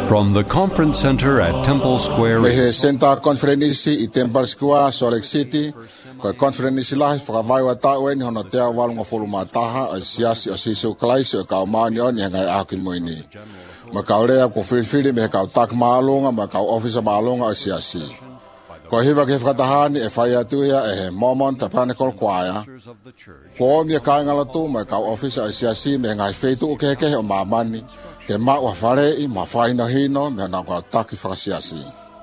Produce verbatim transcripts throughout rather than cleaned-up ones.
From the conference center at Temple Square, Mehe senta konferenisi I Temple Square, Salt Lake City. Ko konferenisi lahi whakawai wa tau eni hono tea walunga fuluma taha o siasi o sisu kalaisi o kau maani o ni hangai aki moini. Ma kau rea ko whiwhiri mehe kau tak maalunga, ma kau ofisa maalunga o siasi. Ko hiwa ke whakatahani e whai atuia e he Mormon Tabernacle Choir. Ko o mia kai ngalatu ma kau ofisa o siasi mehe ngai wheitu uke kehe o maamani. Ke ma wa wharei ma whaino hino mehe na kau taki whakasiasi.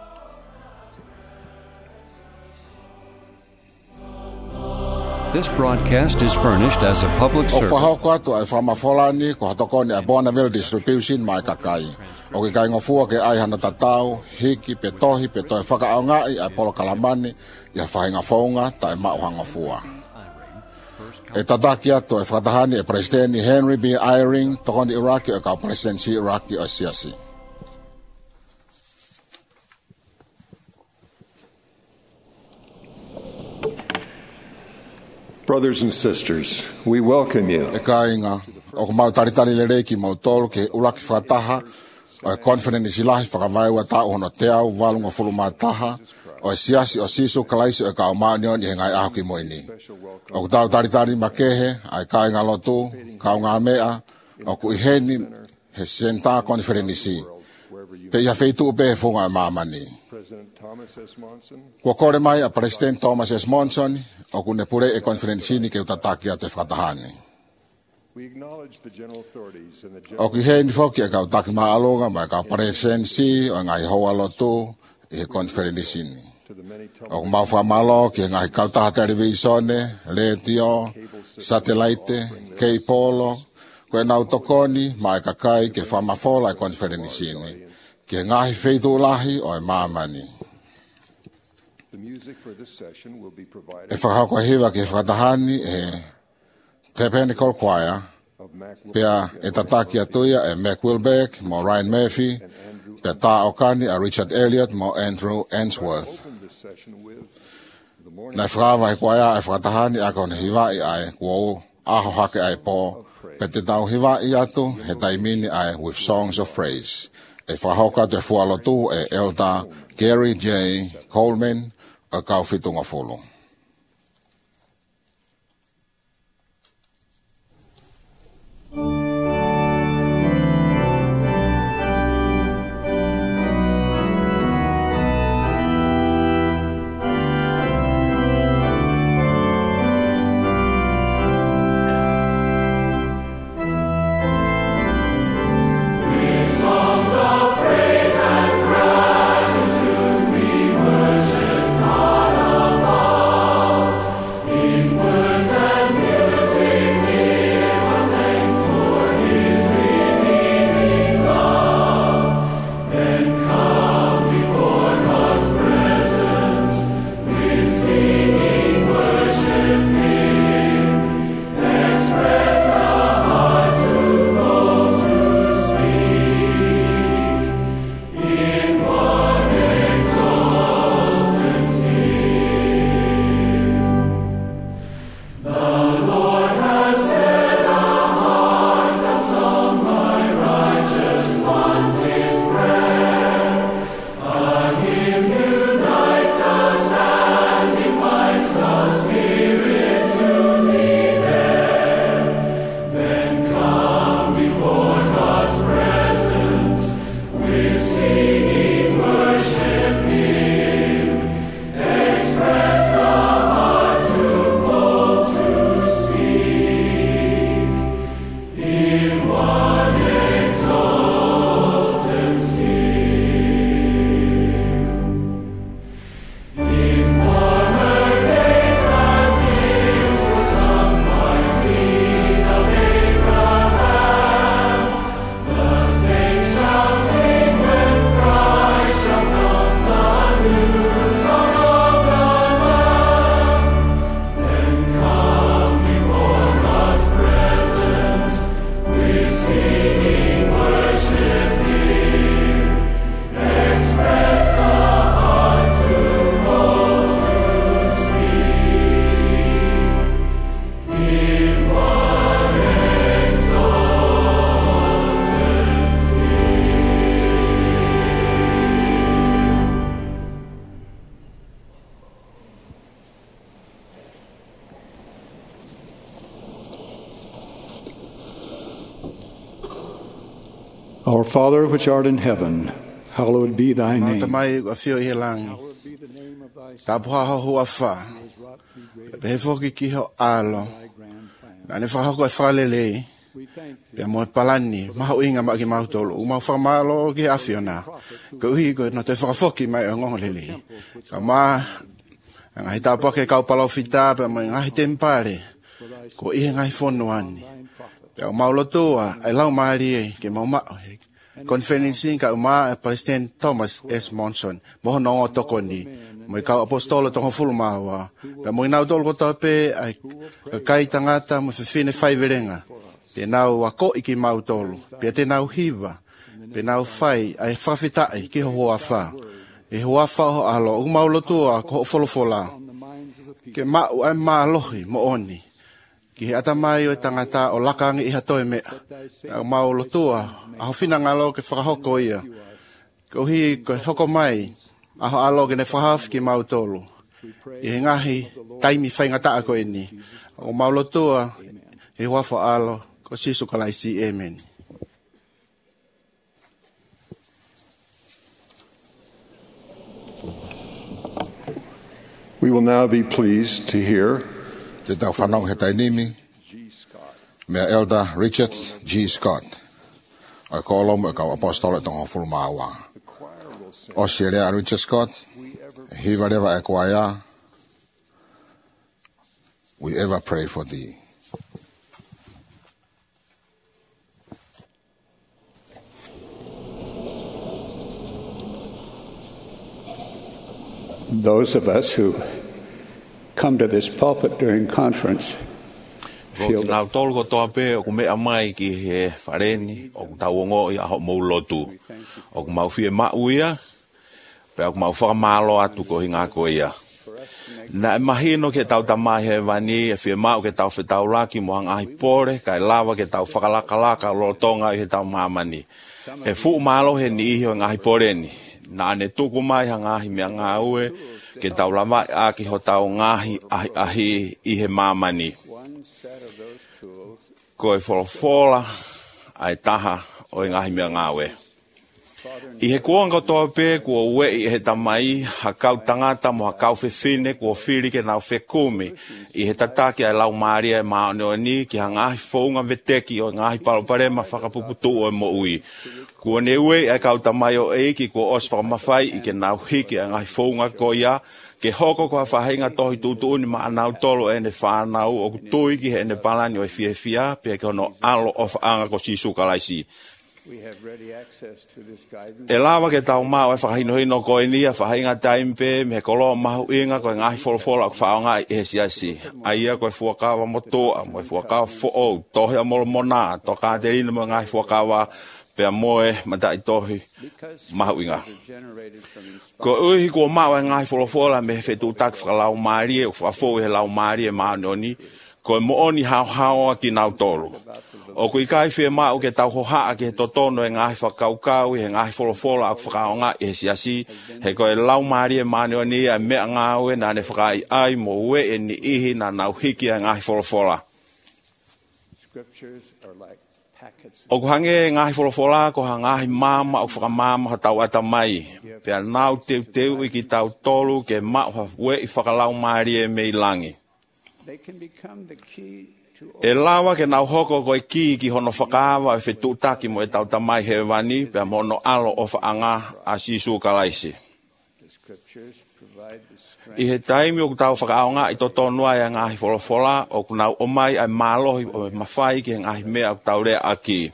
this broadcast is furnished as a public O service. whahau atu ai whamafolani ko hatokoni a Bonneville Distribution mai kakai. O ke kai ngofua ke ai hana tatau, hiki, petohi, petohi whakaaongai ai polo kalamani, ia whahinga whaunga tai mau hangofua. E tataki atu e whakatahani e Presidenti Henry B. Eyring, tokoni Iraqi o kau Presidency Iraqi o siasi. Brothers and sisters, we welcome you. E kai ngā, o ko mau taritari le reiki mau tolu ke ulaki whakataha, o e konferenisi lahi whakawai wa tau hono teau, walunga fuluma taha, o e siasi o sisu kalaisi o kau maanion i hengai ahu ki moini. O ko tau taritari makehe, ai kai ngā lotu, kau ngā mea, o ku iheni he senta konferenisi. Pe ia feitu upe he funga e mamani. Kua kore mai a President Thomas S. Monson, o kune pure e konferensini ke utataki atu e whakatahani. O ki hei ni whoki e kau taki maalonga ma e kau presensi o ngai hoa lotu i he konferensini. O ku mau whamalo ki e ngai kau taha televisione, radio, satellite, kei polo, ko e nau tokoni ma e kakai ke whamafola e konferensini. Ki e ngahi feitu lahi o e mamani. E whakako hewa ke whakatahani e Tabernacle Choir, pia e tataki atuia e Mac Wilbeck, mo Ryan Murphy, pia ta okani a Richard Elliott, mo Andrew Answorth. Na whakawa he choir e whakatahani a kon hiwai ai kua aho hake ai po, pe te tau hiwai atu he taimini ai with songs of praise. E whahoka te fualotu e Elder Gary J. Coleman, a kau fitunga folo. Praise and gratitude we worship God above. Our Father which art in heaven, hallowed be thy Mata name. mai ua fio i he langi. Ta puha ho hua wha. Pe he whoki ki ho alo. Na ne whahoko e whalelei. Pea mo e palani. Maha uinga ma ki mautolo. U mau whamalo ki afio na. Ka uhi ko no te whakafoki mai o ngongo lelei. Ka maa. Ngahi ta puha ke kau palau fita. Pea mo ngahi tempare. Ko ihe ngahi whonu ani. Pea mau lotua. Ai lau maari e. Ke mau mao. Conferencing ka uma President Thomas S. Monson mo no toko ni mo ka apostolo to fulu mawa pe mo ina tolo to pe ai kai tangata mo fine faiverenga te nau ako iki mau tolo pe te nau hiva pe nau fai ai fafita ai ki ho afa e ho afa ho alo u mau lotu ko folo fola ke ma ai ma lohi mo oni ki ata mai o tangata o lakangi i hatoe me mau lotua a fina ngalo ke whakahoko ia ko hi ko hoko mai a ho alo ke ne whahaf ki mau tolu i he ngahi taimi whaingata ako eni o mau lotua e huafa alo ko sisu kalaisi amen. We will now be pleased to hear Te tau whanau he tainimi, mea Elder Richard G. Scott. Ai kolomu e kau apostole tonga fulu maawa. O sielea Richard Scott, hiva rewa e kuaya, we ever pray for thee. Those of us who come to this pulpit during conference feel Ko nau tolu ko toa pe o ku mea mai ki he whareni o ku tauongo i aho mou lotu. O ku mau fie mau ia, pe o ku mau whakamalo atu ko hinga ko ia. Na e mahino ke tau tamai he wani e fie mau ke tau whetau raki mo hang ahi pore, ka e lawa ke tau whakalakalaka lo tonga i he tau mamani. E fu malo he ni iho ngahi pore ni. Na ane tuku mai hang ahi mea ngā ue, ke tau lama a ki ho tau ngahi ahi ahi i he mamani. Ko e wholofola ai taha o i ngahi mea ngāwe. I he kuanga toa pē kua ue i he tamai hakau tangata mo hakau whewhine kua whiri ke nau whekumi. I he tataki ai lau Maria e maone o ni ki ha ngahi whaunga veteki o ngahi paloparema whakapuputu o e mo ui. Kua ne ue ai kau tamai o eiki kua os whakamawhai i ke nau hiki a ngahi whaunga ko ia. Ke hoko ko whahinga tohi tutu ni ma anau tolo e ne whanau o kutui ki he ne palani o e fia fia pe ke ono alo o whaanga ko sisu kalaisi. E lawa ke tau mao e whakahino hino ko e nia whahinga taimpe me he kolo mahu inga ko e ngahi wholofola o whaonga i he siasi. Aia ko e fuakawa motoa mo e fuakawa fo'o tohi a molo mona to ka te rina mo ngahi fuakawa pea moe matai tohi mahu inga. Ko uhi ko mao e ngahi wholofola me he whetu taki whakalau maari e whakafou he lau maari e maanoni ko e mooni hao hao a ki nau tolu. O kui kai whia mao ke tau hoha ke he totono e ngahi whakaukau he ngahi wholofola a whakaonga e he siasi he ko e lau maari e maanoni e mea ngāwe na ne whakai ai mo ue e ni ihi na nau hiki e ngahi wholofola. O ku hange ngahi wholofola ko ha ngahi mama o whakamama ha tau ata mai. Pea nau teu teu i ki tau tolu ke mao ha ue i whakalau maari e mei langi. E lawa ke nau hoko ko e ki ki hono whakaawa e whetutaki mo e tau tamai he wani pea mono alo o whaanga a sisu kalaisi. I he taimi o ku tau whakaonga i totonua e ngahi wholofola o ku nau omai ai malohi o e mawhai ki ngahi mea o tau rea aki.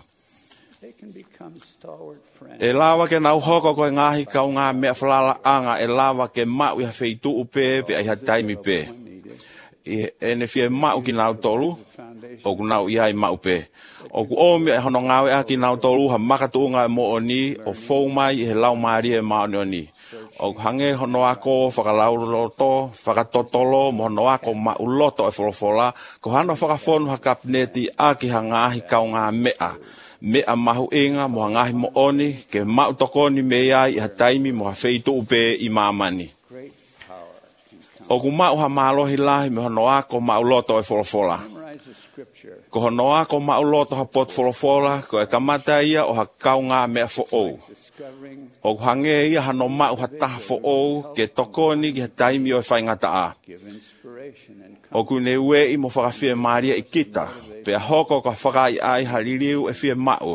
E lawa ke nau hoko ko e ngahi kau ngā mea whalala anga e lawa ke mau i ha wheitu upe pe ai ha taimi pe. E ne fie mau ki nau tolu o ku nau iai mau pe. O ku omi e hono ngawe a ki nau tolu ha makatuunga e mo oni o fou mai i he lau maari e maoni oni. O hange hono ako whakalau loto, whakatotolo, mo hono ako mauloto e wholofola, ko hano whakafonu hakapneti a ki hangahi kau ngā mea. Mea mahu inga mo hangahi mo oni, ke mau tokoni mea i ha taimi mo ha wheitu upe i mamani. O ku mau ha malohi lahi me hono ako mauloto e wholofola. Ko honoa ko mauloto ha pot folofola ko e kamata ia o ha kaunga mea fo o. O hange ia hano mau ha taha fo o ke tokoni ki ha taimi o e whaingata a. O kune ue i mo whakawhia maria i kita, pe a hoko ka whakai ai haririu e whia mau.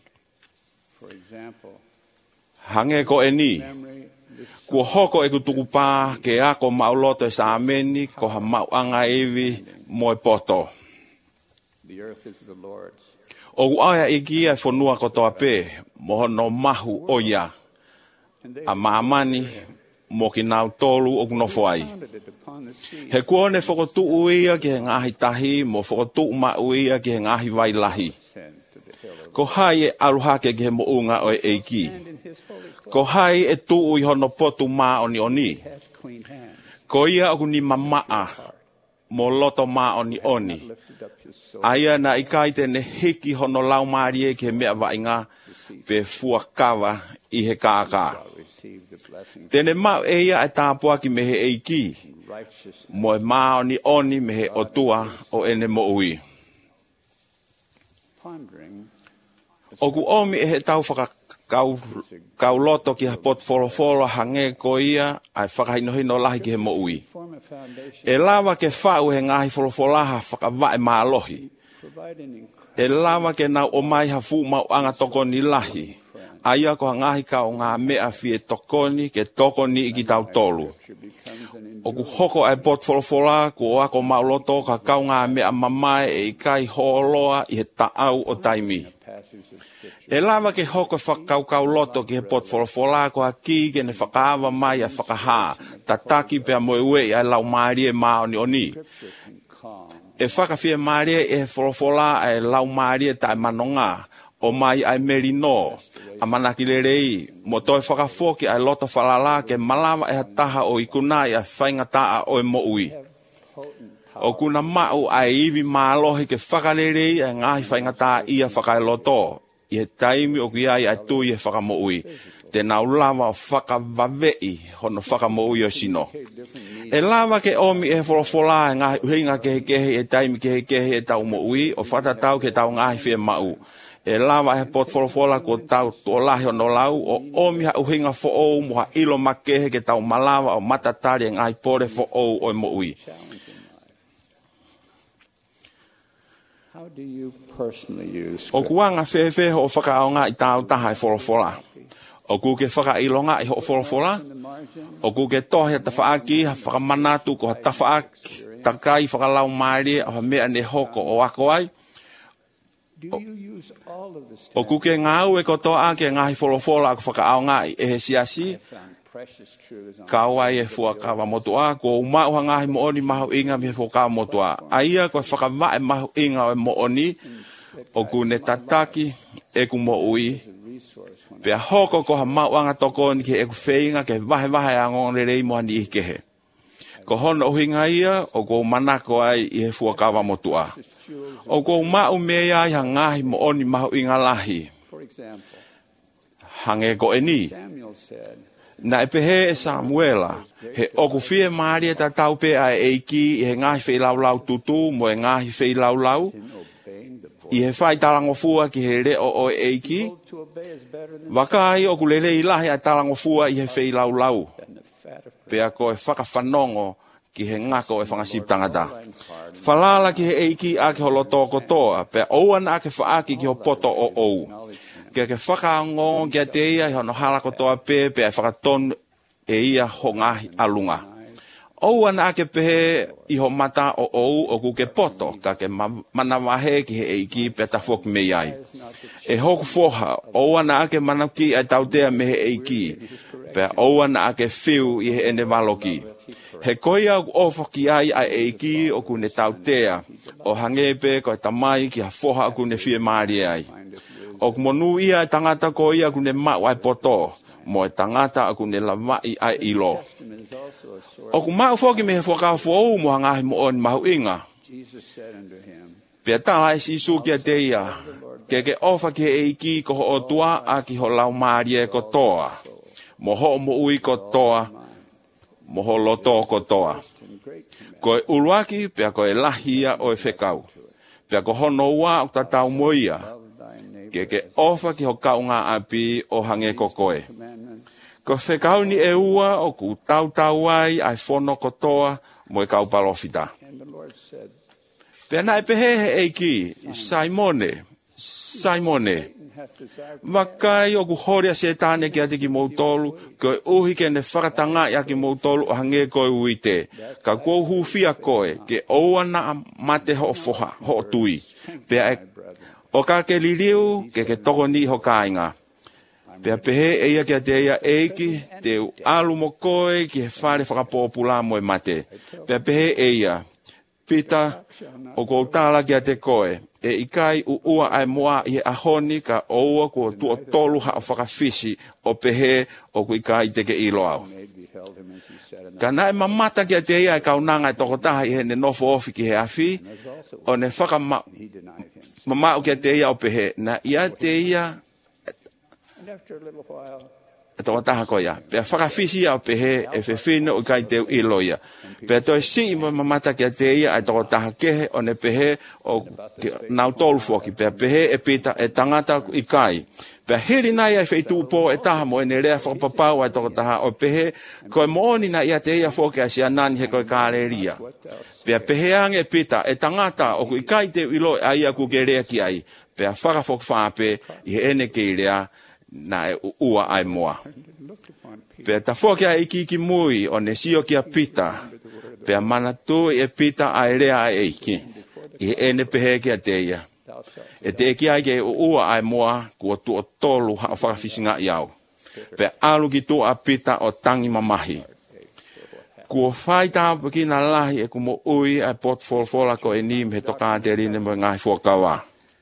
Hange ko e ni, kua hoko e kutukupā ke ako mauloto e sa ameni ko ha mau anga evi mo e poto. O uaya i kia e whanua ko toa pē, moho no mahu o ia, a maamani mo ki nau tolu o kunofo ai. He kuone whakotuu ia ki he ngahi tahi, mo whakotuu mau ia ki he ngahi wailahi. Ko hai e aruhake ki he mounga o e eiki. Ko hai e tuu i hono potu maa oni oni. Ko ia o kuni mamaa, mo loto maa oni oni. Aia na ikai tene hiki hono lau maari e ki he mea wainga, pe fuakawa i he kāka. Tene mau e ia e tāpua ki me he eiki, mo e maa oni oni me he otua o ene mo ui. O ku omi e he tau whaka kau, kau loto ki ha pot folo folo hange ko ia, ai whakahinohino lahi ki he mo ui. E lawa ke whau he ngahi folo folaha whakawae maa lohi. E lawa ke nau o mai ha fu mau anga tokoni lahi. Aia ko ngahi kau ngā mea fie tokoni ke tokoni i ki tau tolu. O ku hoko ai pot folo fola ko ako mau loto ka kau ngā mea mamae e i kai hooloa i he taau o taimi. E lama ke hoko whakau kau loto ki he pot folo fola ko a ki ke ne whakaawa mai a whakaha. Tataki pia moe ue i ai lau maari e maa oni oni. E whakawhia maari e he folo fola e lau maari e tae manonga. O mai ai merino, a manaki le rei, mo toi whakafoki ai loto whalala ke malawa e hataha o ikunai a whaingataa o e mo ui. O kuna mau ai iwi maalohi ke whakalerei e ngahi whaingataa ia whakai loto, i he taimi o kiai ai tui e whakamo ui. Te nau lava o whakawawei hono whakamo ui o sino. E lava ke omi e wholofola e ngahi uhinga ke he kehe e taimi ke he kehe e tau mo ui, o whatatau ke tau ngahi whia mau. E lava he pot folofola ko tau tō lahi o no lau, o omi ha uhinga fo ou mo ha ilo makehe ke tau malawa o matatari e ngai pore fo ou o e mo ui. O kuanga whewhe o whakaonga i tau taha e folofola. O ku ke whakailonga i ho folofola. O ku ke tohe ta whaaki ha whakamanatu ko ha ta whaaki takai whakalau maari o ha mea ne hoko o ako ai. O, o kuke ngau e kotoa ke ngahi folofola ako whakaaonga i e he siasi. Kawai e fuakawa motua, ko umau ha ngahi mooni mahu inga mi he fuakawa motua. Aia ko whakavae mahu inga o e mooni, o ku ne tataki e ku mo ui. Pea hoko ko ha mau anga toko ni ke e ku wheinga ke vahe vahe angon rei moa ni i kehe. Ko hono uhinga ia, o ko manako ai i he fuakawa motua. O ko mau mea i ha ngahi mo oni mahu inga lahi. Hange ko e ni. Na e pehe e Samuela, he oku fie maari e ta tau pe a eiki i he ngahi whei lau lau tutu mo e ngahi whei lau lau. I he whai talangofua ki he reo o e eiki. Wakai oku lele i lahi a talangofua i he whei lau lau. Pea ko e whakawhanongo ki he ngako e whangasip tangata. Whalala ki he eiki a ke holoto kotoa, pea ouan a ke whaaki ki ho poto o ou. Ke ke whakaongo ki a te ia i hono hala kotoa pe, pea e whakaton e ia ho ngahi alunga. Ouan a ke pehe i ho mata o ou o ku ke poto, ka ke manawahe ki he eiki pea ta whok me iai. E hoku foha, ouan a ke manaki ai tautea me he eiki, pea ouan a ke whiu i he ene waloki. He koia o whaki ai a eiki o ku ne tautea, o hangepe ko e tamai ki ha foha o ku ne whie maari ai. O ku monu ia e tangata ko ia ku ne mau ai poto, mo e tangata o ku ne lamai ai ilo. O ku mau whoki me he whakau whou mo hangahi mo oni mahu inga. Pea tala e sisu ki a te ia, ke ke ofa ki he eiki ko ho o tua a ki ho lau maari e kotoa. Mo ho mo ui kotoa, mo ho loto kotoa. Ko e uruaki pea ko e lahia o e whekau. Pea ko hono ua o tatau moia. Ke ke ofa ki ho kaunga api o hange kokoe. Ko whekau ni e ua o ku tau tau ai ai whono kotoa mo e kau palofita. Pea nai pehehe eiki, Simone, Simone. Wakai o ku horea setane ki ate ki moutolu, koe uhi ke ne whakatanga ia ki moutolu o hange koe uite. Ka kou hufia koe, ke oua na mate ho foha, ho tui. Pea e, o ka ke liliu, ke ke toko ni ho kainga. Pea pehe eia ki ate eia eiki, te alu mo koe ki he whare whakapopula mo e mate. Pea pehe eia, pita o kou tala ki ate koe. E ikai u ua ai moa i ahoni ka oua kua tuo tolu ha o whakawhisi o pehe o ku ikai teke ilo au. Ka nae mamata ki a te ia e kaunanga e toko taha i he ne nofo ofi ki he afi, o ne whakama mamau ki a te ia o pehe, na ia te ia e toko taha ko ia. Pea whakawhisi ia o pehe e whewhine o ikai teu ilo ia. Pea toi si mo mamata ki a te ia e toko taha kehe o ne pehe o nau tolu foki. Pea pehe e pita e tangata i kai. Pea hiri nai ai wheitu po e taha mo e ne rea whakapapau e toko taha o pehe koe mooni na ia te ia foki a si anani he koe kāreria. Pea pehe ange pita e tangata o ku i kai te ilo a ia ku ke rea ki ai. Pea whakafok whape i he ene ke rea na e ua ai moa. Pea ta foki a iki ki mui o ne sio ki a pita. Pea manatu e pita a rea a eiki. I ene pehe ki a teia. E te eki ai ke ua ai moa kua tu o tolu ha o whakafisinga i au. Pea alu ki tu a pita o tangi mamahi. Kua whai tāpu ki na lahi e kumo ui ai pot folfola ko e nim he toka te rine mo ngai fuakawa.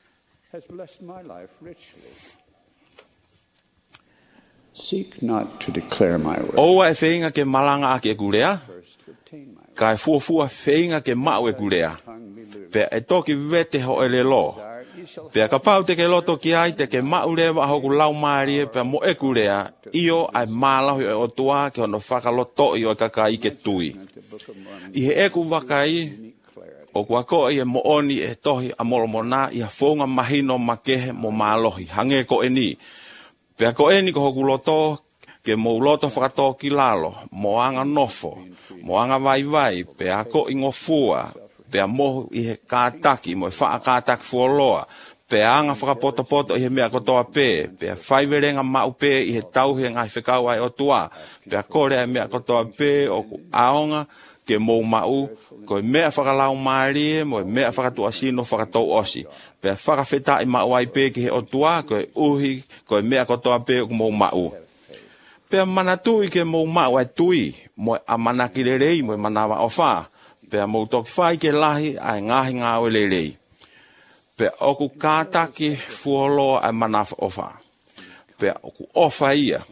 Seek not to declare my word. Oua e whenga ke malanga ake e kurea. Ka e fuafua whenga ke mau e kurea. Pea e toki vete ho e le lo. Pea ka pau te ke loto ki ai te ke mau rewa hoku lau maari pea mo e kurea. Io ai malahu e o tua ke ono whakaloto i o kaka i ke tui. I he eku wakai o kua ko i e mo oni e tohi a molomona i a whaunga mahino makehe mo malohi. Hange ko e ni. Pea ko eni ko hoku loto, ke mo loto whakato ki lalo, mo anga nofo, mo anga vai vai, pea ko ingo fua, pea mohu i he kātaki, mo e wha kātaki fuoloa, pea anga whakapoto poto i he mea kotoa pē, pea whaiverenga mau pē i he tauhi ngai whekau ai o tua, pea kore ai mea kotoa pē o ku aonga, ke mou mau, ko e mea whakalau maari, mo e mea whakatua sino whakatou osi. Pea whakawheta i mau ai pē ki he o tua, ko e uhi, ko e mea kotoa pē o ku mou mau. Pea manatui ke mou mau ai tui, mo e amanaki le rei, mo e manawa o wha. Pea mou toki whai ke lahi, ai ngahi ngāwe le rei. Pea oku kātaki fuoloa ai manawa o wha. Pea oku ofa ia.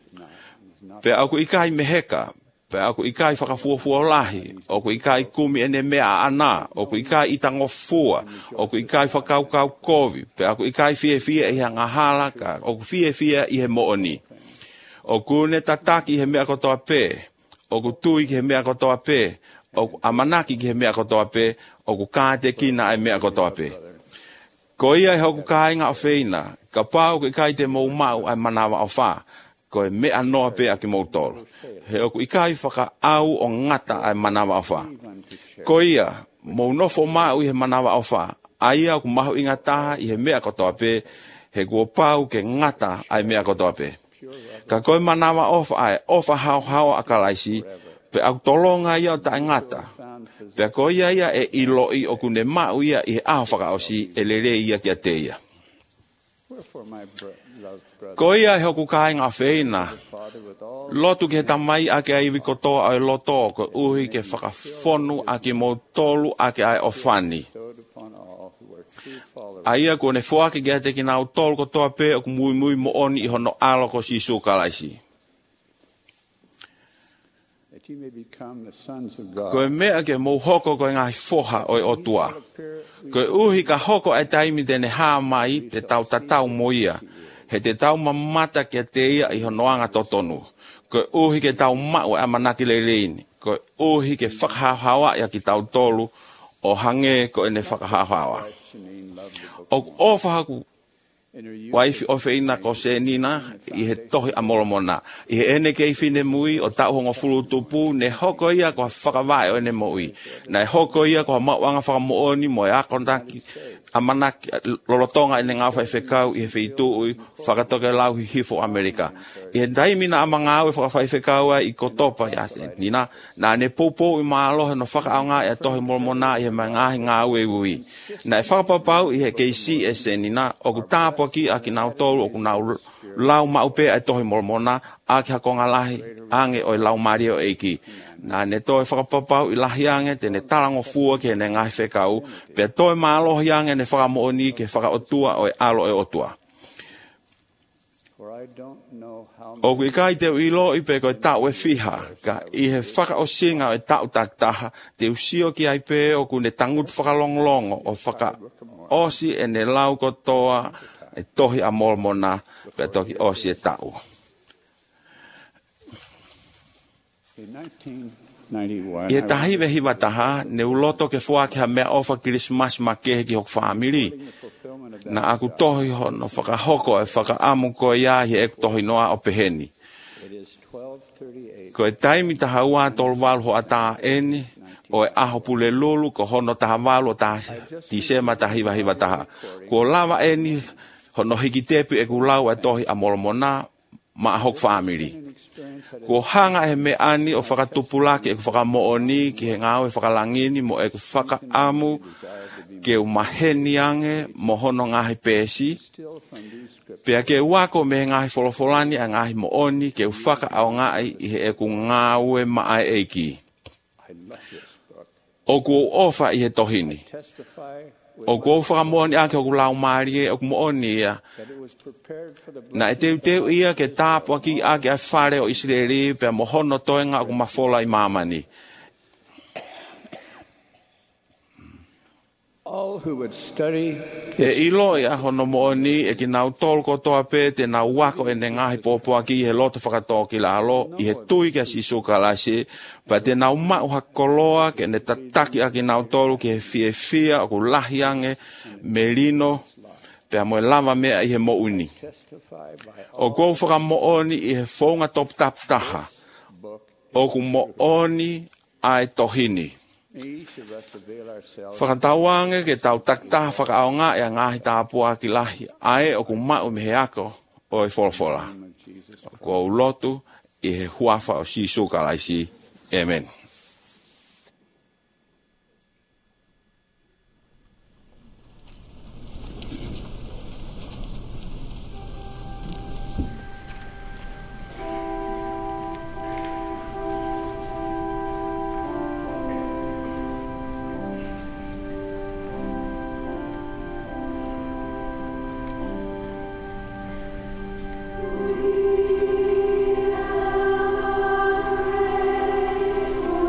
Pea oku ikai meheka, pea oku ikai whakafuafua lahi, oku ikai kumi ene mea ana, oku ikai itango fua, oku ikai whakaukau kovi, pea oku ikai fie fie i hanga halaka, oku fie fie i he mooni. Oku ne tataki he mea kotoa pē, oku tui ki he mea kotoa pē, oku amanaki ki he mea kotoa pē, oku kāte kina ai mea kotoa pē. Ko ia e hoku kāinga o wheina, ka pāu ki kai te mou mau ai manawa o wha, ko e mea noa pē a ki mou tolu. He oku ikai whaka au o ngata ai manawa o wha. Ko ia, mou nofo mau i he manawa o wha, a ia oku mahu inga taha i he mea kotoa pē, he kua pāu ke ngata ai mea kotoa pē. Ka koe manawa ofa ai, ofa hao hao a kalaisi, pe au tolonga ia o ta ngata. Pe ko ia ia e ilo i o kune mau ia i he aho whakaosi e lere ia ki a te ia. Ko ia e hoku kāinga wheina, lotu ki he tamai a ke aiwi kotoa ai loto ko uhi ke whakawhonu a ke mou tolu a ke ai o whani. Aia ko ne whoake ki te ki nau tolu kotoa pē o ku mui mui mo oni i hono alo ko si sukalaisi. Ko e mea ke mou hoko ko e ngai foha o e otua. Ko e uhi ka hoko e taimi tene haa mai te tau tatau mo ia. He te tau mamata ki a te ia i honoanga totonu. Ko e uhi ke tau mau e amanaki le leini. Ko e uhi ke whakahauhawa ia ki tau tolu o hange ko e ne whakahauhawa. O ofa haku waifi o feina ko se nina I he tohi amolomona. I he ene kei fine mui o tau hongo fulu tupu ne hoko ia ko whakawai o ene moui. Na hoko ia ko mawanga whakamooni mo e akondaki amanaki lolotonga ene ngā whai whekau I he whitu ui whakatoke lau hi hifo Amerika. I he daimina amanga au e whakawhai whekau I kotopa I ase nina. Na ne popo I maalohe no whakaonga e tohi molomona I he mangahi ngā ue ui. Na e whakapapau I he keisi e se nina o ku tāpo ki a ki nau tolu o ku nau lau maupe e tohi molomona a ki hakonga lahi ange o I lau mari o eiki. Na ne toi whakapapau I lahi ange te ne tarango fua ke ne ngahi whekau pe toi maalohi ange ne whakamooni ke whakaotua o e alo e otua. O kui kai te uilo I pe koe tau e whiha, ka I he whaka o singa o e tau taktaha, te usio ki ai pe o ku ne tangut whakalonglongo o whaka osi e ne lau kotoa e tohi a molmona pe toki osi e tau. I e tahiwe hiwa taha, ne uloto ke fua ki ha mea ofa Christmas ma kehe ki hok whaamiri. Na aku tohi hono whakahoko e whakaamu ko ia hi e tohi noa o peheni. Ko e taimi taha ua tolu walu ho ata eni, o e aho pule lulu ko hono taha walu o taha tisema tahiwa hiwa taha. Ko lava eni hono hiki tepi e kulau e tohi a molomona ma hok whaamiri. Ko hanga e me ani o whakatupulaki e ku whakamooni ki he ngāo e whakalangini mo e ku whakaamu ke u maheni ange mo hono ngahi pēsi. Pea ke wako me he ngahi wholofolani a ngahi mooni ke u whaka au ngai I he e ku ngāo e maa eiki. O ku ofa I he tohini. O ku whakamooni a ke o ku lau maari e o ku mooni ia. Na e teu teu ia ke tāpua ki a ke a whare o Israeli pe mo hono toenga o ku mawhola I mamani. All who would study E ilo ia hono mooni e ki nau tolko toa pe te nau wako e ne ngahi pōpua ki he loto whakatoa ki la alo I he tui ke sisuka lasi pa te nau mau hakoloa ke ne tataki a ki nau tolu ki he fie fia o ku lahiange melino pe a moe lava mea I he mouni. O kou whakamooni I he whaunga top tap taha. O ku mooni ai tohini. Whakatauange ke tau taktaha whakaonga e a ngahi tāpua ki lahi ae o ku mau me he ako o e wholawhola. Ko ulotu I he huafa o sisuka laisi. Amen. We are grateful.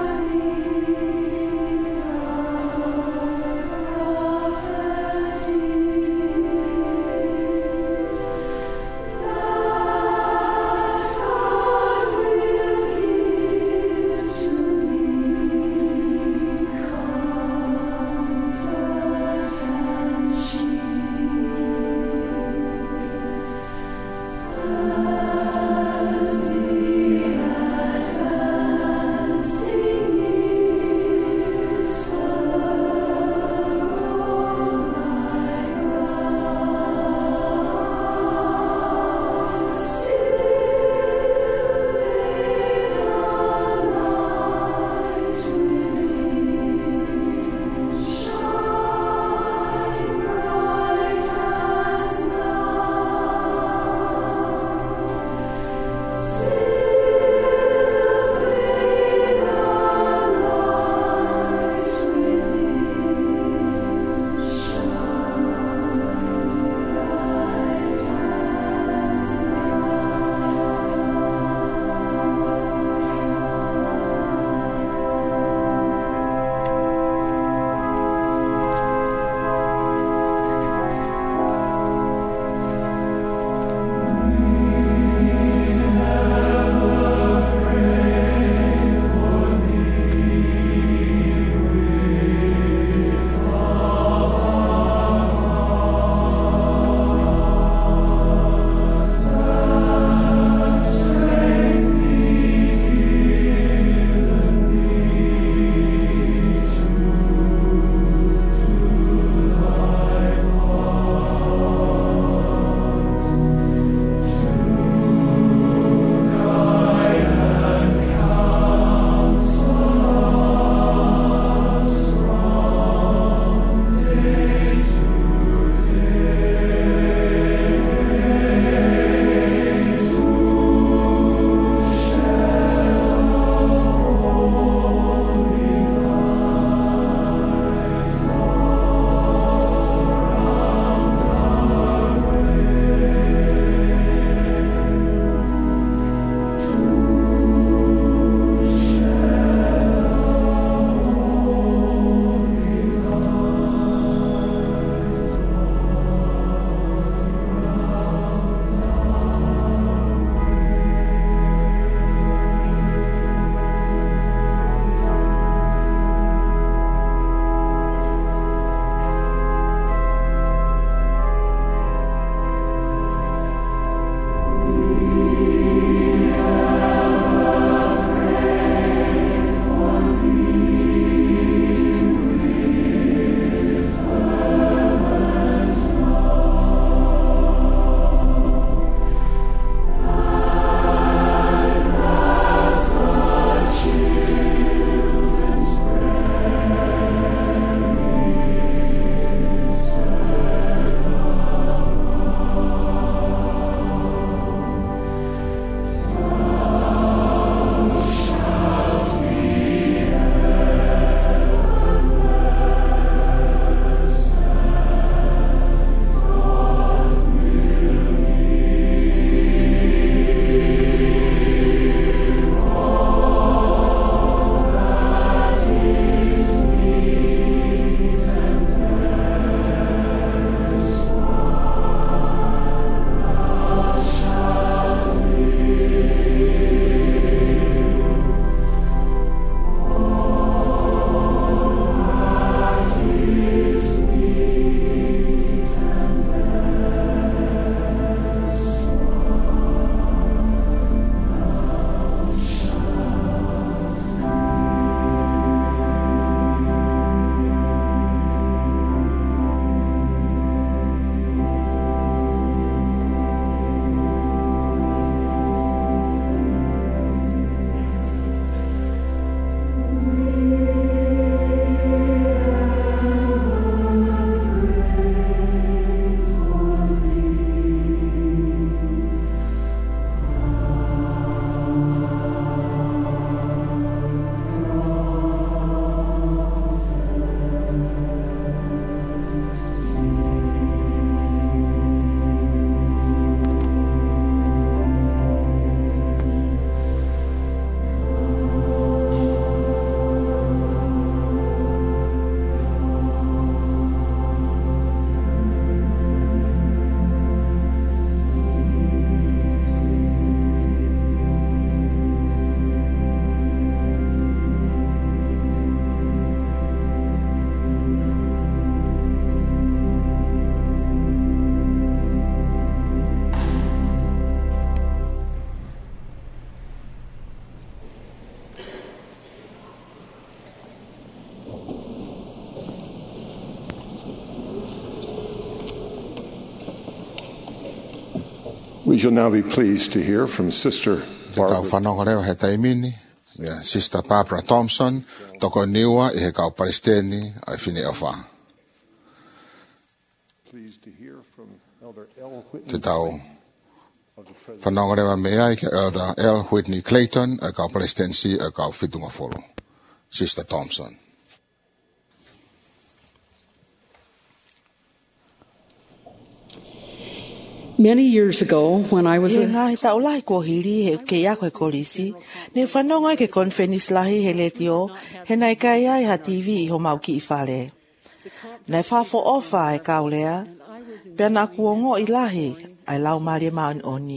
We shall now be pleased to hear from Sister Te kau Barbara. whanonga reo he taimini, yeah, Sister Barbara Thompson, toko niwa i he kau Palestini ai whine o wha. Pleased to hear from Elder L. Whitney Te tau of the Presbyterian. whanonga reo mea i ke Elder L. Whitney Clayton ai kau Palestinsi ai kau whitunga wholo. Sister Thompson. Many years ago, when I was He a, ngai tau lai ko hiri he ke ia koe kolisi. Ne whanonga ke konfenis lahi he le tio, he nai kai ai ha T V i ho mau ki i whale. Nei whafo ofa e kaulea, pia na kuongo i lahi, ai lau maria maun oni.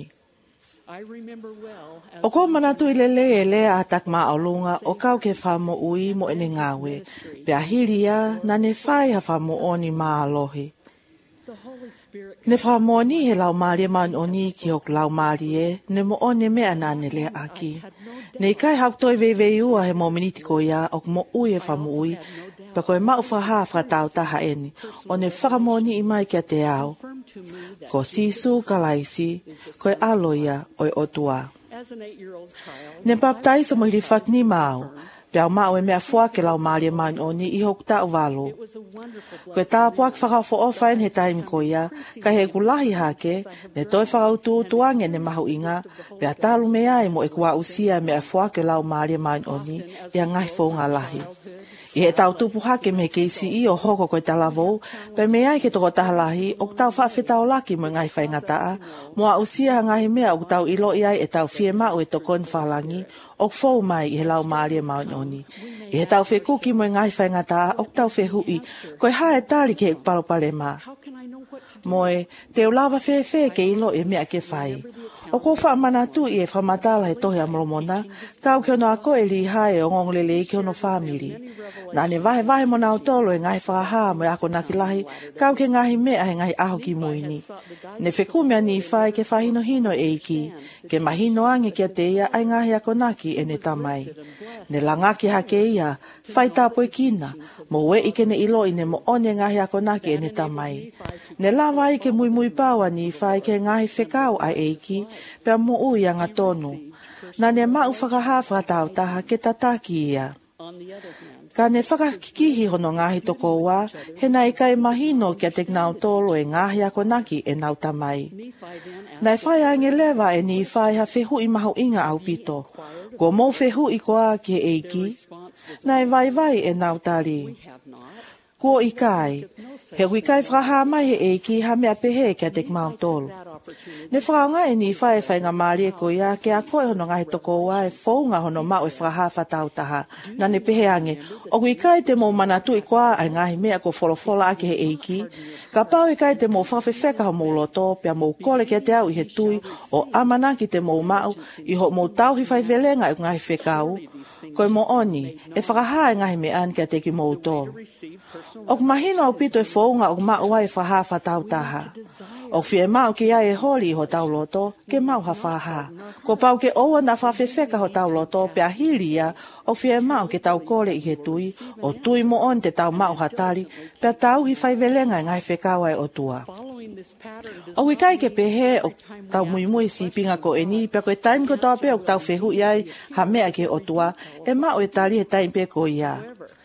I remember well as O ko manatu i lele e lea atak ma aulunga, o kau ke whamo ui mo ene ngawe, pia hiria na ne whai ha whamo oni ma alohi. the Holy Spirit Ne whamo ni he lau maria maun oni ki hok lau marie, ne mo one mea na ne lea aki. Nei kai hau toi vei vei ua he mo miniti ko ia, ok mo ui e whamu ui, pa koe mau whaha whatau taha eni, o ne whakamoni i mai kia te au. confirmed to me that Ko sisu kalaisi, koe aloia oi otua. as an eight-year-old child, Ne baptaiso mo hiri whakni mau, pia mau e mea fua ke lau maria maun oni i hok tau walo. it was a wonderful Koe blessing. tā puak whakawho ofain he taimi ko ia, ka he kulahi hake, ne toi whakautu tuange ne mahu inga, pia talu mea e mo e kua usia mea fua ke lau maria maun oni, ia ngai whonga lahi. I he tau tupu hake me keisi i o hoko koe talavou, pe mea i ke toko tahalahi, o tau whawhetau laki mo ngai whaingataa, mo a usia ngahi mea o tau ilo i ai e tau fie mau e tokon whalangi, o fau mai i he lau maria maun oni. I he tau whekuki mo ngai whaingataa, o tau whehui, koe hae tari ke e palopale ma. How can I know what to do? Moe, te ulawa whewhe ke ilo e mea ke whai. O ko wha manatu i e whamatala he tohe amoromona, kau ke ono ako e li hae o ngongolele i ke ono whamiri. Nā ne vahe vahe mo nao tolo e ngai whakaha mo e ako nakilahi, kau ke ngahi mea he ngai aho ki muini. Ne wheku mea ni whai ke whahino hino e iki, ke mahino ange kia te ia ai ngahi ako naki e ne tamai. Ne langaki hake ia, whai tāpo e kina, mo we ike ne ilo i ne mo one ngahi ako naki e ne tamai. Ne lawa i ke mui mui pawa ni whai ke ngahi whekau ai eiki, pia mo ui anga tonu. Nā ne mau whakaha whakatau taha ke tataki ia. On the other hand, Ka ne whakakikihi hono ngahi toko ua, he nai kai mahino kia te gnau tolo e ngahi ako naki e nau tamai. Nephi then asked Nai whai ange lewa e ni whai ha whehu i mahu inga au pito. Ko mō whehu i koa ki e eiki, response was, nai vai vai e nau tari. have not. Ko i kai, he hui kai whaha mai he eiki ha mea pehe kia te gnau tolo. That opportunity. Ne whanga e ni whae whai ngā maari e ko ia, ke a koe hono ngahi toko ua e whaunga hono mau e whaha whatau taha. Nā ne pehe ange, o kui kai te mō manatu i koa ai ngahi mea ko wholofola ake he eiki, ka pau i kai te mō whawhewheka ho mō loto, pia mō kore kia te au i he tui, o amana ki te mō mau, i ho mō tauhi whai velenga i ngahi whekau. Koe mō oni, e whakaha e ngahi mea an kia te ki mō tolu. Receive personal Ok mahino au pito e whaunga o mau ai whaha whatau taha. O fie mau ki ai e holi ho tau loto, ke mau ha whaha. Ko pau ke oa na whawhewheka ho tau loto, pe a hiria, o fie mau ke tau kore i he tui, o tui mo on te tau mau hatari, pe a tau hi whai velenga ngai whekau ai o tua. following this pattern does O i kai not ke mean pehe o every time tau we mui ask mui a si question, pinga ko e ni, pe koe taim ko tau pe o tau whehu i ai, ha mea ke o tua, e mau e tari he taim pe ko ia.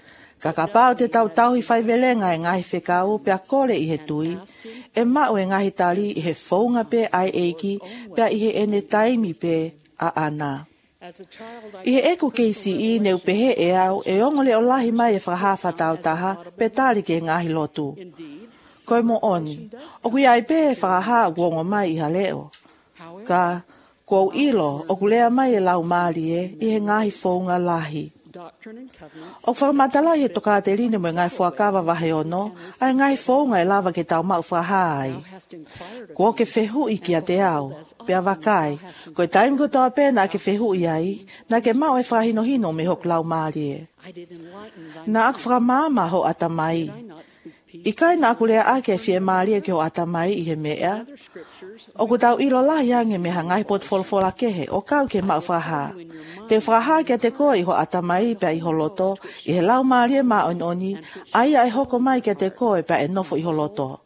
Ka ka pao te tau tau hi whai velenga e ngahi whekau pe a kore i he tui, e mau e ngahi tali i he whaunga pe ai eiki, pe a i he ene taimi pe a ana. as a child, I I he eko keisi i neu pehe e au, e ongole o lahi mai e whahafa tau taha, pe tali ke ngahi lotu. indeed, Koe mo oni, o kui ai pe e whaha guongo mai i haleo. however, Ka kou ilo, o kulea mai e lau maari e, i he ngahi whaunga lahi. Doctrine and Covenants O whakamatala he toka te rine mo ngai whakawa wahe ono, ai ngai whaunga e lava ke tau mau whaha ai. thou hast inquired of Ko ke whehu i kia te au, pia wakai, koe taim ko toa pēna ke whehu i ai, na ke mau e whahino hino me hok lau maari e. I did enlighten thy Na ak whakamama ho atamai. I not speak peace. I kai nā kulea ake fie maari e ke ho atamai i he mea. Other scriptures O ku tau ilo lahi ange me ha ngai pot folfola kehe, o kau ke mau whaha. Te whaha kia te koe i ho atamai pia i ho loto, i he lau maari e ma on oni, ai ai hoko mai kia te koe pia e nofo i ho loto.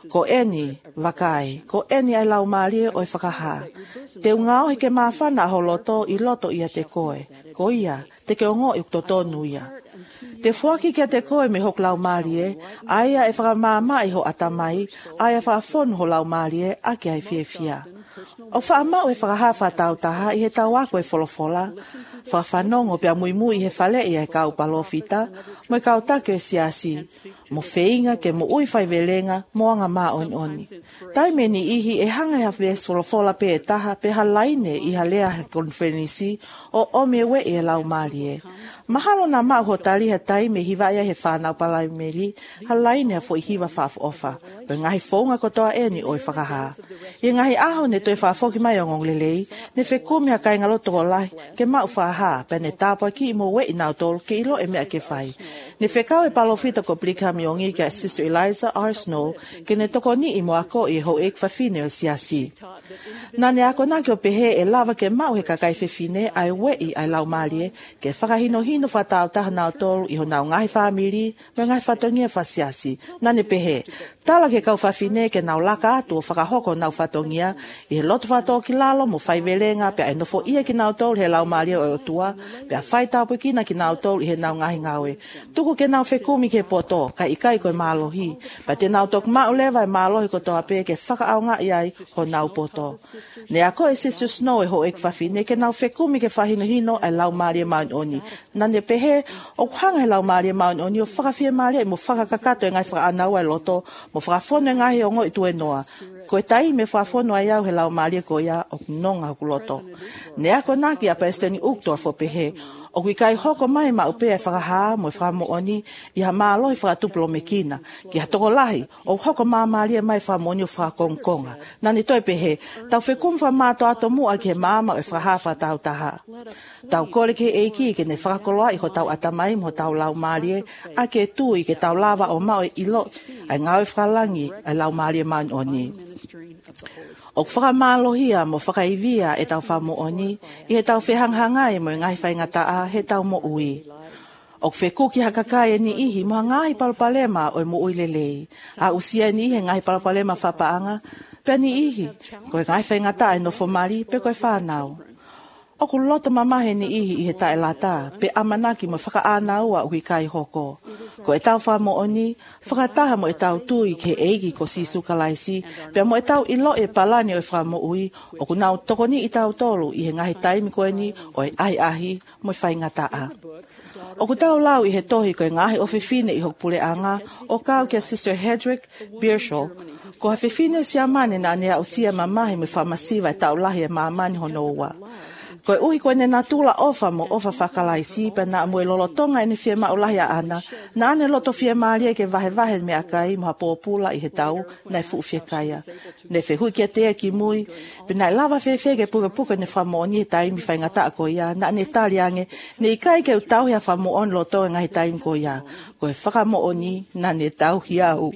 Ko eni, wakai, ko eni ai lau malie o e whakaha. Te ungao he ke mawhana ho loto i loto ia te koe. Ko ia, te ke ongo i totonu ia. Te fuaki kia te koe me hok lau malie, aia e whakamama i ho atamai, aia whakafonu ho lau malie, ake ai fie fia. O whaamau e whakaha tau taha i he tau ako e wholofola, whawhanongo pia mui mui he whale i e kau palofita, mo e kau take e siasi, mo wheinga ke mo ui whaivelenga mo anga maa oni oni. Tai meni ihi e hanga ha wes wholofola pe e taha pe ha laine i ha lea he konferenisi o ome we e lau malie. Mahalo na maa ho tali ha tai me hiwaya he whanau palai meri, ha laine ha fo i hiwa whafu ofa, pe ngahi whaunga kotoa eni o e whakaha. I ngahi aho ne toi whafoki mai o ngong lelei, ne whekumi ha kai ngaloto o lai, ke mau whaha, pe ne tāpua ki i mo we i nau tolu ke ilo e mea ke whai. Ne whekau e palofita ko plika miongi ke Sister Eliza R. Snow, ke ne toko ni i mo ako i ho ek whawhine o siasi. Na ne ako na ki o pehe e lava ke mau he kakai whewhine ai we i ai lau malie, ke whakahino hino whatau taha nau tolu i ho nau ngahi whamiri, me ngahi whatongia whasiasi. Na ne pehe, tala ke kau whawhine ke nau laka atu o whakahoko nau whatongia, i he loto whato ki lalo mo whaivelenga, pe ai nofo ia ki nau tolu he lau malie o otua, pe a whaitaupu kina ki nau tolu i he nau ngahi ngawe. Tuku ke nau whekumi ke poto, ka ikai koe mālohi, pa te nau tok mau lewa e mālohi ko toa pe ke whakaaunga iai ho nau poto. Ne ako e Sister Snow e ho ek whawhine ke nau whekumi ke whahino hino ai lau malie maun oni. Na ne pehe, o kuhanga he lau malie maun oni o whakawhia malie mo whakakakato e ngai whakaanau ai loto, mo whakafono e ngai o ngoi tue noa. Ko e tai me whafono ai au he lau malie ko ia o nonga kuloto. Ne ako naki a paesteni uktoa fo pehe, o kui kai hoko mai ma upe e whakaha mo e whamo oni i ha mālohi whakatuplo me kina. Ki ha toko lahi, o hoko mā malia mai whamo oni o whakongkonga. Nani toi pehe, tau whekum wha māto ato mua ki he māma o e whakaha whatau taha. Tau kore ke eiki ke ne whakakoloa i ho tau atamai mo tau lau malie, a ke tui ke tau lava o mao e ilo, ai ngau e whakalangi ai lau malie man oni. O whakamālohia mo whakaivia e tau whamo oni, i he tau whehanghangai mo i ngai whaingataa he tau mo ui. O whekuki hakakai e ni ihi mo ngai palpalema o mo ui lelei. A usia ni ihi ngai palpalema whapaanga, pe ni ihi, ko e ngai whaingataa e no whamari pe koe whanau. O ku lota mamahe ni ihi i he tae lata, pe amanaki mo whakaanaua ui kai hoko. Ko e tau whamo oni, whakataha mo e tau tui ke eigi ko sisu kalaisi, pe mo e tau ilo e palani o e whamo ui, o ku nau tokoni i tau tolu i he ngahi taimi koe ni o e ahi ahi mo e whaingataa. O ku tau lau i he tohi ko e ngahi o whiwhine i hok pule anga, o kau kia Sister Hedrick Beershall, ko ha whiwhine si amane na nea o sia mamahi me whamasiwa e tau lahi e mamani honoua. Ko e uhi koe ne natula ofa mo ofa whakalaisi pe na mue lolotonga e ne fie maulahi a ana, na ane loto fie maalia ke vahe vahe me akai mo ha pōpula i he tau na e fuu fie kaya. Ne fe hui kia tea ki mui, pe na e lava fe fe ke puka puka ne whamoni he taimi whaingata ko ia, na ane tali ange, ne i kai ke u tau hea whamoon loto e ngahi taimi ko ia, ko e whakamooni na ne tau hi au.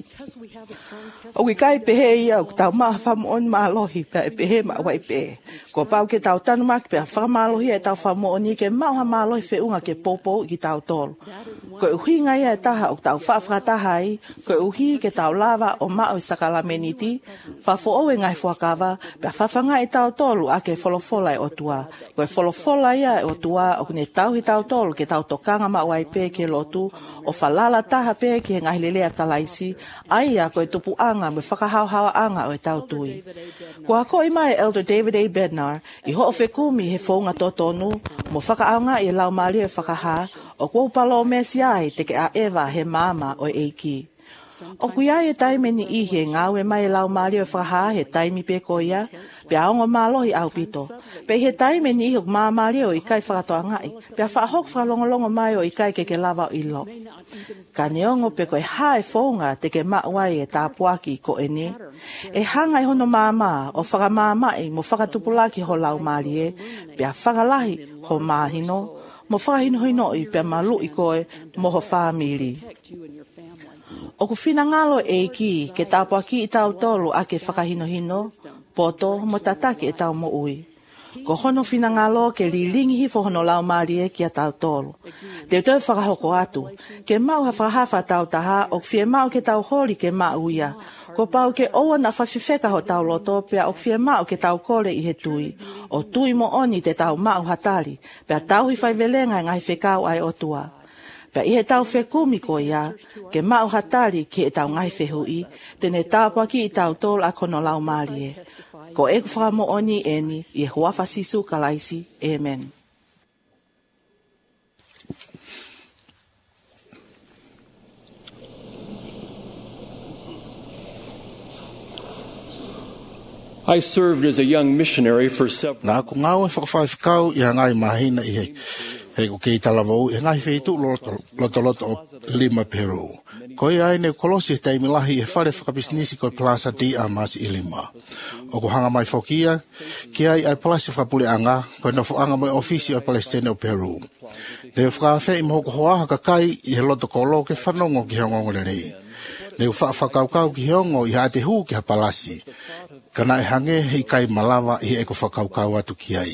O ki kai pehe ia o tau maa whamoon maa lohi pe e pehe maa wai pehe. Ko pau ke tau tanu maa ki pe whakamalohi e tau whamooni ke mauha maa lohi whiunga ke popo ki tau tolu. Ko e uhi ngai e taha o tau whaafrataha ai, ko e uhi ke tau lava o maa o i sakalameniti, whafo o e ngai whakawa, pe whawhanga e tau tolu a ke wholofola e otua. Ko e wholofola ia e otua o kune tau hi tau tolu ke tau tokanga maa wai pe ke lotu, o whalala taha pe ki he ngai lelea kalaisi, aia ko e tupu anga me whakahauhawa anga o e tau tui. Ko ako i mai Elder David A. Bednar, i ho o whekumi he whaunga totonu, mo whakaaunga i lau maali e whakaha, o kua palo o mesi ai te ke a Eva he mama o eiki. O kuia e taime ni ihe ngau e mai lau maali o whakaha he taimi pe koia, pe aongo malohi au pito. Pe he taime ni ihe maa maali o ikai whakatoa ngai, pe a whahok whakalongolongo mai o ikai ke ke lava o ilo. Ka neongo pe koe hae whaunga te ke mawai e tāpuaki ko ene. E hanga i hono māma o whakamāmai mo whakatupulaki ho lau maali e, pe a whakalahi ho māhino, mo whakahino hino i pe malu i koe mo ho whamiri. O ku whina ngalo e ki ke tāpuaki i tau tolu a ke whakahino hino, poto mo tataki e tau mo ui. Ko hono fina ngalo ke li lingi hi fo hono lau maali e kia tau tolu. Te tau whakahoko atu. Ke mau ha whahafa tau taha o fie mau ke tau hori ke mau ia. Ko pau ke oa na whawhiwheka ho tau loto pia o fie mau ke tau kore i he tui. O tui mo oni te tau mau hatari. Pia tau hi whaivelenga ngai whekau ai o tua. Pea i he tau whekumi ko ia, ke mau hatari ki e tau ngai whehui, tene tāpaki i tau tol a kono lau maari e. Ko e whamo oni eni, i e huafa sisu kalaisi, amen. I served as a young missionary for several... Nā ko ngau e whakawhaiwhikau i a ngai mahina i he. Hei ko kei talavou, e ngai wheitu loto loto o Lima, Peru. Ko i aine kolosi e taimilahi e whare whakapisnisi ko Plaza di Amasi i Lima. O ko hanga mai whokia, ki ai ai palasi whakapule anga, ko na whaanga mai ofisi o Palestine o Peru. Ne whakawhe i mohoko hoaha kakai i he loto kolo ke whanongo ki hongo rei. Ne whakawhakaukau ki hongo i hate hu ki ha palasi. Kana e hange hei kai malawa i eko whakaukau atu ki ai.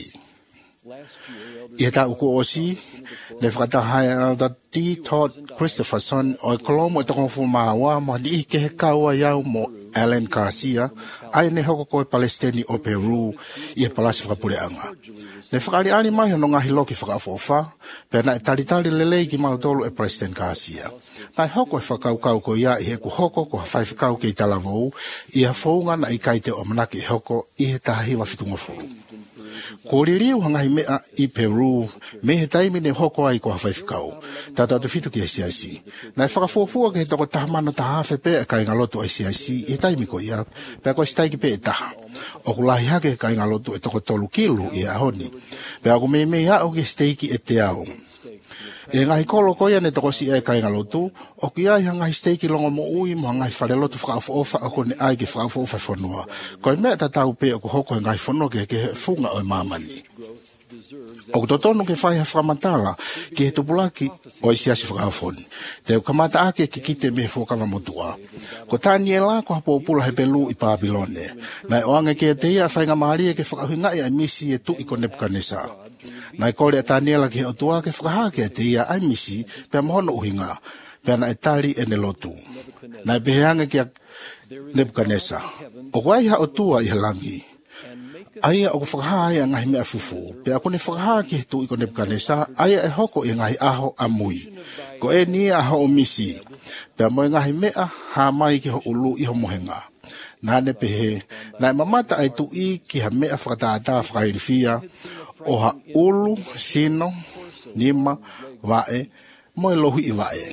I he tā uku osi, ne whakatahai Elder D. Todd Christopherson o e kolomo e tokongu māua mo ni i ke he kaua iau mo Alan Garcia, ai ne hoko koe Palestini o Peru i e palasi whakapureanga. Ne whakari ani mai hono ngahi loki whakafofa, pe na e taritari lelei ki mautolu e Palestini Garcia. Nai hoko e whakaukau ko ia i he ku hoko ko hawhai whakau ke i talavou, i ha whaunga na i kaite o manaki hoko i he tahi wa fitunga furu. Ko ririu hangahi mea i Peru, me he taimi ne hoko ai ko hawhaiwhikau. Tata tu fitu ki S I C. Nai whakafuafua ke he toko tahamana tahawhe pe e kai ngalotu S I C i he taimi ko ia, pe ko staiki pe e taha. O kulahi hake e kai ngalotu e toko tolu kilu i a honi. Pe ako me me ia o ke staiki e te au. E ngahi kolo ko ia ne toko si e kai ngalotu, o ki ai hangahi steiki longo mo ui mo hangahi wharelotu whakaafofa o kone ai ke whakaafofa whanua. Ko e mea tatau pe o ko hoko e ngahi whanua ke ke funga o e mamani. O ko totonu ke whai ha whamatala ki he tupulaki o i siasi whakaafoni. Te o kamata ake ki kite me he whakawa motua. Ko tani e la ko hapo upula he pelu i Pabilone. Nai oange ke te ia whainga maari e ke whakahuinga i a misi e tu i ko Nebuchadnezzar. Nai kore a tāniela ki he otua ke whakahake te ia ai misi pia mohono uhinga, pia na e tari e ne lotu. Nai beheanga ki a Nebuchadnezzar. O wai ha otua i he langi. Aia o ko whakahaya ngahi mea fufu, pia kone whakaha ki he tu i ko Nebuchadnezzar, aia e hoko i ngahi aho a mui. Ko e ni aho o misi, pia mo ngahi mea ha mai ki ho ulu i ho mohenga. Nane pehe, nai mamata ai tu i ki ha mea whakataata whakairifia, o ha ulu, sino, nima, wae, moe lohi i wae.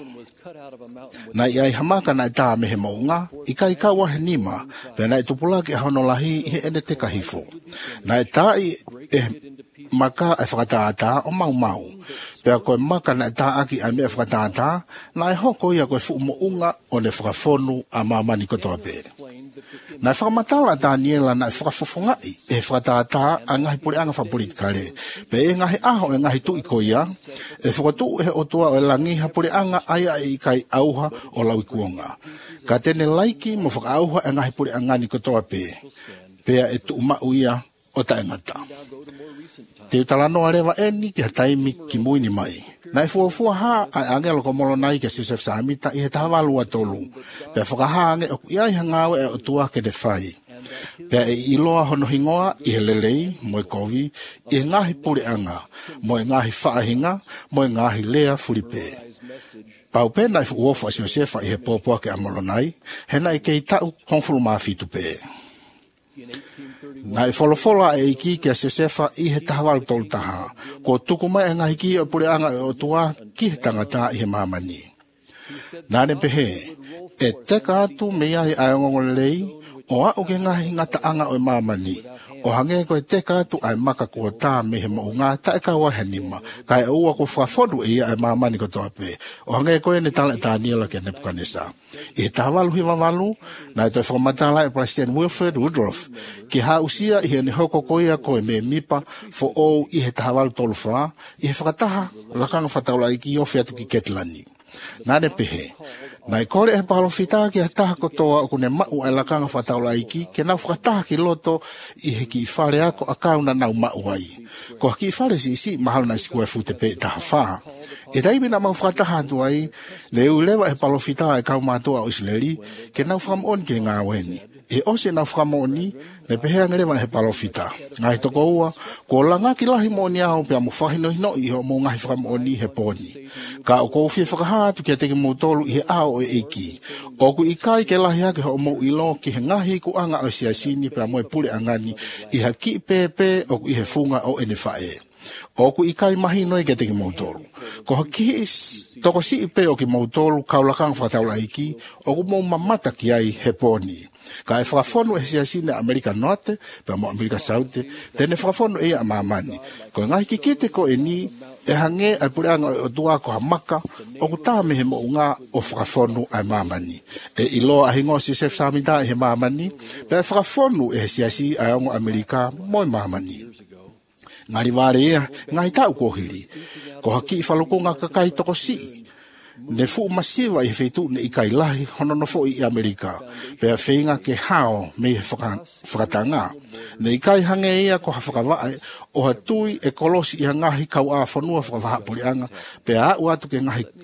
Na i ai hamaka na i tā mehe maunga, i kai kaua he nima, pe na i tupulaki a honolahi i he ene te kahifo. Na i tā i e maka e whakataata o mau mau. Pea koe maka na i tā aki a mea whakataata, na i hoko ia koe fu mo unga o ne whakafonu a mamani kotoa pere. Na e whakamatala tā niela na e whakafofongai e whakataata a ngahi puri anga whapolitikare. Pe e ngahi aho e ngahi tu i koia, e whakatu e otua o e langi ha puri anga aia e i kai auha o lau i kuonga. Ka tene laiki mo whakaauha e ngahi puri anga ni kotoa pe. Pea e tu umau ia o ta engata. Te utalano arewa eni ki ha taimi ki muini mai. Na e fuafua ha ai angelo ko molo nai ke Joseph Samita i he tawalu atolu. Pea whakahange o iai hangawe e o tua ke de whai. Pea e iloa hono hingoa i he lelei, mo e kovi, i he ngahi puri anga, mo e ngahi whaahinga, mo e ngahi lea furipe. Pau pena i fuofu a Josefa i he pōpua ke amolo nai, hena i kei tau hongfulu mawhitu pe. Na e wholofola e iki ki a Josefa i he tahawalu tolu taha, ko tukuma e ngahi ki o puri anga e o tua ki he tangata i he mamani. Nane pehe, e teka atu me ia i aiongongo lei, o a o ke ngahi ngata anga o e mamani, o hange ko e teka atu ai maka kua tā me he maunga ta e kaua he nima, ka e ua ko whafodu e ia ai mamani ko toa pe, o hange ko e ne tala e tāniela ke Nebuchadnezzar. I he tawalu hiwa walu, na e toi whamatala e President Wilfred Woodruff, ki ha usia i he ne hoko koia ko e me mipa fo o i he tawalu tolu wha, i he whakataha lakanga whataula i ki o whiatu ki Ketlani. Nane pehe. Nai kore e palofita ki hataha kotoa o kune mau e lakanga whataula iki, ke nau whakataha ki loto i he ki whare ako a kauna nau mau ai. Ko ki whare si isi mahalo na sikua fute pe taha wha. E taibi na mau whakataha atu ai, le ulewa e palofita e kau mātua o Isleri, ke nau whamaoni ke ngā weni. E ose na whamaoni, me pehea ngelewa he palofita. Ngai toko ua, ko langa ki lahi moni au pe amu whahino hino i ho mo ngahi whamaoni he poni. Ka o kou fie whakahatu ki a teki mautolu i he ao e eiki. O ku ikai ke lahi hake ho mo ilo ki he ngahi ku anga o siasini pe amu e pule angani i ha ki pepe o ku i he funga o ene whae. O ku ikai mahi noi ke teki mautolu. Ko haki toko si ipe o ki mautolu kaulakang whataula iki, o ku mo mamata ki ai he poni. Ka e whakafonu e siasine Amerika Norte, pe mo Amerika South, tene whakafonu e a mamani. Ko ngai ki kite ko e ni, e hange ai pureanga o tua ko hamaka, o ku tāme he mo unga o whakafonu ai mamani. E ilo a hingo si sef samita e he mamani, pe e whakafonu e siasi ai ongo Amerika mo e mamani. Ngari ware ea, ngai tau kohiri. Ko haki i whalokonga kakai toko si. Ne fu masiva i feitu ne ikai lahi hono no fo i Amerika. Pea feinga ke hao me he whakatanga. Ne ikai hange ia ko ha whakawai o ha tui e kolosi i ngahi kau a whanua whakawaha purianga. Pea au atu ke ngahi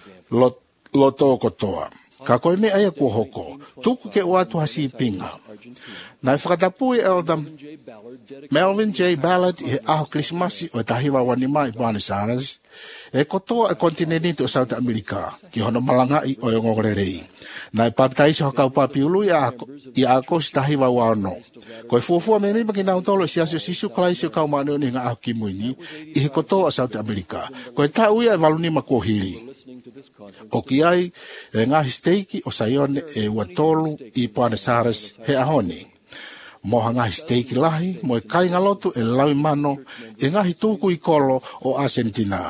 loto kotoa. Ka koe me aia kua hoko. Tuku ke o atu hasi pinga. Nai whakatapui Elder Melvin J. Ballard i he aho Krismasi o tahiwa wanima i Buenos Aires. E kotoa e kontineniti o South America, ki hono malanga i o yongorerei. Nai papitaisi ho kau papi ulu i ako si tahiwa wano. Ko e fuafua me mipa ki nau tolo i siasio sisu klaisi o kau maaneo ni nga aho kimuini i he kotoa o South America. Ko e tau ia e valunima kua hiri. O ki ai e ngahi steiki o Sayone e uatolu i Buenos Aires he ahoni. Moha ngahi steiki lahi, mo e kai ngalotu e lawi mano e ngahi tuku i kolo o Argentina.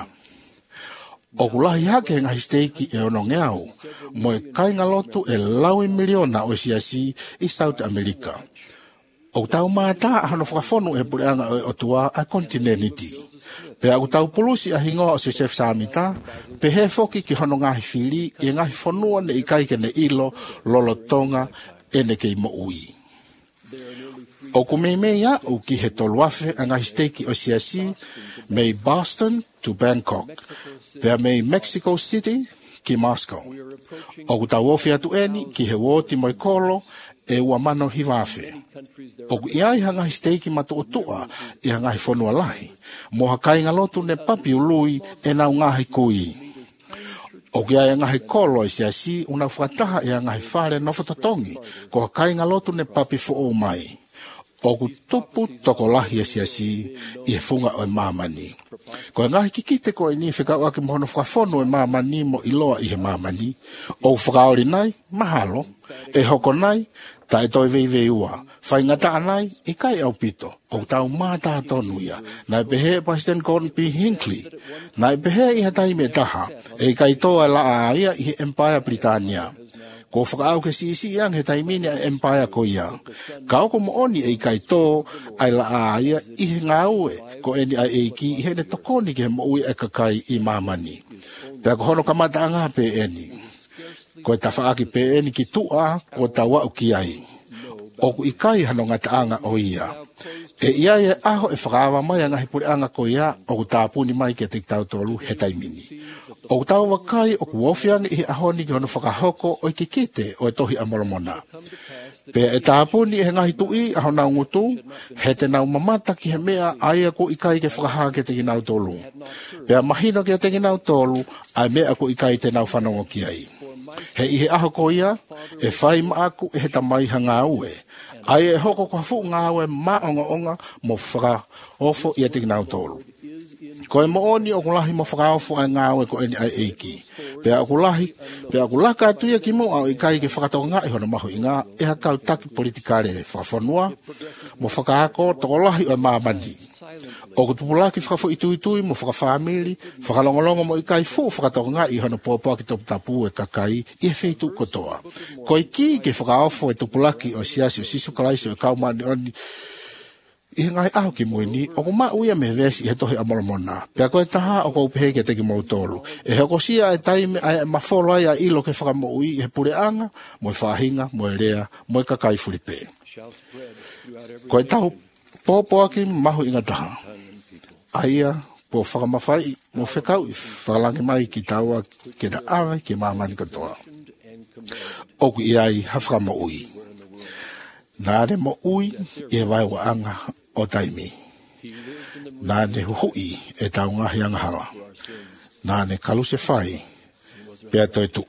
O kulahi hake ngahi steiki e ono ngeau, mo e kai ngalotu e lawi miliona o siasi i South America. O tau mata hano whakafonu e pureanga o tua a kontineniti. Pe au tau pulusi a hingoa o Sesef Samita, pe he foki ki hono ngahi whiri e ngahi whanua ne ikai ke ne ilo lolotonga e ne kei mo ui. O kumeimea u ki he toluafe a ngahi steiki o siasi mei Boston to Bangkok, pe mei Mexico City ki Moscow. O ku tau ofi atu eni ki he woti moi kolo e ua mano hiwafe. O ku iai hangahi steiki matu o tua i hangahi whanua lahi, mo hakai ngalotu ne papi ului e nau ngahi kui. O ku iai hangahi kolo i siasi una whataha i hangahi whare no whatatongi, ko hakai ngalotu ne papi fo o mai. O ku tupu toko lahi e siasi i he funga o e mamani. Ko e ngahi kikite ko e ni whikau ake mohono whakafonu e mamani mo iloa i he mamani. O whakaori nai, mahalo, e hoko nai, ta e toi vei vei ua. Whai ngata anai, i kai au pito, o tau māta tonuia. Nai pehe President Gordon B. Hinckley. Nai pehe i hatai me taha, e kai toa la a ia i he Empire Britannia. Ko whakaau ke sisi iang he taimini a Empire ko ia. Ka oko mo oni e kai tō ai la a ia i he ngā ue, ko eni ai eiki i he ne tokoni ke he mo ui e kakai i mamani. Pea ko hono kamata anga pe eni. Ko e tawhaaki pe eni ki tua, ko tawa u ki ai. O ku ikai hano ngata anga o ia. E ia e aho e whakaawa mai anga he puri anga ko ia, o ku tāpuni mai ke te tau tolu he taimini. O tau wakai o ku wofiangi i ahoni ki hono whakahoko o i kikite o e tohi amolomona. Pea e tāpuni e ngahi tui aho nau ngutu, he te nau mamata ki he mea aia ko ikai ke whakaha ke te kinau tolu. Pea mahino ke te kinau tolu, ai mea ko ikai te nau whanongo ki ai. He i he aho ko ia, e whai maaku e he tamai hanga ue. Ai e hoko ko hafu ngā ue maonga onga mo whaka ofo i te kinau tolu. Ko e mooni o kulahi mo whakaofu ai ngāwe ko eni ai eiki. Pea o kulahi, pea o kulaka atuia ki mo au i kai ke whakatau ngā i hono mahu i ngā e hakau taki politikare whakafonua, mo whakaako toko lahi o e mamani. O kutupulaki whakafo itui tui mo whakawhamiri, whakalongolongo mo i kai fu whakatau ngā i hono pōpua ki topu tapu e kakai i he wheitu kotoa. Ko i ki ke whakaofu e tupulaki o siasi o sisu kalaisi o e kaumani oni i ngai au ki moini o ko ma uia me vesi he tohi amolomona pe ko taha o ko pe ke te ki mo tolu e he ko sia e taime ai ma folo ai i lo ke fa mo ui he pure anga mo fahinga mo rea mo ka kai fulipe ko tau popo aki mahu inga taha aia po fa ma fai mo fe kau fa langi mai ki taua ke da ave ki mama ni ko toa o ku ai ha fa mo ui na re mo ui e vai wa anga o taimi na ne hui e taunga hianga hala na ne kalu se fai pe to tu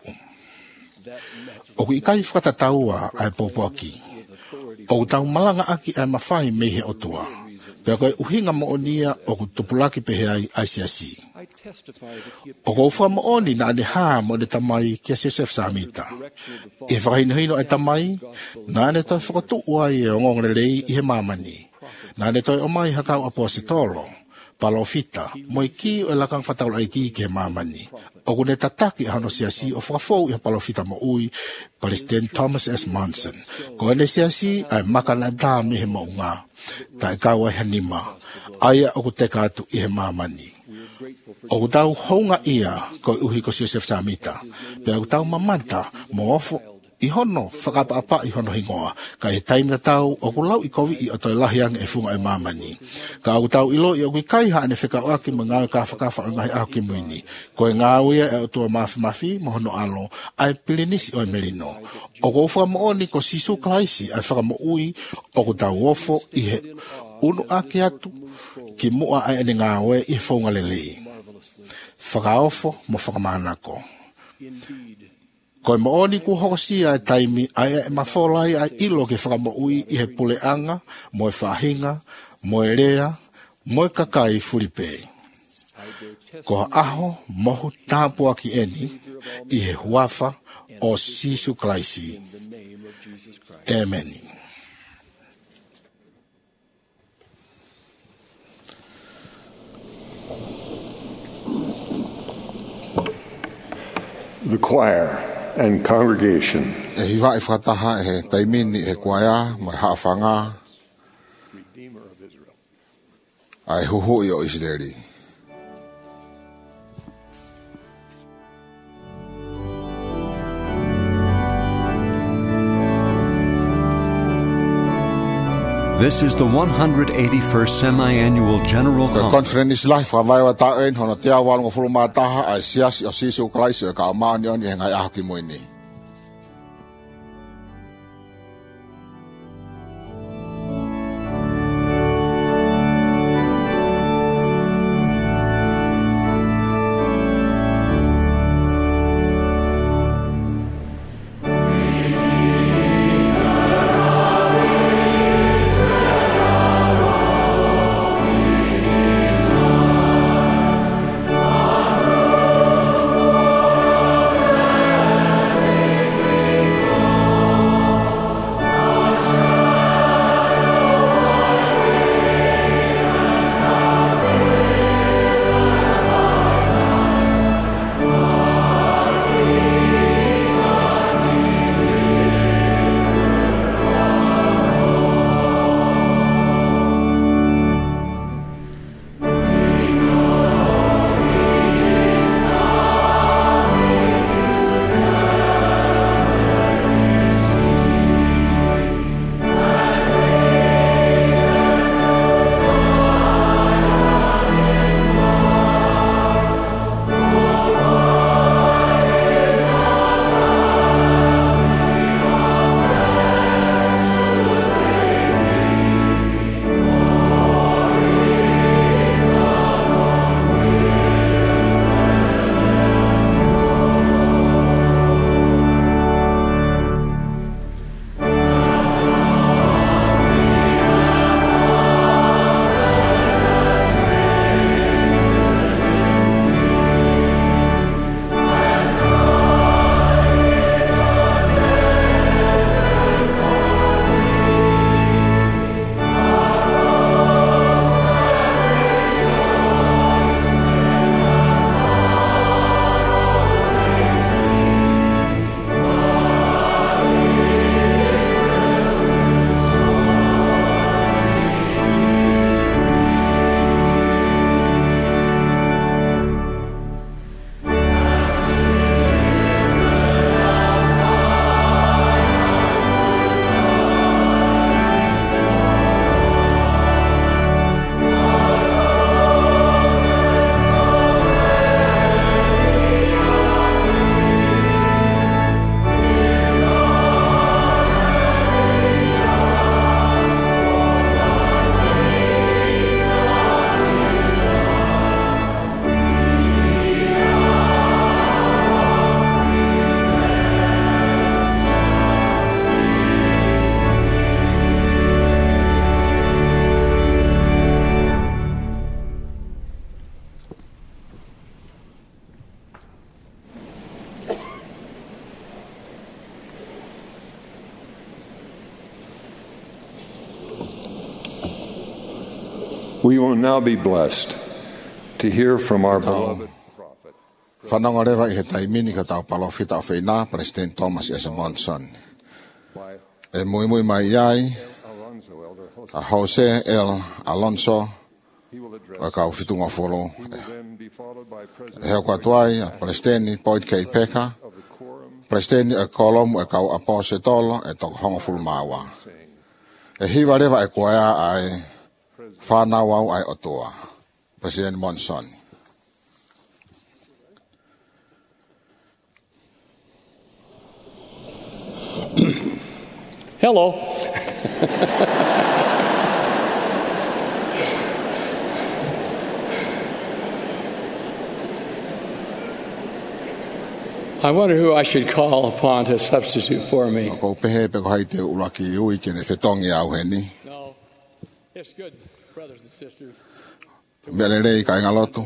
o ku kai fata taua ai popo aki o tau malanga aki ai mafai me he o tua pe ko uhinga mo onia o ku tupulaki pe ai asiasi o ko fa mo oni na ne ha mo de tamai ke se se samita e vai no hino e tamai na ne to fo tu wa e ngong le i he mamani na ne to o mai ha ka apostolo palofita mo ki o la kan fatau ai ki ke mamani o ku ne tataki hano siasi o fa fo e palofita mo ui Palestine Thomas S. Monson ko ne siasi ai makana da me he mo nga ta ka wa hanima aya o ku te ka tu i he mamani o tau honga ia ko uhi ko Joseph Samita pe o tau mamanta mo ofo i hono whakapapa i hono hingoa ka e taimna tau o kulau i kovi i o toi lahiang e funga e mamani ka o tau ilo i o kui kaiha ane whika o aki mga ka whakawha o ngahi aki muini ko e ngāwia e o tua mafi mafi mo hono alo ai pilinisi o e melino o ko ufa mo oni ko sisu klaisi ai whaka mo ui o ku tau ofo i he unu aki atu ki mua ai ane ngāwe i funga lelei whakaofo mo whakamanako ko e mooni ku hokosia e taimi ai e mafolai ai ilo ke whakamo ui i he puleanga mo e whahinga mo e rea mo e kakai furipe ko aho mohu tāpua ki eni i he huafa o Sisu Klaisi. Amen. The choir and congregation e hiwa e whataha e he taimini e kuaia mai haafanga ai huhu i o Israeli. This is the one hundred eighty-first Semi-Annual General Conference. Conference lai whawai wa taen hono te awal ngo fulu mataha ai siasi o Sisu Klaisi o ka amaani o ni hengai aho ki moini. Amen. We will now be blessed to hear from our beloved prophet. Whanonga rewa i he taimini ka tau palofita o whaina, President Thomas S. Monson. E mui mui mai iai, a Jose L. Alonso, o kau fitunga wholo. E heo katuai, a President Boyd K. Peka, President e kolom e kau apose tolo e toko hongo fulmawa. E hiwa rewa e kuaya ai whanau ai otua. President Monson. Hello. I wonder who I should call upon to substitute for me. Ko pehe pe ko haite ulaki ui ke ne fetongi au heni. No, it's good, brothers and sisters. Melelei ka ingalotu.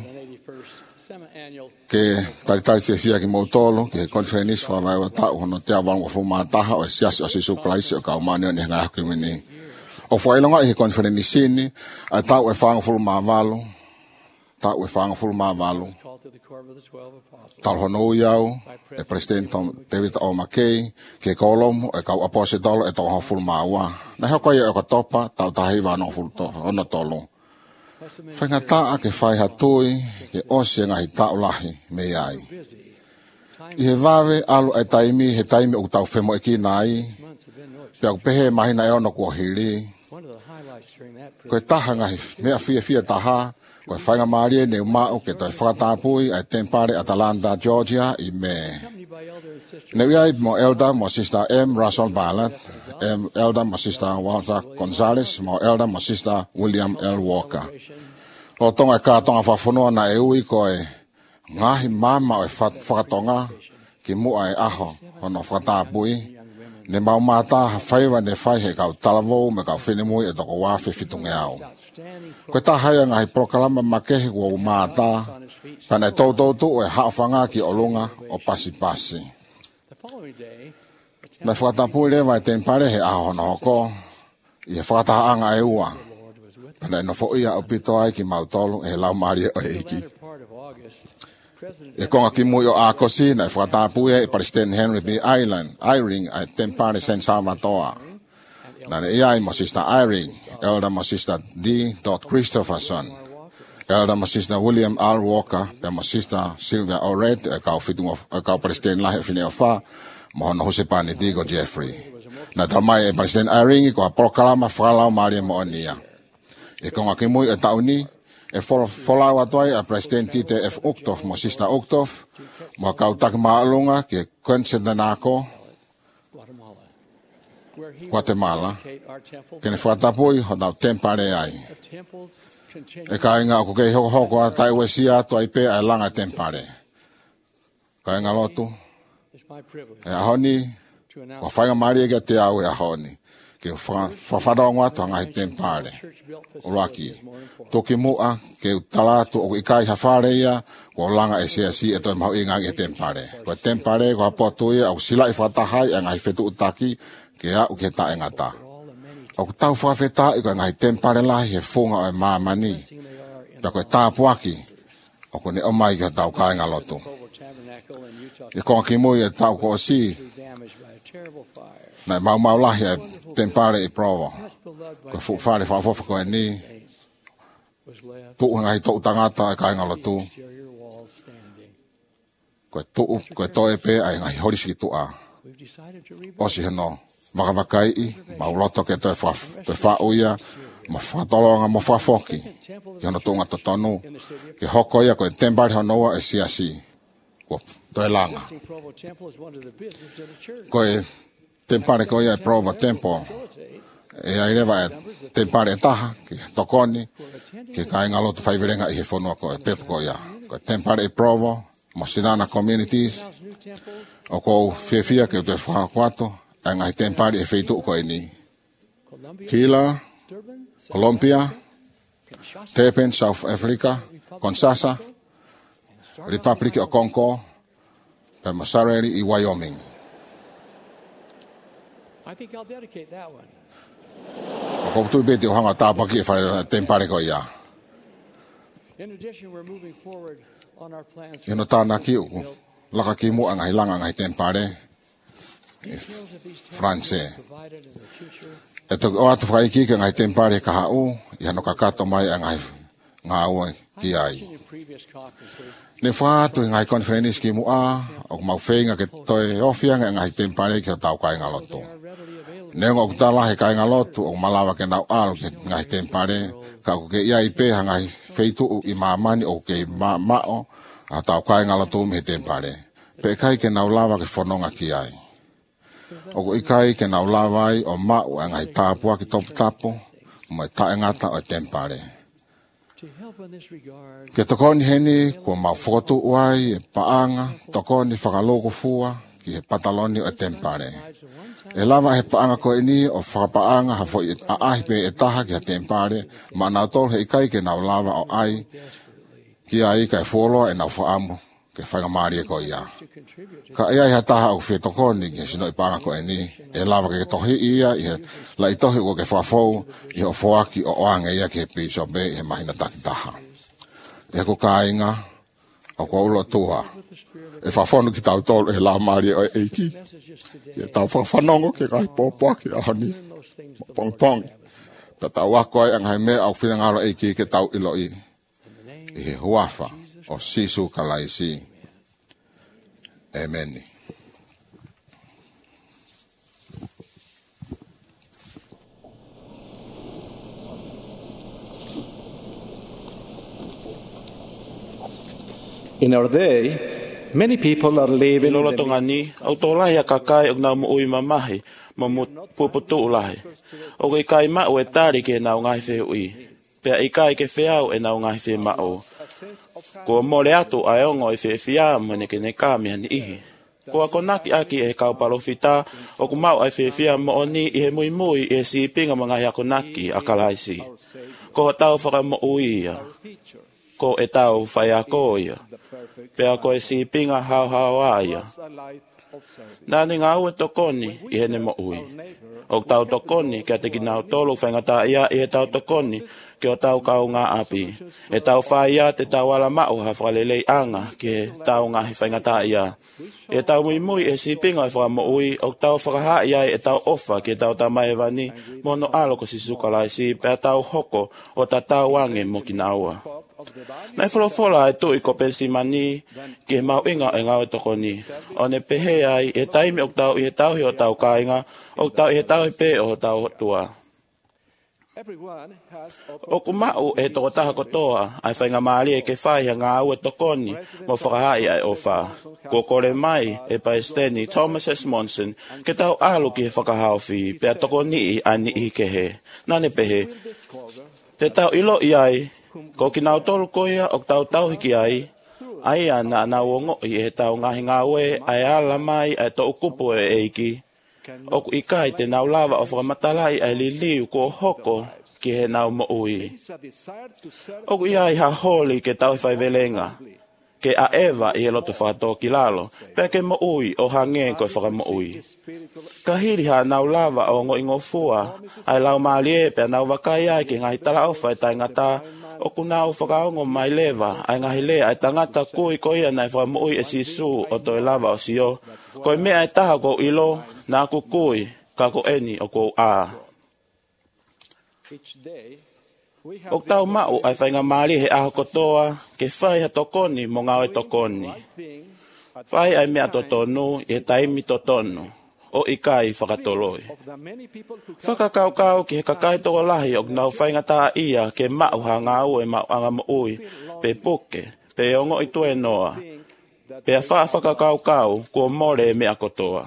Ke tari tari se fia ki mautolo, ke konferenis wha mai wata uhono te awang o fuma taha o siasi o sisu klaisi o ka umani o ni hanga haki mini. O whailonga i he konferenisini, a tau e whanga fuma avalu, tau e whanga fuma avalu. Tal hono iau, e President David O. McKay, ke kolom, e kau apositolo e toha fuma awa. Na heo koe e o katopa, tau tahi wano ono tolo. Whangataa ke whai hatui, ke osi ngahi taulahi me ai. I he wawe alu e taimi, he taimi o tau whemo e ki nai, pe au pehe mahina e ono kua hiri. Koe taha ngahi mea fia fia taha, koe whainga maarie ne umau ke toi whakatapui ai tempare Atalanta, Georgia i me. Ne iai mo elder mo sister M. Russell Bartlett, M. elder mo sister Walter Gonzalez, mo elder mo sister William L. Walker. O tonga ka tonga whafonua na e ui koe ngahi mama o e whakatonga ki mua e aho hono whakatapui. Ne mau mata ha whaiwa ne whai he kau talavou me kau whenimui e toko wafe fitunge au. Koe ta haia ngahi prokalama makehi kua umata, pana e tautoutu o e haawhanga ki olunga o pasi pasi. Na whakatapui lewa e tempare he aho hono hoko, i he whakataanga e ua. Pana e nofo ia o pito ai ki mautolu e he lau maari o eiki. E konga ki mui o Akosi na e whakatapui e President Henry B. Island, Iring e tempare San Salvatoa. Na ne iai mo sister Iring, elder mo sister D. Christopherson, elder mo sister William R. Walker, pe mo sister Sylvia Ored, e kau fitungo, e kau President lahe fineo fa, mo hono husepani Digo Jeffrey. Na talmai e President Iring, ko a prokalama whalau maria mo onia. E konga ki mui e tauni, e wholau atuai a President T T F Uktof, mo sister Uktof, mo kau tak maalunga ke Quencendanako, Guatemala, kene whatapui ho nau tempare ai. E ka inga o kukei hoko hoko a tai wesia to ai pe ai langa tempare. Ka inga lotu, e ahoni, ko whainga maari e kia te au e ahoni. Ke whawhadaonga to ngai tempare. Uraki. Toki mua, ke talatu o ikai hawhare ia, ko langa e sea si e toi mahu inga e tempare. Ko tempare, ko hapotu ia, au sila i whatahai, e ngai whetu utaki, ke au ke ta engata. O ku tau whawheta i koe ngai tempare lahi he whunga o e mamani. Pea koe tāpuaki, o ku ne omai ke tau kāinga lotu. I konga ki mui e tau ko si, na mau mau lahi e tempare i provo. Koe whare whawhofa koe ni, tuu ngai tou tangata e kāinga lotu. Koe tuu, koe toe pe ai ngai horisiki tua. Osi heno. Makavakai i, mauloto ke toi whauia, ma whatolonga mo whafoki, ki hono tunga totonu, ke hoko ia koe tempare honoa e siasi, ko toi langa. Koe tempare koe ia e Provo Temple, e airewa e tempare e taha, ki tokoni, ki ka inga lotu whaivirenga i he whanua koe, pepu koe ia. Koe tempare e Provo, mo Sinana Communities, o kou whiawhia ke toi whakakuato, ai ngai tempare e feitu ko ni. Kila, Colombia, Durban, South Africa, Kinshasa, Republic of Congo, pe Masareri i Wyoming. I think I'll dedicate that one. Ko tu beti o hanga tāpaki e whare tempare ko ia. Ino tāna ki uku. Laka ki mu angai langa ngai tempare. France. E to o atu whaiki ka ngai tempare ka hau. Ia no kakato mai angai ngā ua ki ai. Ne whātu ngai konferenis ki mu a. O mau whenga ke toi ofianga ngai tempare ki o tau kai ngaloto. Ne ngok tala he kai ngaloto o malawa ke nau alo ki ngai tempare. Ka ko ke ia ipe ngai feitu i mamani o ke ma mao. A tau kai ngaloto me tempare. Pe kai ke nau lava ke whanonga ki ai. O ko ikai ke nau lava ai o mao e ngai tāpua ki topu tapo. Mai tae ngata o tempare. Ke tokoni heni kua mau whakatu uai e paanga. Tokoni whakaloko fua ki he pataloni o tempare. E lava he paanga ko ini o whakapaanga ha fo a ahipe e taha ki he tempare. Ma nau tol he ikai ke nau lava o ai. Ki ai kai folo e nau whaamu. Ke whainga maari e ko ia. Ka ia i ha taha o whi tokoni ki he sino i paanga ko ini. E lava ke tohi ia i he la i tohi o ke whafou i he o whoaki o oanga ia ki he piso be i he mahina taki taha. E ko kāinga o ko ulo tuha. E whafonu ki tau tolu e la maari o eiki. E tau whanongo ke kai pōpua ki ahani. Pong pong. Ta tau wako ai angai mea au whina ngaro eiki ke tau ilo i. I he huafa o sisu kalaisi. Amen. In our day, many people are living in the ni au tolahi a kakai o nau ui mamahi ma mu puputu ulahi. O ke kai mao e tari ke nau ngai whi ui. Pea i kai ke whiau e nau ngai whi mao. Ko more atu ai ongo i whi whia mene ke ne kāmia ni ihi. Ko a konaki aki e kau palofita o ku mau ai whi whia mo oni i he mui mui i he si pinga mga hi a konaki a kalaisi. Ko ha tau whaka mo ui ia. Ko e tau whai a ko ia. Pea ko e si pinga hao hao a ia. Nani ngā ue tokoni i hene mo ui. O tau tokoni kia te ki nau tolu whaingata ia i he tau tokoni ki o tau kau ngā api. E tau whai ia te tau ala mao ha whakalelei anga ki he tau ngā hi whaingata ia. E tau mui mui e si pinga i whaka mo ui o tau whakaha ia e tau ofa ki e tau tamai vani mono alo ko si sukalai si pea tau hoko o ta tau wange mo ki naua. Nai wholofola e tui ko pensi mani ki he mau inga e ngau e tokoni. O ne pehe ai e taimi o tau i he tau hi o tau kāinga, o tau i he tau hi pe o tau tua. O ku mau e toko taha kotoa, ai whainga maari e ke whai ha ngā au e tokoni mo whakahai ai o wha. Ko kore mai e paesteni Thomas S. Monson ke tau alu ki he whakahauwhi, pea tokoni i ani i ke he. Nane pehe, te tau ilo i ai, ko ki nau tolu koia o tau tau hiki ai, ai ana nau ongo i e tau ngahi ngā ue, ai ala mai ai to ukupu e eiki. O ku ikai te nau lava o whakamatalai ai li liu ko hoko ki he nau mo ui. O ku iai ha holi ke tau whai velenga, ke a ewa i he lotu whakatō ki lalo, pia ke mo ui o hange koe whaka mo ui. Ka hiri ha nau lava o ngo ingo fua, ai lau maalie pia nau wakai ai ki ngahi tala au whai tai ngata, o ku nau whakaongo mai lewa, ai ngahi lea ai tangata kui koia nai whaka mo ui e si su o toi lava o si o, koe mea e taha ko ilo, nā ku kui, ka ko eni o ko a. O tau mau ai whainga maari he aho kotoa, ke whai ha tokoni mo ngau e tokoni. Whai ai mea totonu, e taimi totonu, o ikai whakatoloi. Whakakaukau ki he kakai toko lahi o nau whainga tā ia ke mau ha ngau e mau anga mo ui, pe puke, pe ongo i tue noa. Pe a wha whakakaukau, kua more e mea kotoa.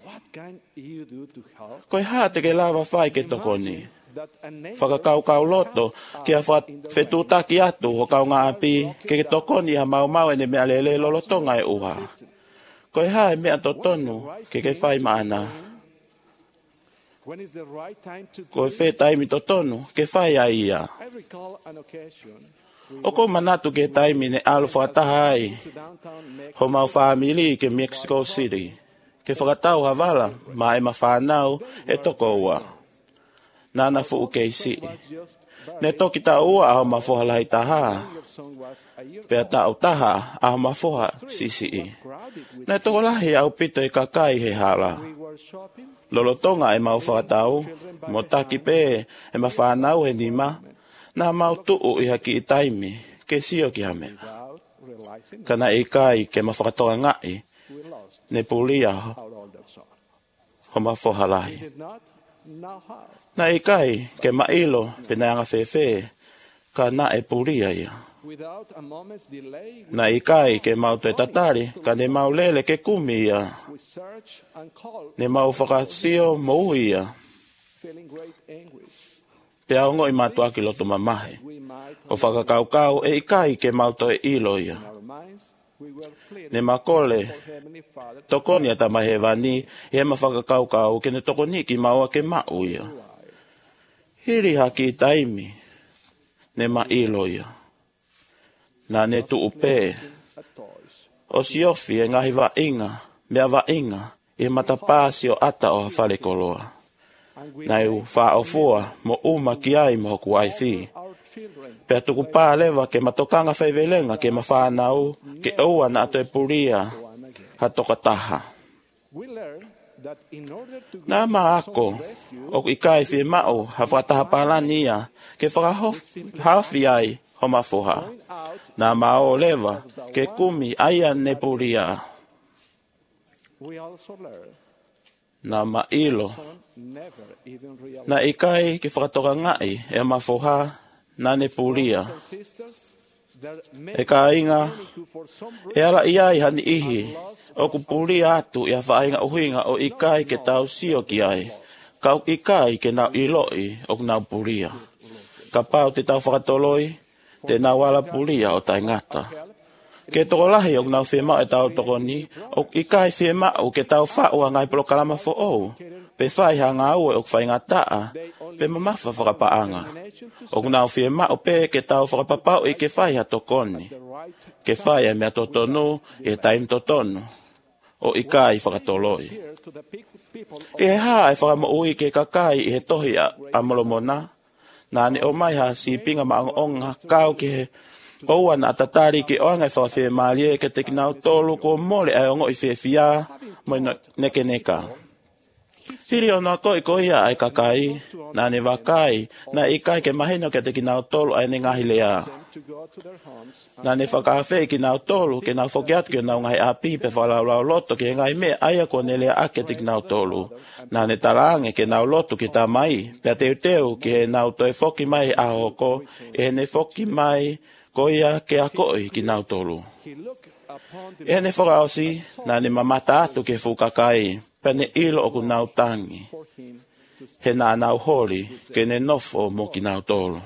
Koe hā te ke lava whai ke tokoni. Whakakaukau loto, ki a whetūtaki atu ho kau ngā api, ke ke tokoni ha mau mau ene mea lele lolotonga e uha. Koe hā e mea totonu, ke ke whai maana. Koe whe taimi totonu, ke whai a ia. O ko manatu ke taimi ne alu whakataha ai, ho mau whamili ke Mexico City. Ke whakatau havala, ma e mawhanau e toko ua. Nana fu ukei si. Ne toki ta ua au mawhohalai taha, Pea tau taha a mafoha sisi i. Nai toko lahi au pito i kakai he hala. Lolotonga e mau whakatau, mo taki pe e mawhanau he nima, na mau tuu i haki i taimi, ke sio ki hame. Kana i kai ke mawhakatoa ngai, ne pulia ho mafoha lahi. Na i kai ke mailo pe nanga whewhe, ka na e pulia ia. Na i kai ke mau te tatari, ka ne mau lele ke kumi ia. Ne mau whakasio mou ia. Pe aongo i matua ki loto mamahe. O whakakaukau e i kai ke mau to e ilo ia. Ne makole, tokoni ata mahe vani, i he mawhakakaukau ke ne tokoni ki maua ke mau ia. Hiri haki i taimi, ne ma ilo ia. Na ne tu upe. O siofi e ngahi wa inga, mea wa inga, i matapasi o ata o hawhale koloa. Na iu wha o fua, mo uma ki ai mo hoku aifi. Pea tuku pā lewa ke matokanga whaivelenga ke mawhanau, ke oua na ato e puria, hatoka taha. Nā ma ako, o i kai whi mao, hawhataha pālania, ke whakahawhi ai, ho mafoha. Nā mao lewa, ke kumi aia ne puria. Nā mailo. Nā ikai ke whakatoka ngai e mafoha nā ne puria. E ka inga, e ala iai hani ihi, o ku puria atu i a whainga uhinga o ikai ke tau sio ki ai. Kau ikai ke nau iloi o nau puria. Ka pau te tau whakatoloi, te nā wala pulia o tai ngata. Ke toko lahi o nau whema e tau toko ni, o i kai whema o ke tau whaua ngai pro kalama fo ou. Pe whai ha ngā ue o kwhai ngā taa, pe mamafa whakapaanga. O nau whema o pe ke tau whakapapau i ke whai ha tokoni. Ke whai e mea totonu, e taim totonu. O i kai whakatoloi. E he haa e whakamo ui ke kakai i he tohi a, a molomona. Nāne o mai ha si pinga maonga kau ki he oua na atatari ki oanga i whawhewhe maalie ke te kinau tolu ko mole ai ongo i whewhia mo i neke neka. Hiri o noa koi koia ai kakai, nāne wakai, na i kai ke mahino ke te kinau tolu ai ne ngahi lea. Nāne whakawhe ki nau tolu ke nau whokiatu ki o nau ngai api pe whalaulau loto ki he ngai me aia ko ne lea ake te kinau tolu. Nāne talange ke nau loto ki tā mai, pia teu teu ki he nau toi whoki mai a hoko, e ne whoki mai koia ke a koi ki nau tolu. E ne whakaosi, nāne mamata atu ke whukakai, pia ne ilo o ku nau tangi. He nā nau hori ke ne nofo mo ki nau tolu.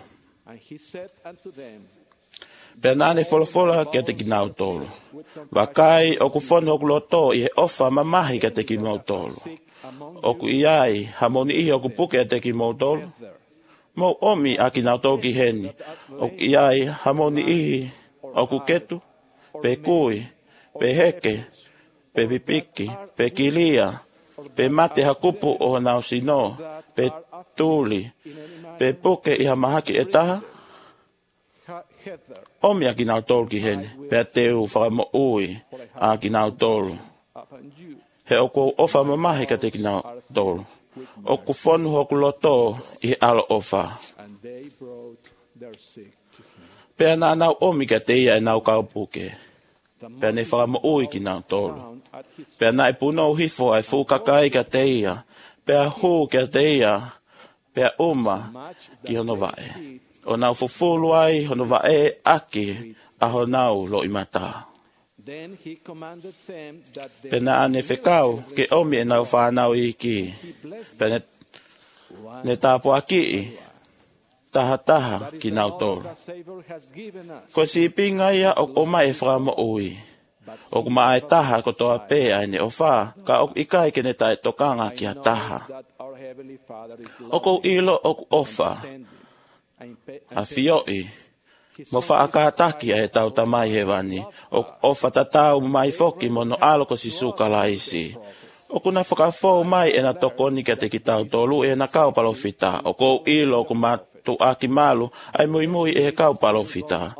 Pea nāne wholofola ke te ki nau tolu. Wakai o ku whono o ku loto i he ofa mamahi ke te ki nau tolu. O ku iai, hamoni ihi o ku puke a te ki nau tolu. Mo omi a ki nau tolu ki heni. O ku iai, hamoni ihi o ku ketu, pe kui, pe heke, pe pipiki, pe kilia, pe mate hakupu o nau sino, pe tuli, pe puke i hamahaki e taha. Omi a ki nau tolu ki heni, pe teu whakamo ui a ki nau tolu. He o ko ofa mamahi ka te ki nau tolu. O ku whonu hoku loto i alo ofa. Pea nā nau omi ka te ia e nau kaupuke. Pea ne whakamo ui ki nau tolu. Pea nā e puno hifo ai fukakai ka te ia. Pea hu ka te ia. Pea uma ki hono vae. O nau fufulu ai hono vae aki a honau lo imata. Pena ane whekau ke omi e nau whanau i ki. Pena ne tāpo aki taha taha ki nau tolu. Ko si pinga ia o o mai e whakamo ui. O kuma ai taha ko toa pe ai ne o wha, ka o ikai ke ne tai tokanga ki a taha. O ko ilo o ofa. A fioi. Mo whaakataki e tau tamai he wani. O ofa tatau mai foki mo no alo ko si suka laisi. O kuna whakafou mai e na tokoni ke te ki tau tolu e na kau palofita. O kou ilo o kuma tu aki malu ai mui mui e kau palofita.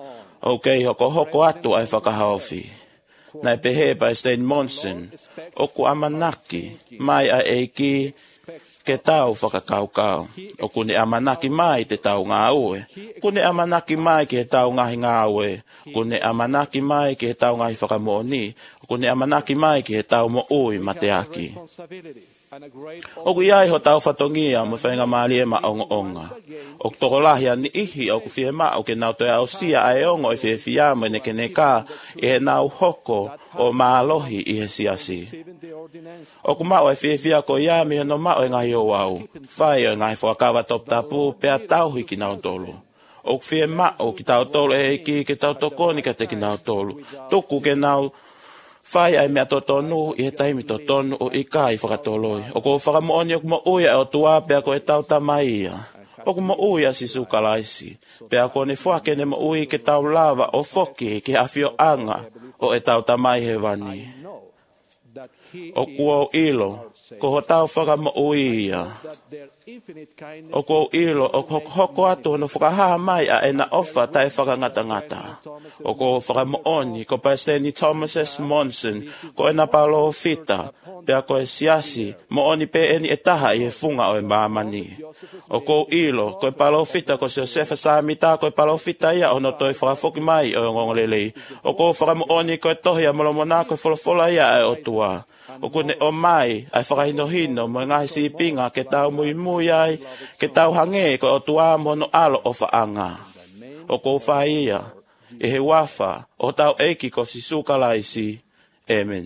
Okay, hoko hoko atu ai whakahaofi. Nei pehe pa Stein Monson, oku amanaki, mai a eiki ke tau whakakaukau. Oku ne amanaki mai te tau ngā ue. Kune amanaki mai ke tau ngahi ngā ue. Kune amanaki mai ke tau ngahi whakamoni. Kune amanaki mai ke tau mo ui mateaki. Oku iai ho tau whatongia mo whainga maali e ma onga onga. Oku tokolahi ani ihi oku fie ma o ke nau toi au sia ai ongo i fie fia mo ne ke ne ka i he nau hoko o maalohi i he siasi. Oku mao e fie fia ko ia mi no mao e ngai o au. Whai o ngai whakawa top tapu pea tauhi ki nau tolu. Oku fie mao ki tau tolu e ki ke tau tokoni ka te ki nau tolu. Tuku ke nau Whai ai mea totonu i he taimi totonu o i kai whakatoloi. O ko whakamooni o kuma uia o tua pea ko e tau tamaia. O kuma uia si sukalaisi. Pea ko ne whake ne mo ui ke tau lava o foki ke awhio anga o e tau tamai he wani. O kua o ilo, ko ho tau whakamo uia. O ko ilo, o ko hoko atu no whakahaha mai a ena ofa tai whakangata ngata. O ko whakamooni, ko Pastor Thomas S. Monson, ko ena palo o fita, pea ko e siasi, mooni pe eni e taha i e funga o e maamani. O ko ilo, ko e palo o fita, ko se o sefa saamita, ko e palo o fita ia, ono toi whakafoki mai o ngongolelei. O ko whakamooni, ko e tohia molomona, ko e wholofola ia e o tua. O kune o mai, ai whakahino hino, mo ngahi si pinga, ke tau mui mui ai, ke tau hange, ko o tua mono alo o whaanga. O ko whaia, e he wafa, o tau eiki ko si sukalaisi. Amen.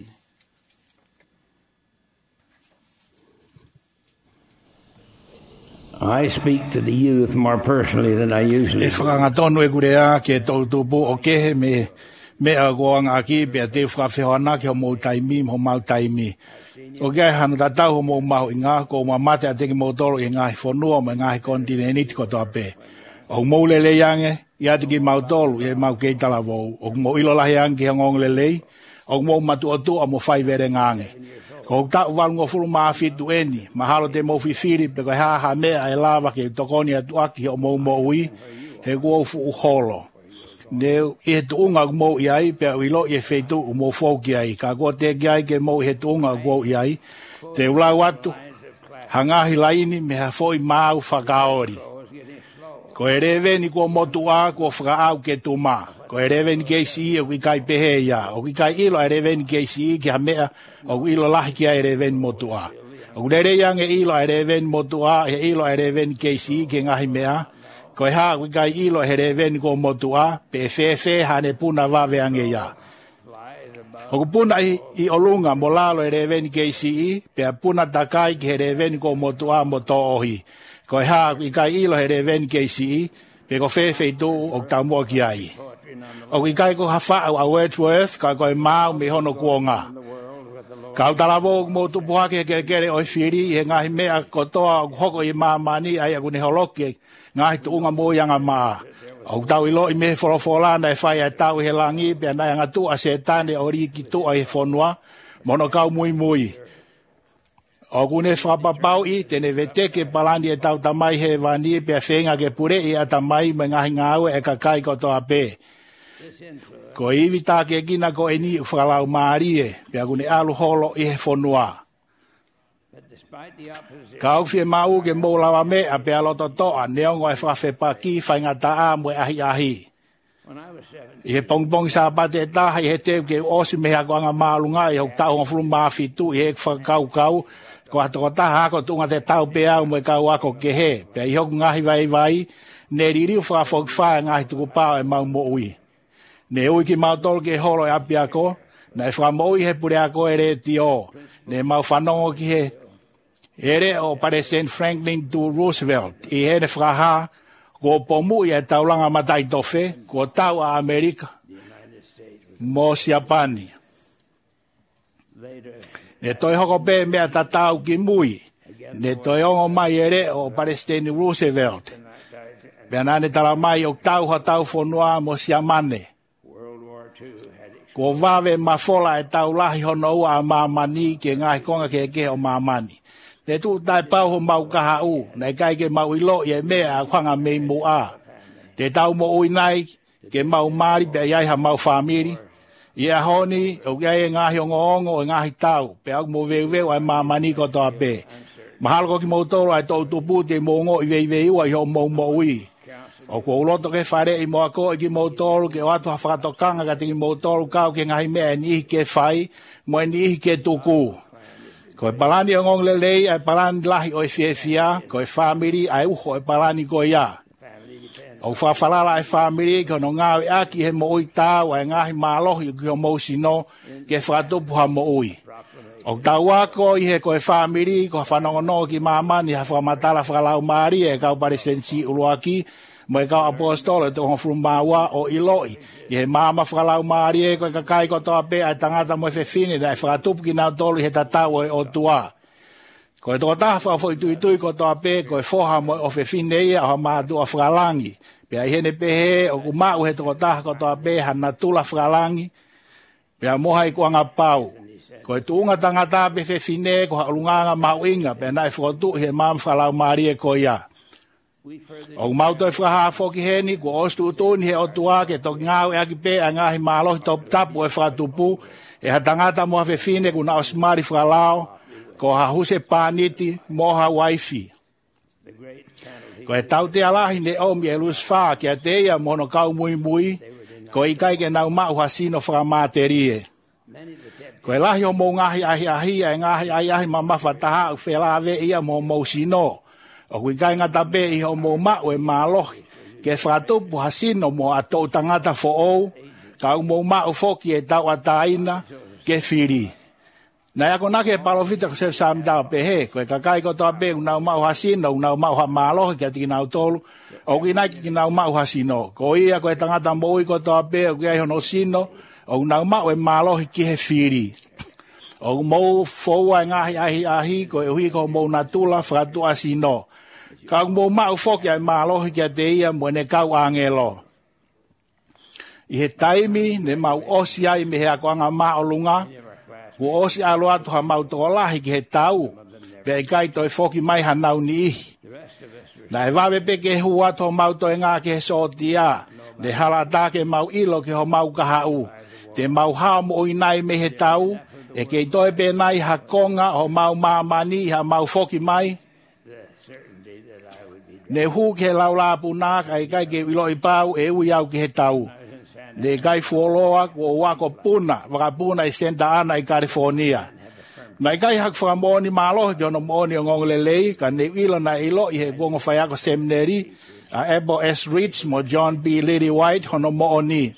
I speak to the youth more personally than I usually do. E whakangatonu e kurea ke tau tupu o kehe me me a goanga aki pe te whakawhehoana ki ho mou taimi, ho mau taimi. O kia hana tatau ho mou mahu inga, ko ma mate a teki mou tolo i ngahi whanua, ma ngahi kontineniti ko toa pe. O mou lele yange, i ati ki mau tolo, i mau keitala vau. O mou ilo lahi ange ki ngong lelei, o mou matu o tua mo whai vere ngange. Ko tau walungo fulu maa fitu eni, mahalo te mou whiwhiri, pe koe haha mea e lava ke tokoni atu aki o mou mo ui, he kua ufu uholo. Ne e tu unga mo iai pe ilo e feito mo foki ai ka ko te gai ke mo e tu unga go iai te ula watu hanga hilaini me ha foi mau fakaori ko ereve ni ko motua ko fra au ke tu ma ko ereve ni ke si o ki kai pehe ya o ki kai ilo ereve ni ke si ke me o ilo la ki ereve ni motua o dere yang e ilo ereve ni motua e ilo ereve ni ke si ke ngahi mea ko e haa kui kai ilo here veni ko motua, pe fefe hane puna wawe ange ia. O ku puna i, i olunga mo lalo here veni K C I, pe puna takai ki here veni ko motua mo to ohi. Ko e haa kui kai ilo here veni K C I, pe ko fefe tu o tamua ki ai. O kui kai ko hafa au a Wordsworth, ka ko e mau me hono kuonga. Ka utalavo mo tupuhake ke kere oi whiri, he ngahi mea kotoa hoko i maamani ai akune holoke, ngahi tu unga mo yanga maa. O tau ilo i me wholawholana e whai e tau he langi, pia nai anga tu a setane o riki tu a he whonua, mono kau mui mui. O kune whapapau i, tene veteke palani e tau tamai he vani, pia whenga ke pure i a tamai me ngahi ngāue e kakai kotoa pē. Ko iwi tāke kina ko e ni whakalau maarie, pia kune alu holo i he whonua. Ka uwhi e mau ke mōlawa me a pia loto toa, neongo e whawhe paki, whaingata a mwe ahi ahi. I he pongpong sa pate e taha, i he teo ke osi meha ko anga maalunga, i hok tau ngafuru maafitu, i he whakau kau, ko atoko taha ako tunga te tau pea mwe kau ako ke he, pia i hok ngahi vai vai, ne ririu whakafok whae ngahi tuku pao e mau mo ui. Ne ui ki mau tolu ke holo e api ako, na e whakamo ui he pure ako e re ti o, ne mau whanongo ki he, ere o President Franklin D. Roosevelt, i here whakaha, ko pomu i e taulanga matai tofe, ko tau a Amerika, mo Siapani. Ne toi hoko pē mea ta tau ki mui, ne toi ongo mai ere o President Roosevelt, pia nane tala mai o tau ha tau whonua mo Siamane. Ko wawe mafola e tau lahi hono ua a mamani ke ngahi konga ke ke o mamani. Ne tu tai pau ho mau kaha u, nei kai ke mau ilo i e mea a kwanga mei mu a. Te tau mo ui nai, ke mau mari pe ai ha mau family ia honi o ia ngahi ongo o ngahi tau pe au mo veve o ma mani ko to ape mahal ko ki mo toro ai to tu pu te mo ngo i veve i ho mo mo i o ko lo to ke fare i mo ko ki mo toro ke wa to fa to kanga ka ti mo toro ka ke ngahi me ni ke fai mo ni ke tuku ko palani ngong le le ai palani lahi o fia ko family ai u ho palani ko ya o fa falala e family ko no nga aki he mo ita wa nga hi malo hi ko mo sino ke fa to pa mo ui o tawa ko i he ko e family ko fa no no ki mama ni ha fa matala fa la mari e ka pare sensi uloaki mo ka apostolo to ho frumawa o iloi e mama fa la mari e ko ka kai ko to pe a tangata mo fe fine da fa to ki na tolu he tata o tua ko to ta fa fo tu tu ko to pe ko fo ha mo o fe fine ia ha ma do afralangi pe ai hene pe he o ku ma o he to ta ko to pe ha na tula afralangi pe mo hai ko anga pau ko tu nga tanga ta pe fe fine ko lunga nga ma winga pe na fo tu he mam fa la mari e ko ya o mau to fa ha fo ki he ni ko ostu tu ni he o tua ke to nga e ki pe anga hi ma lo to tap o fa tu pu e ha tanga ta mo fe fine ku na osmari fa lao ko ha huse paniti mo ha wifi ko e tau te alahi ne o mi e lus fa ki a te ia mono kau mui mui ko i kai ke nau mau hasino fra materie ko e lahi o mo ngahi ahi ahi e ngahi ahi ahi ma mawhataha u whelave ia mo mo sino o kui kai ngata pe i ho mo mau e malohi ke whatupu hasino mo atou tangata fo ou kau mo mau foki e tau ataina ke whiri na ya ko na ke palofita ko se sam da pe he ko ka kai ko to pe una ma hasino una ma ha malo ke ti na tolu o ki na ki na ma hasino ko ia ko tanga ta mo ko to pe ko ai no sino o una ma e malo ki he firi o mo fo wa nga ai ai ko e ko mo na tula fra tu asino ka mo ma fo ki ai malo ki te ia mo ne ka angelo i he taimi ne ma osia i me ha ko nga ma olunga ko osi alo atu ha mau to lahi ki he tau pe kai to foki mai ha nau ni na e vawe pe ke hu atu mau to nga ke so dia de hala ta ke mau ilo ke ho mau ka hau te mau ha mo inai me he tau e ke to e pe nai ha konga ho mau ma mani ha mau foki mai ne hu ke laula puna kai kai ke ilo i pau e u iau ke he tau le kai foloa ko wa ko puna wa puna i Santa Ana i California mai kai hak fa moni malo jo no moni ngong lele kan ne ilo na ilo i he gongo fa ko seminary a Ebo S Rich mo John B Lady White hono moni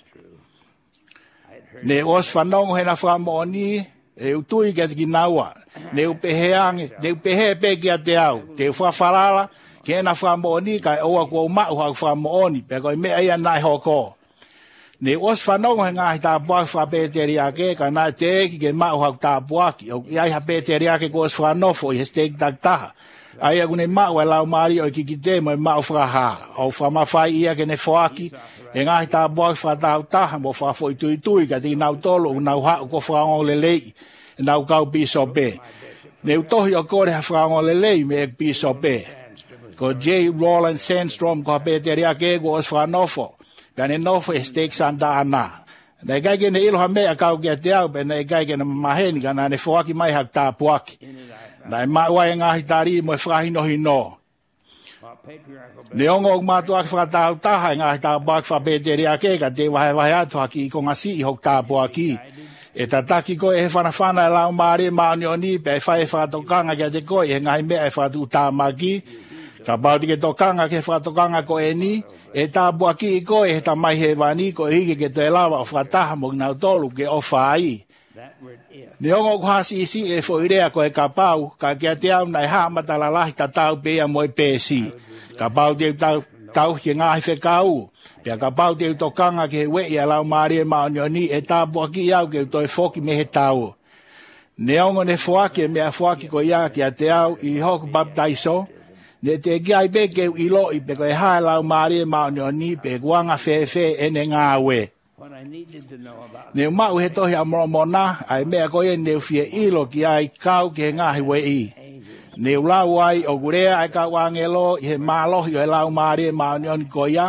ne os fa no he na fa moni e utui ke ki nawa ne u peheange ne u pehe pe ki ate au te fa falala ke na fa moni kai o ko ma o fa moni pe ko me ai na hoko ne os fanong nga ta bua fa beteria ke kana te ki ke ma o ta bua ki o ai ha beteria ke ko os fano fo i steak takta ai agune ma o la mari o ki ki te mo ma o fra ha o fa ma fa ia ke ne foaki e nga ta bua fa ta ta mo fa fo tu tu ka ti na tolo na ha ko fra on le le na ka pi so pe ne to yo ko re fra on le le me pi so pe ko J Roland Sandstrom ko beteria ke ko os fano fo dan no fo steak Santa Ana na ga ge ne ilo ha me ka ge te au be na ga ge na maheni kana ne fo aki mai ha ta puaki na ma wa nga hitari mo fra hino hino ne ongo ma to ak fra ta ta nga ta bak fa beteria ke ka te wa wa to aki ko ngasi i ho ta puaki e ta taki ko e fana fana la mari ma ni be fa e fa to kanga ge te ko e nga me e fa tu ta maki ka ba di ke to kanga ke fa to kanga ko eni e ta buaki ko e ta mai he vani ko hige ke te lava o fata mo na tolu ke o fai ne ongo kwasi si e fo idea ko e kapau ka ke te au nai ha matala la ta tau pe mo pe si kapau de tau tau ke nga fe kau pe kapau de to kanga ke we ya la mari ma ni e ta buaki au ke to e foki me he tau ne ongo ne foaki me a foaki ko ya ke te au i hok baptaiso ne te gai be ke ilo i pe ko e ha la mari ma ni pe guanga fe fe ene nga we ne ma u he to ya mo mona ai me ko e ne fie ilo ki ai kau ke nga hi we i ne la wai o gure ai ka wangelo i he malo i la mari ma ni ko ya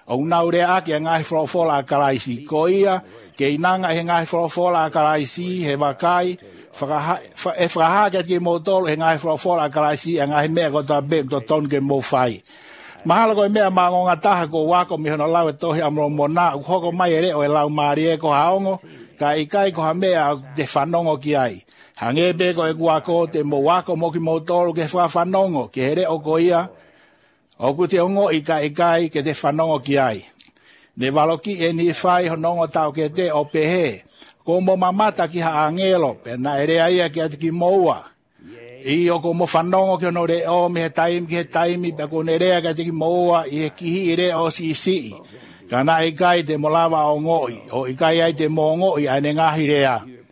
O nau rea ake a ngai wholofola a karaisi. Ko ia, ke inanga he ngai wholofola a karaisi, he wakai, e whakaha ke ki motolo he ngai wholofola a karaisi, a ngai mea ko ta bek to ton ke mo whai. Mahala ko e mea mangonga taha ko wako mi hono lau e tohi amro mona, u hoko mai ere o e lau maari e ko haongo, ka ikai ko ha mea te whanongo ki ai. Hangebe ko e wako te mo wako mo ki motolo ke wha whanongo, ke here o ko ia, o ku te ongo ika ikai ke te whanongo ki ai. Ne waloki e ni whai honongo tau ke te o pehe, ko mo mamata ki ha angelo, pe na ere aia ki ati ki moua. I o ko mo whanongo ki ono re o me he taimi ki he taimi, pe ko ne rea ki ati ki moua, i he kihi i re o si si. Ka na ikai te mo lava o ngoi, o ikai ai te mo ngoi, ai ne ngahi rea.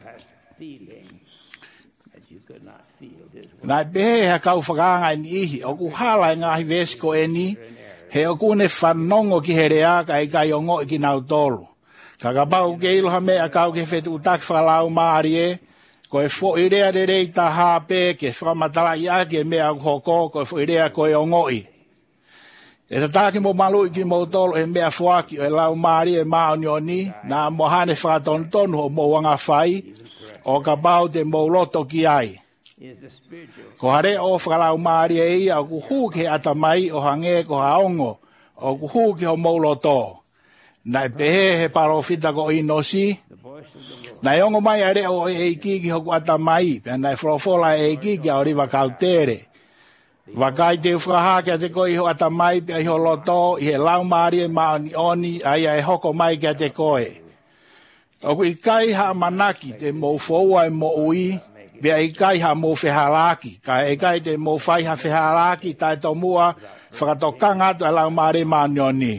Nai pehe he kau whakaanga ni ihi, o ku hala e ngahi vesiko e ni, he o kune whanongo ki he rea ka i kai o ngoi ki nau tolu. Ka ka pau ke iloha mea kau ke whetu utaki whalau maari e, ko e fo i rea re rei ta hape, ke whamatala i ake mea hoko, ko e fo i rea ko e o ngoi. E ta taki mo malu i ki mo tolu e mea fuaki o e lau maari e maoni o ni, na mohane whakatontonu o mo wanga whai, o ka pau te mo loto ki ai. Ko hare o whakalau maari e ia, o ku hū ke atamai o hange ko haongo, o ku hū ke o maulo tō. Nai pehe he parofita ko inosi, nai ongo mai are o e iki ki hoku atamai, pia nai wholofola e iki ki a oriwa kautere. Wakai te whakaha kia te koe iho atamai, pia iho loto, i he lau maari e maoni oni, aia e hoko mai kia te koe. O ku ikai ha manaki te mou foua e mo ui, Bea i kai ha mo wheharaki, ka e kai te mo whai ha wheharaki, tai tō mua whakatokanga tu e lau maare maanioni.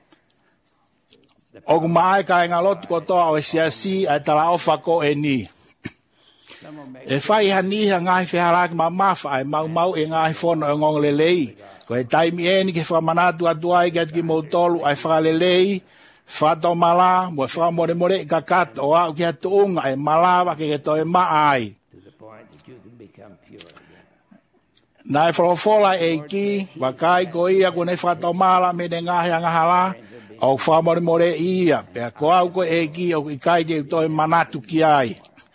O ku maae ka e ngā lotu kotoa o e siasi, ai tala ofa ko e ni. E whai ha ni ha ngahi wheharaki ma mawha, ai mau mau e ngahi whono e ngong lelei. Ko e taimi e ni ke whamanatu atuai ke ati mo tolu, ai whakalelei, whato mala, mo e whamore more i kakata, o au ki hatu unga, e malawa ke ke to e maai. Nai wholofola e ki, wakai ko ia ko ne whatomala me ne ngahi angahala, au whamore more ia, pea ko au ko e ki o i kai te toi manatu ki ai.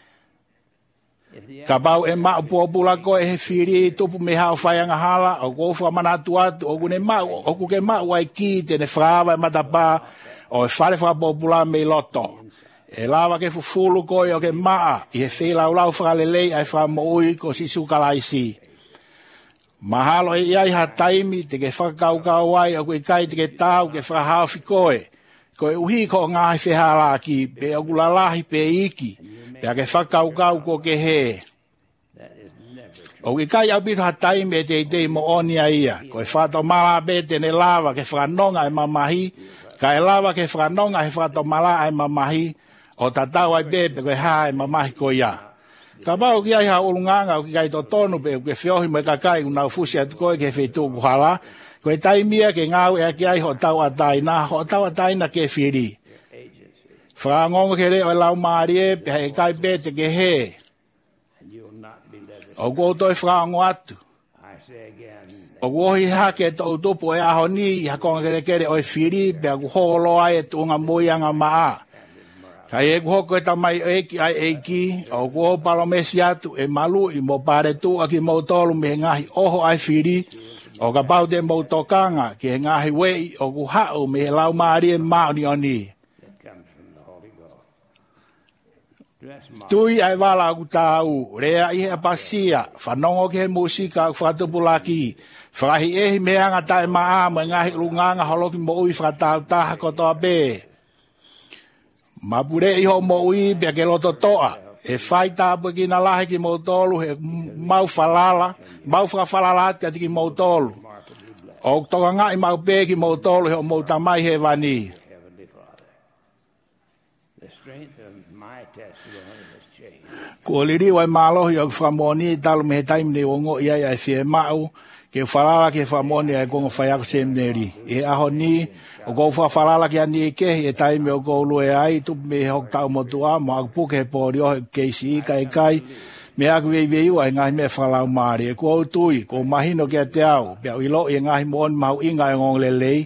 Ka bau e mau puopula ko e he whiri tupu me hao whai angahala, au ko wha manatu atu, o ku ne mau, o ku ke mau ai ki te ne whaawa e matapa, o e whare whapopula me loto. E lawa ke fufulu ko i o ke maa, i he whilau lau whakalelei ai whamoui ko si sukalaisi. Mahalo e iai ha taimi te ke whakaukau ai o koe kai te ke tau ke whakahawhi koe. Koe uhi ko ngāhi wheharaki pe o kulalahi pe iki. Pe a ke whakaukau ko ke he. O ke kai au pito ha taimi e te i te mo onia ia. Koe whato mala be te ne lava ke whakanonga e mamahi. Ka e lava ke whakanonga he whato mala e mamahi. O tatau ai be pe koe haa e mamahi ko ia. Ka pau ki ai ha urunganga o ki kai to tonu pe ke whiohi me kakai unau fusi atu koe ke whetu kuhala. Koe taimia ke ngau e ki ai ho tau ataina, ho tau ataina ke whiri. Whakangongo ke reo e lau maari e pe hei kai pete ke he. O koutoi whakango atu. O kuohi hake to utupu e aho ni i hakonga kere kere o e whiri pe a kuholo ai e tuunga muianga maa. Ka e kuhoko e tamai eki ai eki, o kuho palomesi atu e malu i mo pare tu aki mo tolu me ngahi oho ai whiri, o ka pau te mo tokanga ki ngahi wei o kuhau me lau maari e maoni oni. Tui ai wala aku tau, rea i he pasia, whanongo ke he musika aku whatupulaki, whahi ehi meanga tae maa me ngahi runganga holoki mo ui whatau taha kotoa be. Mapure iho mo ui pia ke loto toa. E whai tāpua ki na lahi ki mo tolu, he mau whalala, mau whawhalala ati ki mo tolu. O toka ngai mau pē ki mo tolu, he o mo tamai he wani. Ko liri wai malohi o whamoni talu me he taimi ne ongo ia ia e whie mau, ke whalala ke whamoni e kongo whai ako semneri. E aho ni, o kou whawhalala ki ani e kehi e taimi o kou lue ai, tupu me hok tau motua, mo aku puke he pōri o keisi i kai kai, me aku vei vei ua e ngahi me whalau maari, e kou tui, kou mahino ke te au, pia uilo i ngahi moon mahu inga e ngong lelei,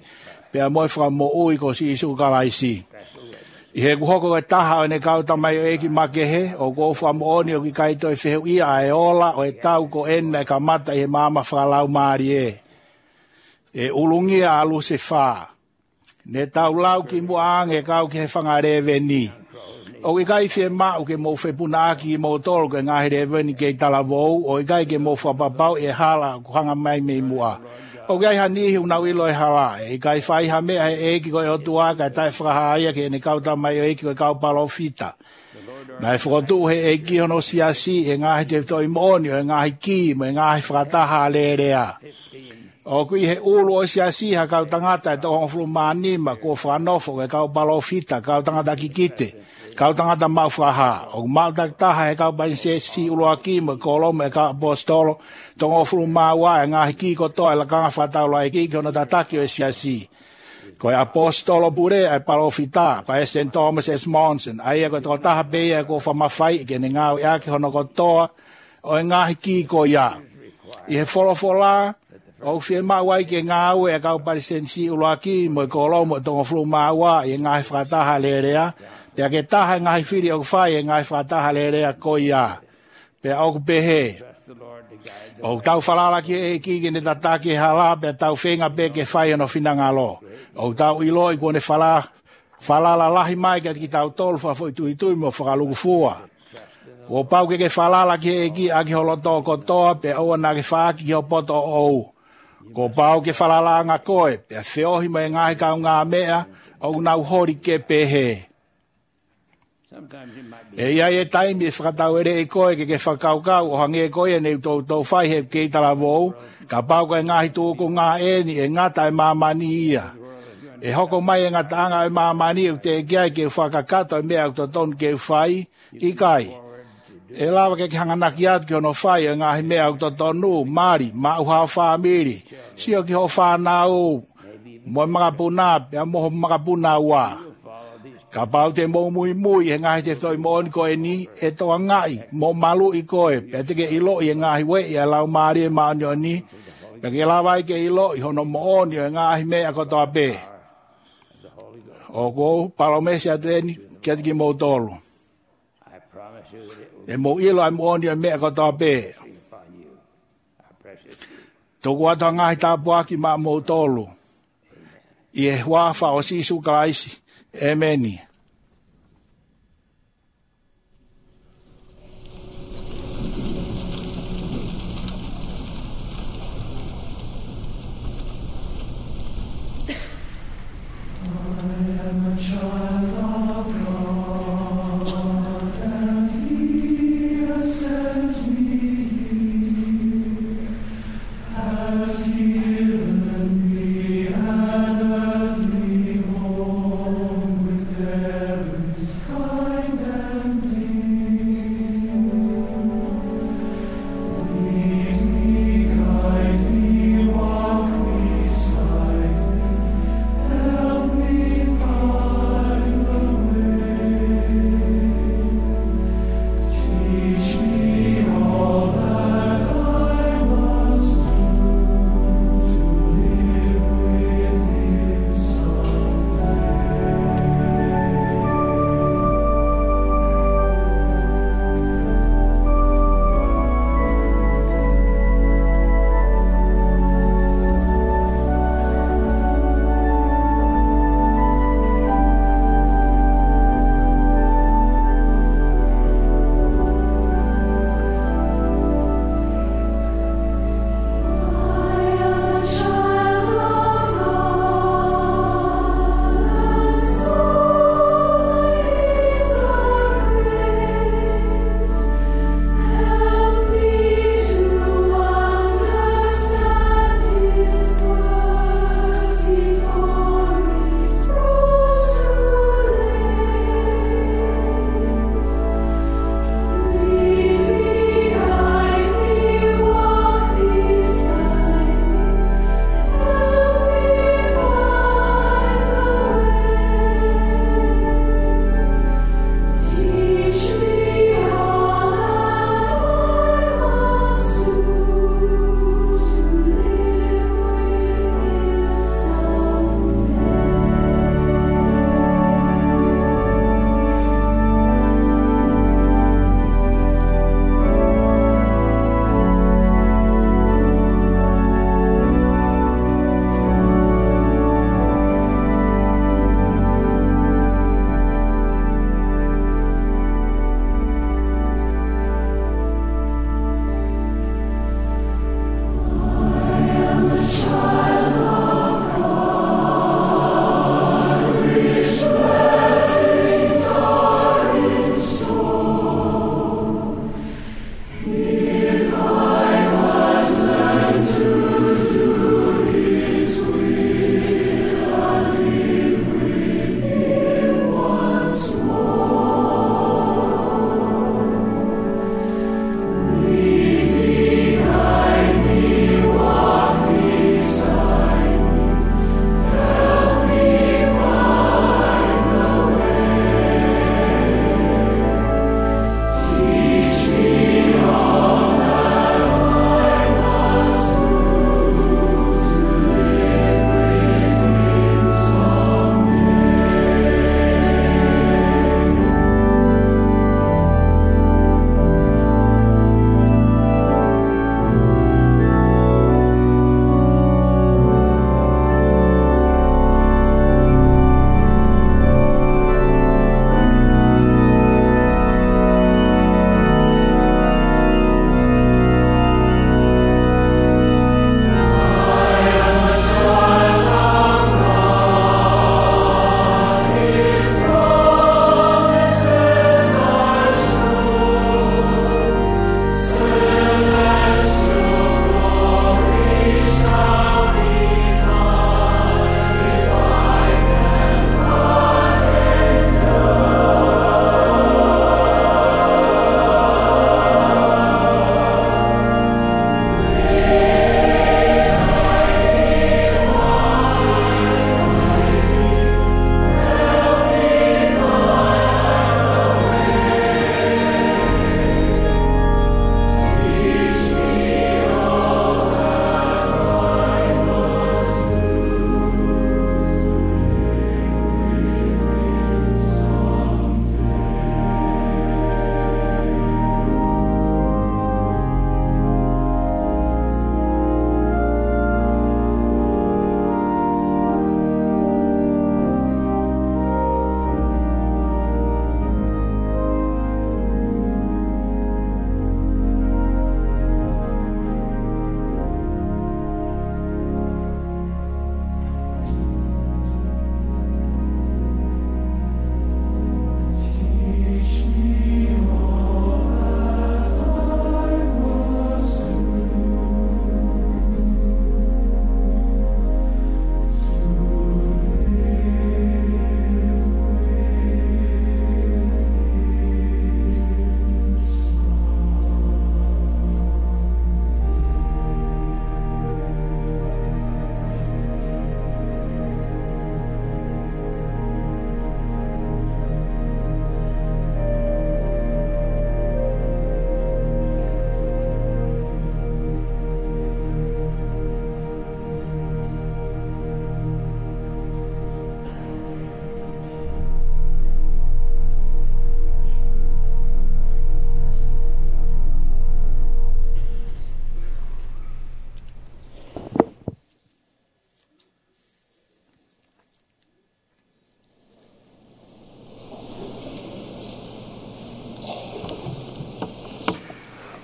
Pea moe whaka mo ui ko si isu kalaisi. I he kuhoko e taha o ne kauta mai o eki makehe, o ko wha mo oni o ki kaito e wheheu ia e ola o e tau ko ena e ka mata i he mama whakalau maari e. E ulungia alu se wha. Ne tau lau ki mua ange kau ki he whangarewe ni. O i kai whe mau ke mo whepuna aki i mo tolu ke ngahi rewe ni kei tala vou, o i kai ke mo whapapau e hala kuhanga mai me mua. O gai hanihi unau ilo e hala, e kai whai ha mea he eki koe o tuaka e tai whakahaia ke ne kauta mai o eki koe kau palo fita. Na e whakotu he eki hono siasi e ngahi te toi mooni o e ngahi ki mo e ngahi whakataha le rea. O kui he ulu o siasi ha kau tangata e tohong flu maanima kua whanofo e kau palo fita, kau tangata kikite, kau tangata mau whaha. O mau taktaha e kau pai se si ulu aki mo e kolomo e kau apostolo, tongo flu mawa e ngahi ki koto e la kanga whataula e ki kono tataki o siasi. Ko e apostolo pure e palo fita, pa e Saint Thomas S. Monson, aia ko toko taha peia e kua whamawhai ke ne ngau e aki hono kotoa o e ngahi ki ko ia. I he wholofola, o fie mawai ke ngau e kau pari sensi ulaki mo e kolomo e tongo flu mawa e ngahi whakataha le rea. Pea ke taha e ngahi whiri o whai e ngahi whakataha le rea ko ia. Pea oku pehe. O tau whalala ki e kiki ne tataki hala pea tau whenga pe ke whai ano whinangalo. O tau iloi kone whala, whalala lahi mai ke ki tau tolu whafoi tui tui mo whakaluku fua. Ko pau ke ke whalala ki e ki aki holoto kotoa pea oa na ke whaaki ki ho poto ou. Ko pau ke whalala ngā koe, pia whiohi mai ngahi kau ngā mea, au nau hori ke pehe. E ia e taimi e whakatau ere e koe ke ke whakaukau o hange e koe e neu tau tau whai he kei tala vou, ka pau koe ngahi tūko ngā eni e ngata e mamani ia. E hoko mai e ngata anga e mamani e te kia ke whakakato e mea au tonu ke whai, i kai. E lawa ke hanganaki atu ki ono whai e ngahi mea au tonu, mari, mau hao whamiri, sio ki ho whanau, moi mga puna, pia moho mga puna ua. Ka pau te mo mui mui, he ngahi te toi mooni koe ni, e toa ngai, mo malu i koe, pia te ke ilo i e ngahi we, i a lau maari e maani o ni, pia ke lawa i ke ilo i hono mooni o e ngahi mea kotoa pe. O kou, palomesi a teni, kia te ki mo tolu. E mo ilo ai mooni o mea kotoa pe. Toko ato ngahi tāpuaki ma mo tolu. I e huafa o sisu kalaisi. Ameni. Given me an earthly home with them.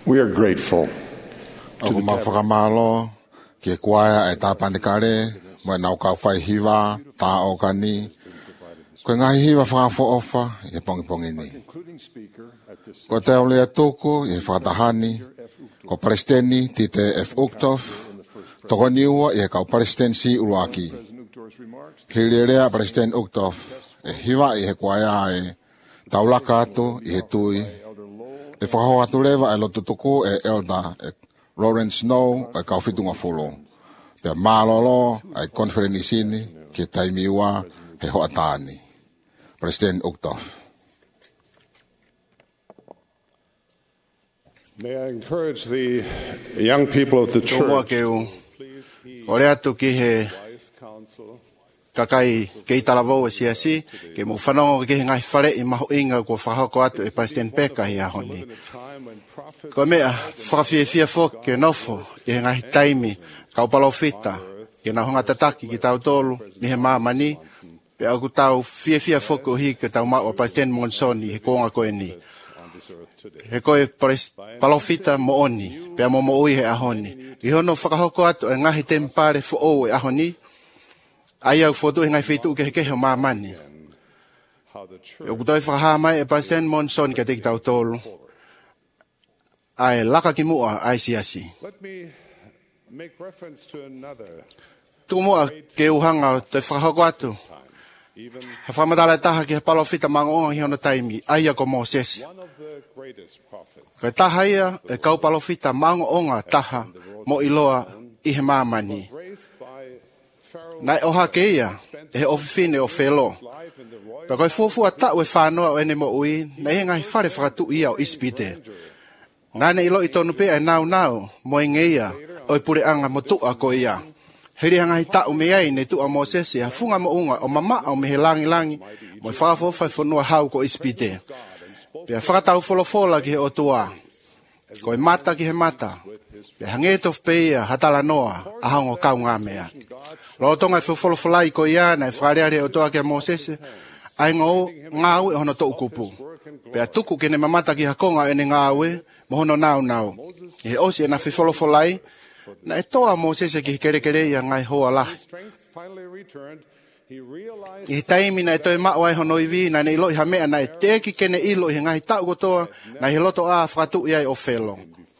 We are grateful O ko mawhakamalo ke kuaia e tāpanikare mai nau kau whai hiwa, tā o kani. Koe ngai hiwa whakafo ofa e pongi pongi ni. Ko te olea tōku e whakatahani, ko Palestini ti te F. Uktof, toko niua e kau Palestinsi uruaki. Hilirea Palestin Uktof e hiwa i he kuaia e taulaka atu i he tui. E whakaho atu lewa e lotu tuku e Elder e Lawrence Snow e kau whitunga fulu. Te mālolo e konferenisini ki taimiua he hoatani. President Uktof. May I encourage the young people of the church, Ore atu ki he kakai kei talavou e siasi, ke mo whanongo ke he ngai whare i maho inga ko whahako atu e President Peka hi ahoni. Ko mea, whakawhiawhia fok ke nofo i he ngai taimi, kau palofita, ke na honga tataki ki tau tolu, ni he mamani, pe aku tau whiawhia fok o hi ke tau mao a President Monsoni he konga koe ni. He koe palofita mo oni, pe mo mo ui he ahoni. I hono whakahoko atu e ngahi tempare fo o e ahoni, ai au foto e ngai whetu ke he kehe o mamani. E o kutoi whakaha mai e President Monson ke te ki tau tolu. Ai laka ki mua ai siasi. Tu mua ke uhanga te whakahoko atu. He whamadala taha ki he palofita mangonga hi hono taimi, ai ako Moses. Ke taha ia e kau palofita mangonga taha mo iloa i he mamani. Nai oha ke ia, e he ofifine o whelo. Pa koe fuafua tau e whanoa o ene mo ui, na ihe ngai whare whakatu ia o ispite. Ngane ilo i tonu pea e nau nau, mo e ngeia, o i pure anga mo tua ko ia. Heri hanga hi tau me ai ne tua Moses e funga mo unga o mama o me he langi langi, mo i whakafofai whanua hau ko ispite. Pea whakatau wholofola ki he o tua, ko e mata ki he mata. Pe hangetof peia hatala noa ahongo kau ngā mea. Lo tonga e whewholofolai ko ia na e whareare o toa kia Moses, ai ngau ngau e hono tō ukupu. Pe a tuku kene mamata ki hakonga e ne ngau e, mo hono nau nau. I he osi e na whewholofolai, na e toa Moses ki kere kere ia ngai hoa lahi. I he taimi na e toi mao ai hono iwi, na ne ilo i hamea na e teki kene ilo i he ngai tau kotoa, na he loto a whakatu iai o whelo.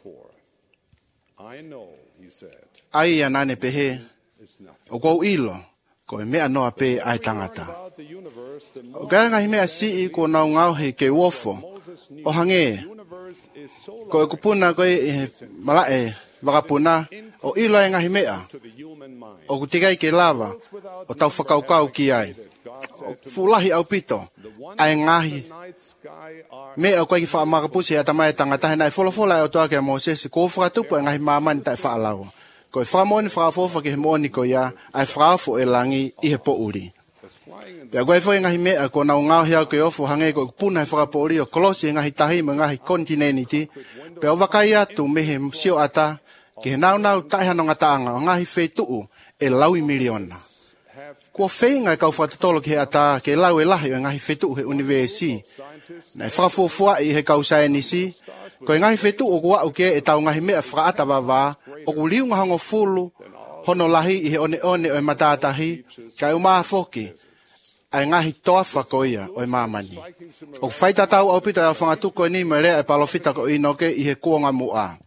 Ai ia nane pehe, o kou ilo, ko e mea noa pe ai tangata. O kai ngahi mea si i ko nau ngau he ke uofo, o hange, ko e kupuna ko e malae, wakapuna, o ilo e ngahi mea, o kutikai ke lava, o tau whakaukau ki ai, o fulahi au pito, ai ngahi, mea o koe ki whaamakapusi e tamai tangata, he nai wholofola e o toa ke Moses, ko whakatupu e ngahi mamani tai whaalawa. Ko e whamoni whaafofa ki he mooni ko ia, ai whaafo e langi i he pouri. Pea koe fo e ngahi mea ko nau ngau hiau ke ofo hange ko puna he whakapouri o kolosi e ngahi tahi mo ngahi kontineniti. Pea o wakai atu me he sio ata ki he nau nau taihano ngataanga o ngahi whetuu e laui miliona. Kua whenga e kau whatatolo ki he ata ke lau e lahi o ngahi whetuu he universi. Na e whakafofua i he kau saenisi, ko e ngahi whetuu o kua uke e tau ngahi mea whakaata wawa, o ku liunga hango fulu, hono lahi i he one one o e matatahi, kai o maa foki, ai ngahi toafa ko ia o e mamani. O whaita tau au pita e a whangatuko e ni me rea e palofita ko inoke i he kuonga mua.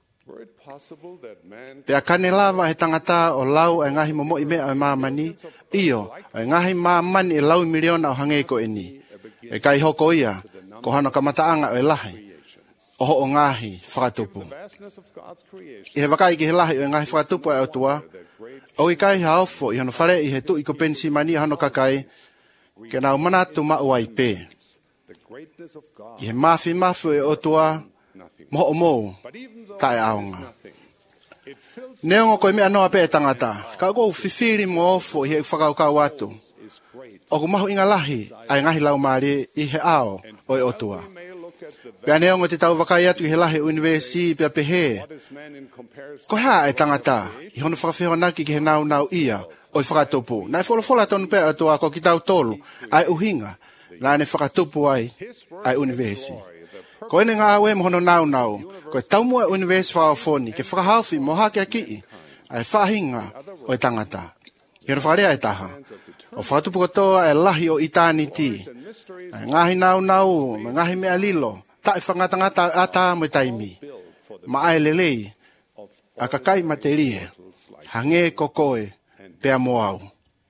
Pea kane lava he tangata o lau e ngahi momo i mea o e mamani, iyo, e ngahi mamani e lau miliona o hange ko e ni. E kai hoko ia, ko hano kamataanga o e lahi. Oho o ngahi whakatupu. I he wakai ki he lahi o ngahi whakatupu e autua, o i kai haofo i hano whare i he tu i ko pensi mani hano kakai, ke nau manatu mauai pe. I he mafi mafu e autua, moho o mou, tae aonga. Neongo koe mea noa pe e tangata, ka kou whiwhiri mo ofo i he whakaukau atu. O ku mahu inga lahi, ai ngahi lau maari i he ao o e autua. Pea neongo te tau wakai atu i he lahi universi pea pehe. Ko hea e tangata, i hono whakawhiwanaki ki he nau nau ia o i whakatupu. Na e wholofola tonu pea atua ko ki tau tolu, ai uhinga, na ne whakatupu ai, ai universi. Ko ene ngā awe mohono nau nau, Ko tau mo e universe whaafoni, ke whakahawhi mo hake a ki, ai whahinga o e tangata. He no wharea e taha. O whatupu katoa e lahi o eternity. Ai ngahi nau nau, ngahi mea lilo, tae whangatangata ata mo taimi. Ma ai lelei, a kakai materie, hange kokoe, pea mo au.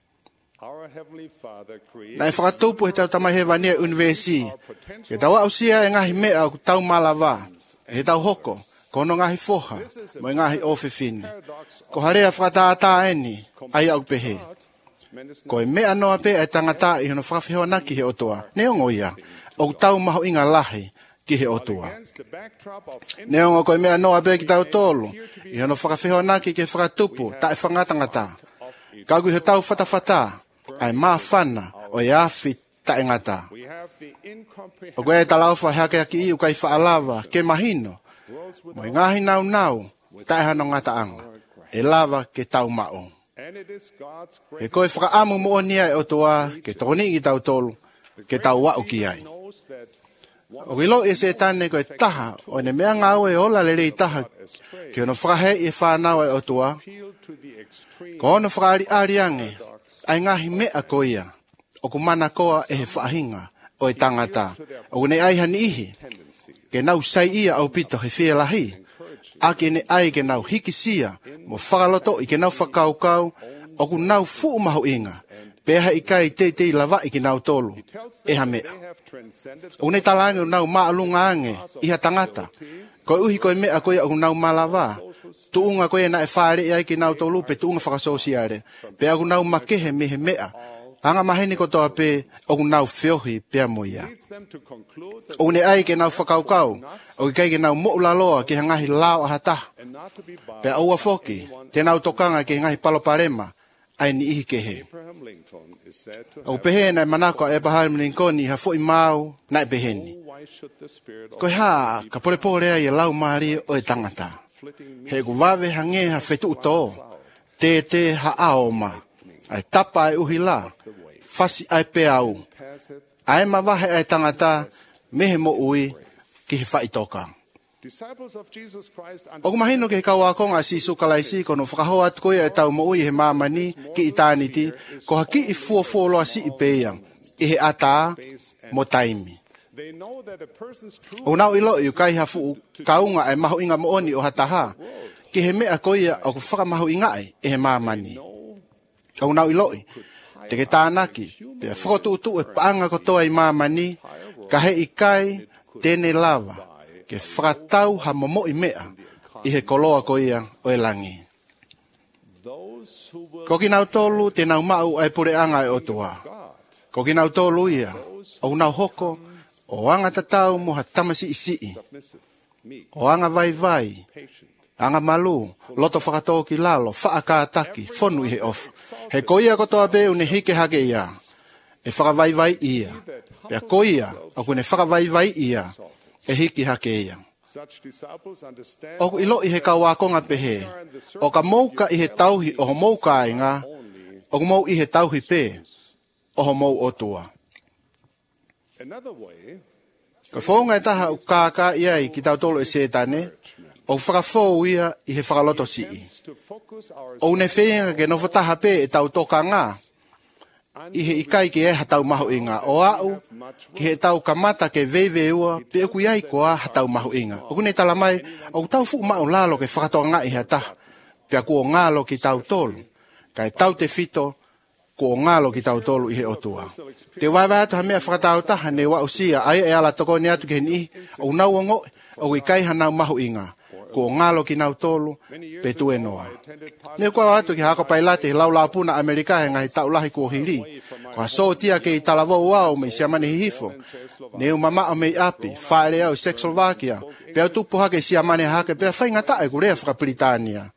Nai whakatupu he tau tamai he wania universi. Ke tau au sia e ngahi mea o tau malawa. He tau hoko, kono ngahi foha, mo ngahi ofefine. Ko harea whakataata eni, ai au pehe. Ko e mea noa pe e tangata i hono whawhihoa naki he otoa. Neongo ia, o tau maho inga lahi ki he otoa. Neongo ko e mea noa pe ki tau tolu, i hono whawhihoa naki ki he whakatupu, ta e whangatangata. Kagu he tau whatawhata, ai maa whana o e awhi ta e ngata. O koe e talauwha hake aki iu kai whaalawa ke mahino, mo i ngahi nau nau, ta e hano ngata anga, e lava ke tau mao. He koe whakaamu mo nia e otoa, ke toni ki tau tolu, ke tau wau ki ai. O wilo e se tane koe taha, o ne mea ngau e ola lere i taha, ke ono whakahe i whanau e otoa, ko ono whakaari ariange, ai ngahi mea koia, o kumana koa e he whahinga, o e tangata, o ne ai hani ihi, ke nau sai ia au pito he whia lahi, a ke ne ai ke nau hiki sia, mo whakaloto i ke nau whakaukau, o ku nau fuu maho inga, peha i kai te te lava i ke nau tolu, e ha mea. O ne talange o nau maalunga ange, iha tangata, koe uhi koe mea koe o nau malava, tuunga koe na e whaare i ai ke nau tolu, pe tuunga whakasosiare, pe au nau makehe mehe mea, anga maheni ko toa pe o nau whiohi pea moia. O ne ai ke nau whakaukau, o kai ke nau mo'ulaloa ke hangahi lao ahata. Pea aua foki, te nau tokanga ke hangahi paloparema, ai ni ihi kehe. O pehe na manako a Abraham Lincoln ha fo i mau na beheni. Ko ha ka pore pore ai lau mari o e tangata. He ku vave hange ha fetu to. Te te ha aoma. Ai tapa ai uhila. Fasi ai peau. Ai mawahe ai tangata mehe mo ui ki he whaitoka. O kumahino ke kau ako nga sisu kalaisi kono whakahoa at koe e tau mo ui he mamani ki itaniti ko haki i fuafuoloa si i peyang i he ata mo taimi. O nau ilo i kai hafu kaunga ai maho inga mo oni o hataha ki he mea koe o ku whakamaho inga e he mamani. O nau ilo i te ke tānaki pe whakotu utu e paanga kotoa i mamani ka he i kai tene lava ke whakatau ha momo i mea i he koloa ko ia o e langi. Ko ki nau tolu te nau mau ai pure anga e otua. Ko ki nau tolu ia o nau hoko o anga tatau mo ha tamasi isi i. O anga vai vai, anga malu, loto whakatau ki lalo, whaakataki, fonu i he off. He ko ia kotoa be une hike hake ia, e whakavai vai ia. Pea ko ia, o kune whakavai vai ia, e hiki hake ia. O ilo i he kawakonga pehe, o ka mouka i he tauhi o ho mouka ai ngā, o mou i he tauhi pe, o ho mou otua. Ka whaunga e taha u kāka ia i ki tau tolo e setane, o whakafou ia i he whakaloto si i. O ne whenga ke no whataha pe e tau toka ngā, i he ikai ke e hatau maho inga o au, ki he tau kamata ke veve ua, pe eku iai koa hatau maho inga. O kune tala mai, o tau fu mao lalo ke whakatoa ngā i hata, pe a kua ngalo ki tau tolu, kai tau te fito, kua ngalo ki tau tolu i he otua. Te waiwai atu ha mea whakatau taha ne wa usia, ai e ala toko ni atu ke ni, o nau ongo, o ikai hanau maho inga. Ko ngalo ki nau tolu, pe tu e noa. Ne kua atu ki hako pailate, lau la puna Amerika he ngai tau lahi kua hiri. Kua so tia ke i talawo wau me siamane hihifo. Ne umama o mei api, whaere au Czechoslovakia, pe au tupu hake siamane hake, pe a whaingata e kurea Whakapritania.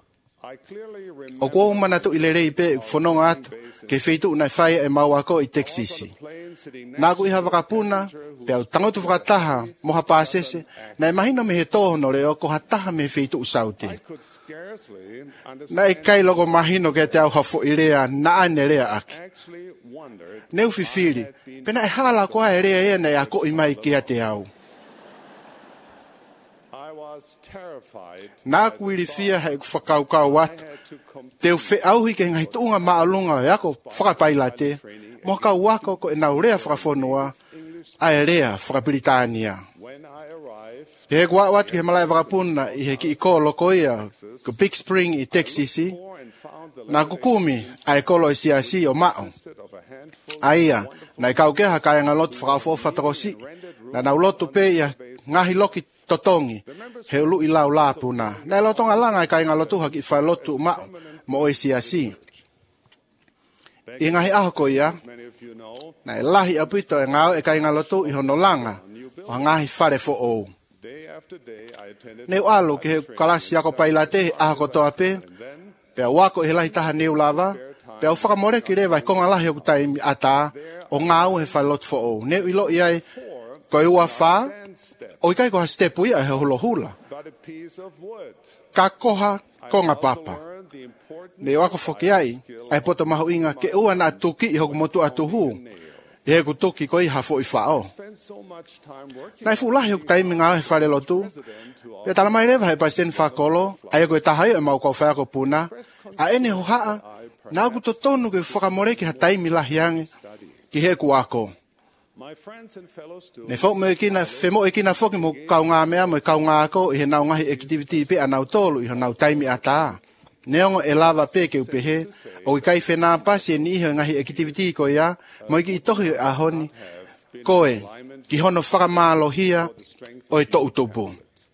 O kua umana tu ilerei pe whanonga atu, ke wheitu unai whaia e mau ako i Texisi. Nā ku iha wakapuna, pe au tangotu whakataha, moha pāsese, na e mahino me he tōhono reo, ko hataha me wheitu usauti. Na e kai logo mahino ke te au hafo i rea, na ane rea aki. Neu whiwhiri, pena e hala koa e rea ea nei ako i mai ki a te au. Nā kuiri fia hei whakaukau atu. Te uwhi auhi ke ngai tuunga maalunga e ako whakapaila te. Mo kau wako ko e nau rea whakafonua ai rea whakapilitania. He kua watu ke malai whakapuna i he ki i kolo ko ia ko Big Spring i Texasi. Nā kukumi ai kolo i siasi o mao. Aia, nai kau keha kaya ngā lotu whakafo whatakosi. Na nau lotu pe ia ngahi loki totongi. He ulu i lau lāpuna. Nai lotonga langa i kaya ngā lotu haki whai lotu mao mo o i siasi. I ngahi aho ko ia. Nai lahi apito e ngāo e kaya ngā lotu i hono langa. O ngahi whare fo ou. Neu alu ke he kalasi ako paila te aho ko toa pe. Pea wako he lahi taha neu lava. Pea whakamore ki rewa i konga lahi o taimi ata. O ngāo he whai lotu fo ou. Neu ilo iai ko i ua wha. O i kai ko ha stepu ia he hula hula. Ka koha konga papa. Neu ako whoki ai. Ai poto mahu inga ke ua na tuki i hoku motu atu hu. E he kutuki ko i hafo i whao. Nai fulahi o taimi ngā he whare lotu. Pea talamai rewa he paisen whakolo. Ai ko e tahai e mau kau whako puna. A ene ho haa. Nā ku to tonu ke whakamore ki ha taimi lahiange. Ki he ku ako. Ne fok me kina, femo e kina foki mo kau ngā mea mo kau ngā ako. I he nau ngahi activity pe a nau tolu. I he nau taimi ata. Neongo e lava pe ke upehe, o i kai whenā pasi e niho ngahi activity ko ia, mo i ki i tohi a honi, koe, ki hono whakamalohia o e to utupu.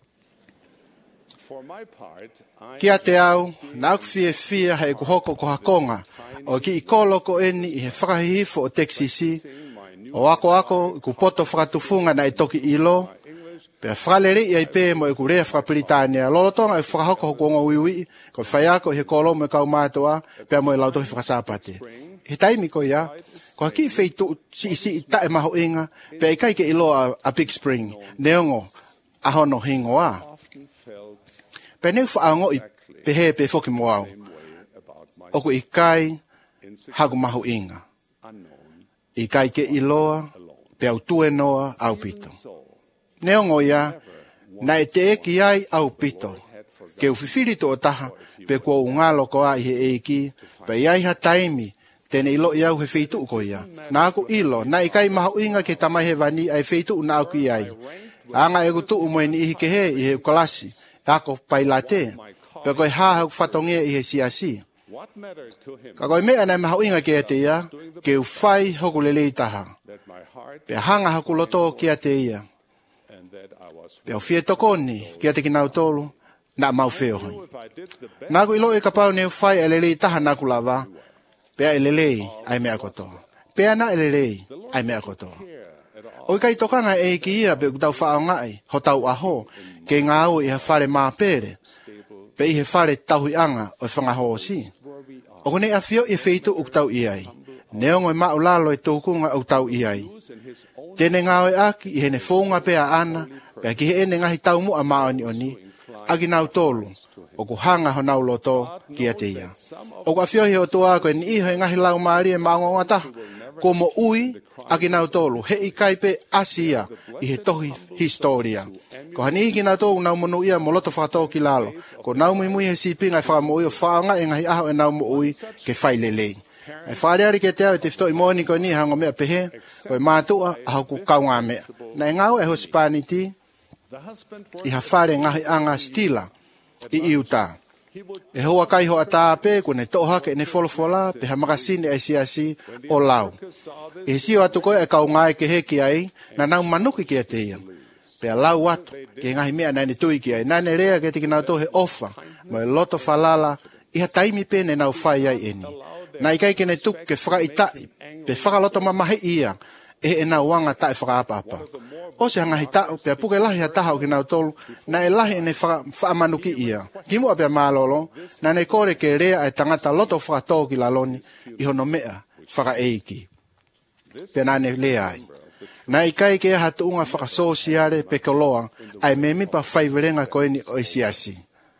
Kia te au, nā fie fia hei kuhoko ko hakonga, o ki i kolo ko eni i he whakahihifo o Texasi, o ako ako i kupoto whakatufunga na e toki ilo, pea whakalere i ai pē mo e kurea whakapilitania. Lolotonga e whakahoko hoko ngā wiwi, ko whaiako he kolo me kau mātua, pea mo e lautohi whakasāpate. He taimi ko ia, ko haki wheitu si isi i tae maho inga, pea i kai ke iloa a Big Spring, neongo, ahono hingo a. Pea neu whaango i pehe pe whoki moau. Oku i kai, hagu maho inga. I kai ke iloa, pea utue noa au pito. Neongo ia, na e te eki ai au pito. Ke uwhiwhiri to o taha, pe kua ungalo ko a i he eki, pe iai ha taimi, tene ilo i au he wheitu uko ia. Nā aku ilo, na i kai maha uinga ke tamai he vani ai wheitu una au ki ai. Anga e kutu umoeni ihi ke he i he ukalasi, ako paila te, pe koe haha whatongia i he siasi. Ka koe mea nei maha uinga ke te ia, ke uwhai hoku lelei taha. Pe hanga haku loto ki te ia. Pea fie tokoni, kia te ki nau tolu, na mau feo hoi. Nāku ilo e kapau neu whai e lelei taha nāku lava, pea e lelei ai mea koto. Pea na e lelei ai mea koto. O i kai tokanga e ki ia pe kutau whao ngai, ho tau aho, ke ngā au i ha whare mā pere, pe i he whare tauhi anga o i whangaho o si. O kone a fio i wheitu uktau i ai, neongo i mau lalo e tōkunga uktau i ai. Tene ngā o aki i hene whonga pea ana, pea ki he ene ngahi tau mua maoni oni, aki nau tolu, o ku hanga ho nau loto ki a te ia. O ku a whiohi o toa koe ni iho e ngahi lau maari e maonga ngata, ko mo ui, aki nau tolu, he i kaipe asia i he tohi historia. Ko hani iki nau tolu nau monu ia mo loto whakatau ki lalo, ko nau mui mui he sipinga e whakamo ui o whaanga e ngahi aho e nau mo ui ke whailelei. E whareari ke te au e te whito i mōni ko ni hango mea pehe, ko e mātua a hau ku kaunga mea. Na e ngau e Hospaniti, i ha whare ngahi anga stila i iuta. E hoa kai hoa tāpe, ko ne tohake e ne wholofola, pe ha makasini ai siasi o lau. E sio atu koe e kaunga e ke heki ai, na nau manuki ki a te ia. Pe a lau atu, ke ngahi mea nai ne tui ki ai. Nane rea ke te ki nau tohe ofa, mo e loto whalala, i ha taimi pe ne nau whai ai eni. Na i kai ke ne tuk ke whaka i tai, pe whakaloto mamahe ia, e e nau wanga tae whakaapapa. O se hanga hi tau, pe puke lahi ha taha o ki nau tolu, na e lahi e ne whaamanuki ia. Kimua pe malolo, na ne kore ke rea e tangata loto whakatau ki laloni, i hono mea whaka eiki. Pe na ne lea ai. Na i kai ke hatu unga whakasosiare pe koloa, ai me mipa whaiverenga koeni o isiasi.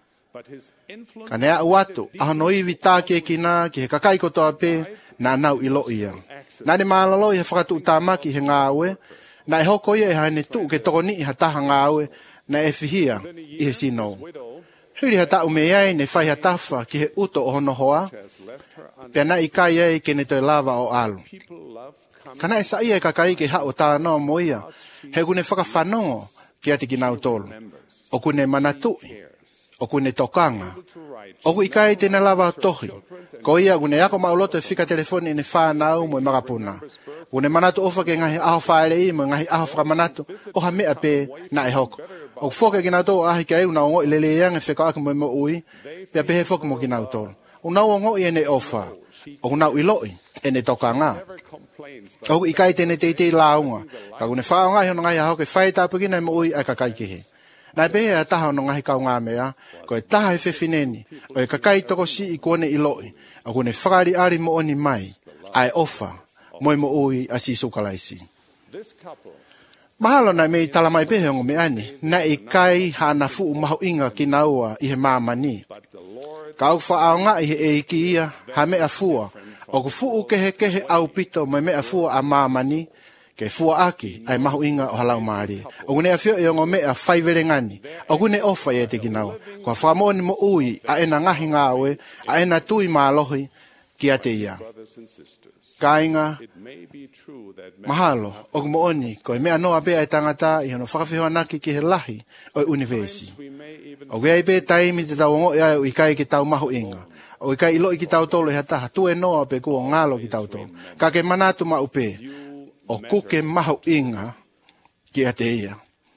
Ka nea uatu, ahono iwi tāke ki nā, ki he kakai kotoa pe, na nau ilo ia. Na ne malolo i he whakatu utamaki he ngāwe, na e hoko ia e haine tu ke toko ni i ha taha ngāwe, na e fihia i he sino. Hiri ha tau me ai ne whai ha tafa ki he uto o hono hoa, pia na i kai ai ke ne toi lava o alu. Kana e sa ia e kakai ke hao tala noa mo ia, he kune whakawhanongo ki ati ki nau tolu. O kune manatui, o kune tokanga, o ku i kai tena lava o tohi. Ko ia kune ako mauloto e whika telefoni ne whanau mo i makapuna. Kune manatu ofa ke ngahi aho whaere i mo ngahi aho whakamanatu, o ha mea pe na e hoko. O whoke ki nau tolu ahi ka eu na ongo i lele iang e whika aki mo i mo ui, pia pe he whoke mo ki nau tolu. O nau ongo i ene ofa, o nau i loi, ene tokanga. O i kai tene te te launga, ka kune whaonga i hono ngahi aho ke whai tapu kina i mo ui ai kakai ki he. Nai pehe a taha no ngahi kau ngā mea, ko e taha e whewhineni, o e kakai toko si i kone i loi, a kune whakari ari mo oni mai, ai ofa, moi mo ui a si sukalaisi. Mahalo nai mei tala mai pehe ongo me ane, na i kai hana fuu maho inga ki naua i he mamani. Ka au wha ngā i he e iki ia, ha mea fua, o ku fuu kehe kehe au pito mai mea fua a mamani, ke fua aki ai mahu inga o halau maari. O kune a fio e ongo mea whaivere ngani. O kune ofa i e te kinau. Kua whamoni mo ui a ena ngahi ngāwe, a ena tui mālohi ki a te ia. Kainga, mahalo, o kumo oni, ko e mea noa bea e tangata i hono whakawhihoa naki ki he lahi o i universi. O kea i pe taimi te tau ongo ia o i kai ki tau mahu inga. O i kai ilo i ki tau tolo i hataha, tu e noa pe kua ngalo ki tau tolo. Ka ke manatu ma upe. O kuke mahu inga ki a te ia.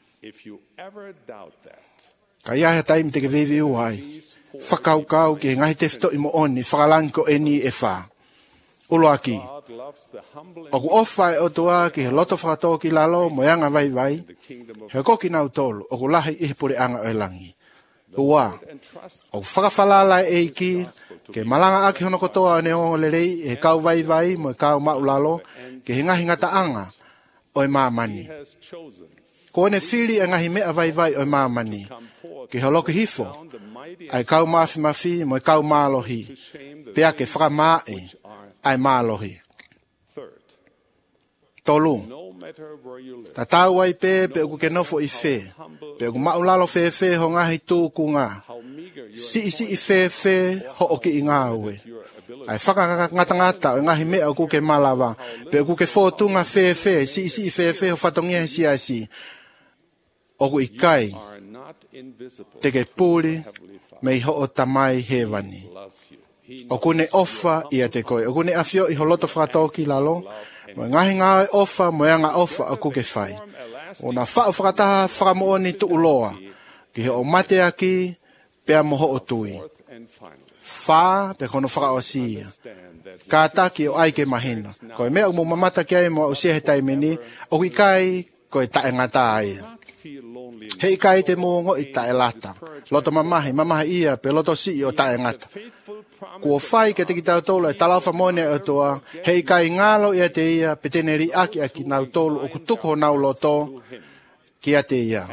Ka iahe taimi te ke vivi uai. Whakaukau ki ngahi te whito i mo oni, whakalanko e ni e wha. Ulo aki. O ku ofa e o tua ki he loto whakatō ki lalo, mo yanga vai vai. He koki nau tolu, o ku lahi i he pure anga o e langi. Ua, o ku whakawhalala e iki, ke malanga aki hono kotoa o ne o lerei, e kau vai vai, mo e kau mau lalo, ke he ngahi ngata anga o e mamani. Ko ne whiri e ngahi mea vai vai o e mamani. Ke he loki hifo, ai kau mafi mafi, mo e kau mālohi. Pea ke whakamae, ai mālohi. Tolu. Ta tau ai pe, pe uku ke nofo i fe. Pe uku maulalo fe fe ho ngahi tūku ngā. Si i si i fe fe ho oki i ngā ue. Ai whaka ngata ngata o ngahi mea uku ke malawa. Pe uku ke fōtunga fe fe, si i si i fe fe ho whatongia si a si. Oku i kai. Te ke pūri mei ho o tamai hewani. Oku ne ofa i a te koe. Oku ne awhio i ho loto whakatoki lalo. Mo ngahi ngā ofa, mo ea ngā ofa a kuke whai. O nā whao whakataha whakamooni tu uloa. Ki he o mate aki, pea moho o tui. Wha, pe kono whakaosi ia. Ka taki o aike mahina. Ko e mea umu mamata ki ai mo o sia he taimeni, o ki kai ko e tae ngata ai. Hei kai te muongo i tae lata. Loto mamahi, mamahi ia, pe loto si i o tae ngata. Kua whai ke te ki tau tolu e talauwha mone o toa, hei kai ngalo i a te ia, pe tene ri aki aki nau tolu o kutuko nau loto ki a te ia.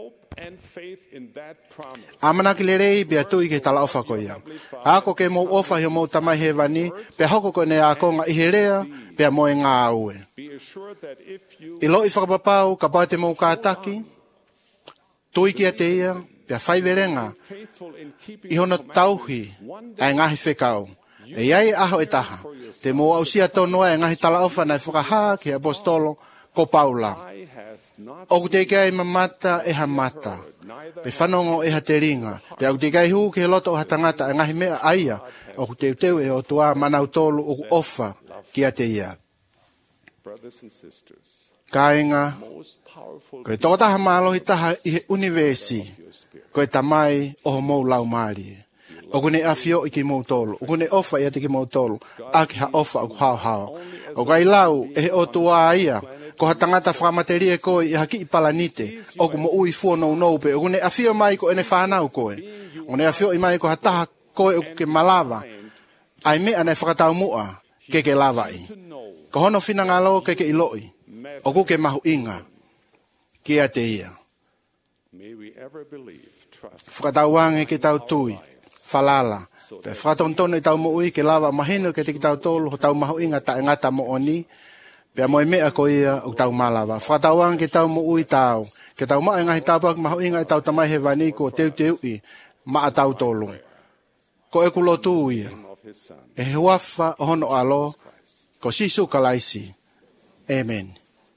Amanaki le rei bea tui ke talauwha ko ia. Ako ke mou ofa hio mou tamai he wani, pe hoko ko ne a konga i he rea, pe moe ngā aue. I lo i whakapapau, ka pate mou kātaki, tui ki a te ia, pia whaiverenga, i hono tauhi, ai ngahi whekau. E iai aho e taha, te mo au sia tonua e ngahi talauwha nai whakaha ki apostolo ko Paula. Oku te kai mamata e ha mata, pe whanongo e ha te ringa, pe au te kai hu ke loto o ha tangata e ngahi mea aia, oku te uteu e o tua manau tolu oku ofa ki a te ia. Kainga, koe tōtaha mālohi taha i he universi, koe tamai o ho mou lau maari. O kune awhio i ki mou tolu, o kune ofa i ati ki mou tolu, a ki ha ofa o hao hao. O kai lau e he o tua ia, ko ha tangata whakamateria koe i haki i palanite, o ku mo ui fua nou nou pe, o kune awhio mai ko ene whanau koe. O ne awhio i mai ko ha taha koe o ke malawa, ai mea nei whakatau mua ke ke lava i. Ko hono whina ngalo ke ke iloi, o ku ke mahu inga, ki a te ia. Whakatauange ke tau tui, whalala. Pe whakatontono i tau mo ui ke lava mahino ke te ki tau tolu, ho tau mahu inga ta e ngata mo oni, Pea moe mea ko ia o tau malawa. Whatauang ke tau mo ui tau. Ke tau maa ngahi tāpak maho inga e tau tamai he vani ko teu teu i maa tau tolu. Ko e kulo tu ia. E he wafa hono alo ko sisu kalaisi. Amen.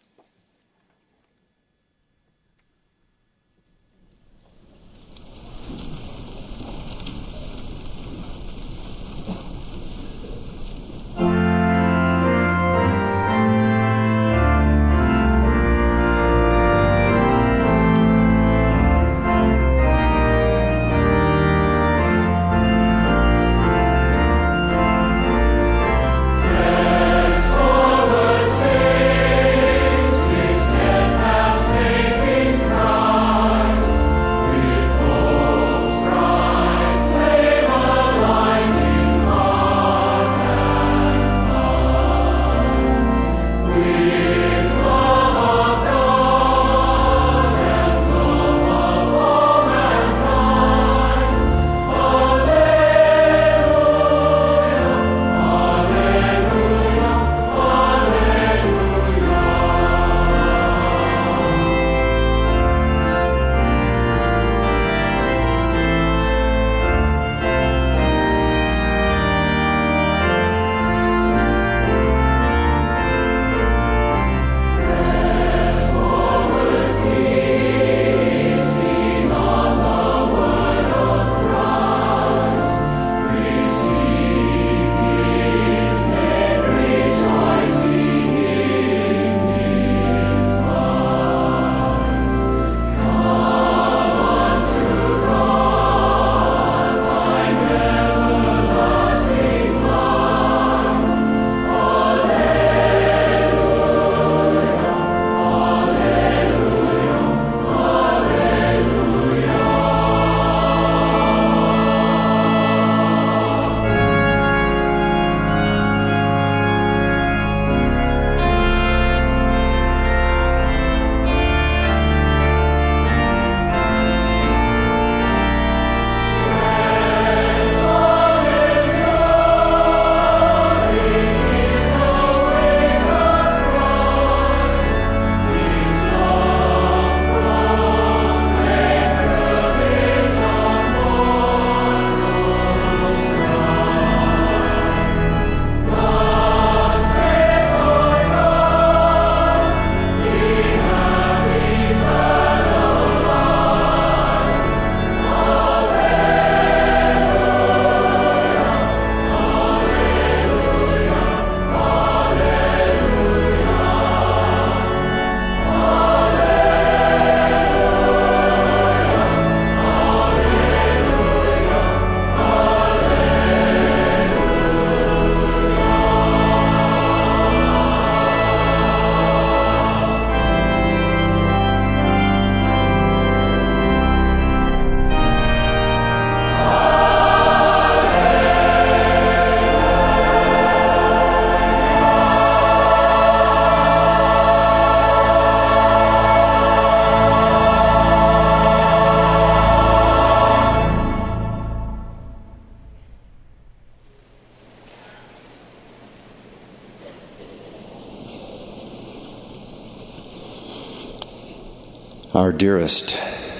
Our dearest,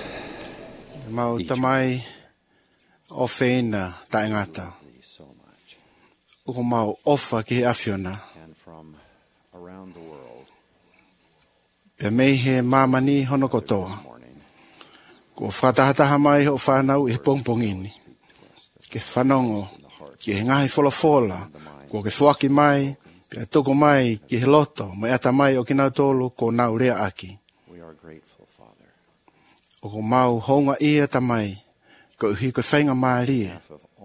mau tamai o feina taingata. Uko mau ofa ki afiona. Pe mei he mamani hono kotoa. Ko whatahataha mai ho whanau i pongpongini. Ke whanongo, ki he ngahi wholafola, ko ke whaki mai, pe toko mai ki he loto, mai ata mai o ki nau tolu ko nau rea aki. O ko mau honga ia tamai, ko uhi ko whainga maaria.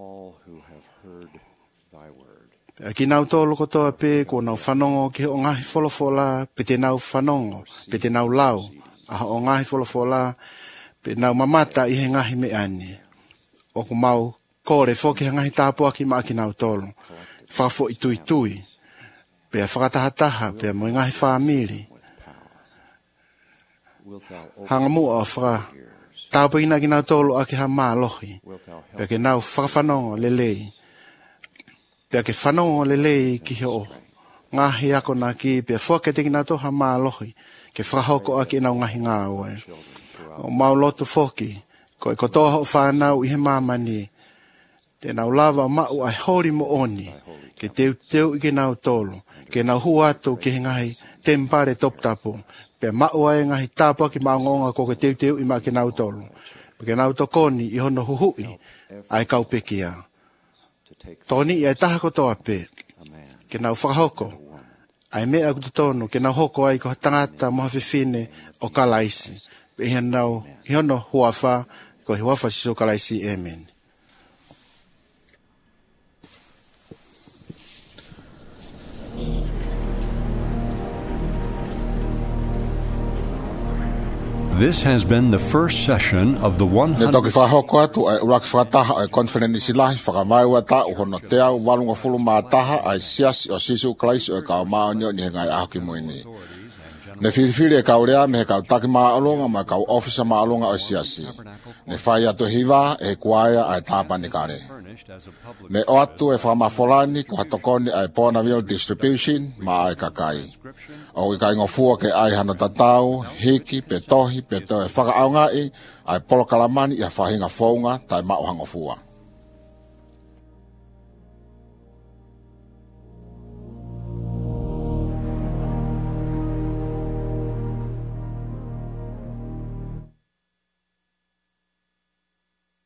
Pe ki nau tolu kotoa pe, ko nau whanongo ki o ngahi wholafola, pe te nau whanongo, pe te nau lau, aha o ngahi wholafola, pe nau mamata i he ngahi me ane. O ko mau kore whoki he ngahi tāpua ki maa ki nau tolu. Whafo i tui tui. Pe a whakatahataha, pe a mo ngahi whaamiri. Hanga mua o whaka. Tāpua ina ki nau tolu a ki ha maa lohi. Pe ke nau whakawhanongo lelei. Pe a ke whanongo lelei ki he o ngahi ako na ki pe fo ke tingna to ha malohi ke frahoko aki na ngahi ngawe o mauloto foki ko ko to ho fana u he mama ni te na lava ma u ai hori mo oni ke te te u ke na tolo ke na huato ke ngahi tempare top tapo pe ma u ai ngahi tapo ki mangonga ko ke te te i ma ke na tolo ke na to koni i hono huhui ai kau pekia toni e taha ko to ape ke na frahoko ai me aku tono ke na hoko ai ko tangata mo fifine o kalaisi pe henau hiono huafa ko huafa so kalaisi amen. This has been the first session of the one hundred. Ne toki whahoko atu ai urak whataha ai konferenisi lahi whakamai wata uhono tea walunga fulu mātaha ai siasi o sisu klaisi o kau maonio ni hengai ahoki moini. Ne whiriwhiri e kau rea me he kau taki maalonga ma kau ofisa maalonga o siasi. Ne whai atu hiwa e kuaia ai tāpani kare. Ne o atu e whamafolani ko hatokoni ai pona meal distribution ma ai kakai. O i kai ngofua ke ai hana tatau, hiki, pe tohi, pe toe whakaaungai ai polo kalamani i a whahinga whaunga tai mao hangofua.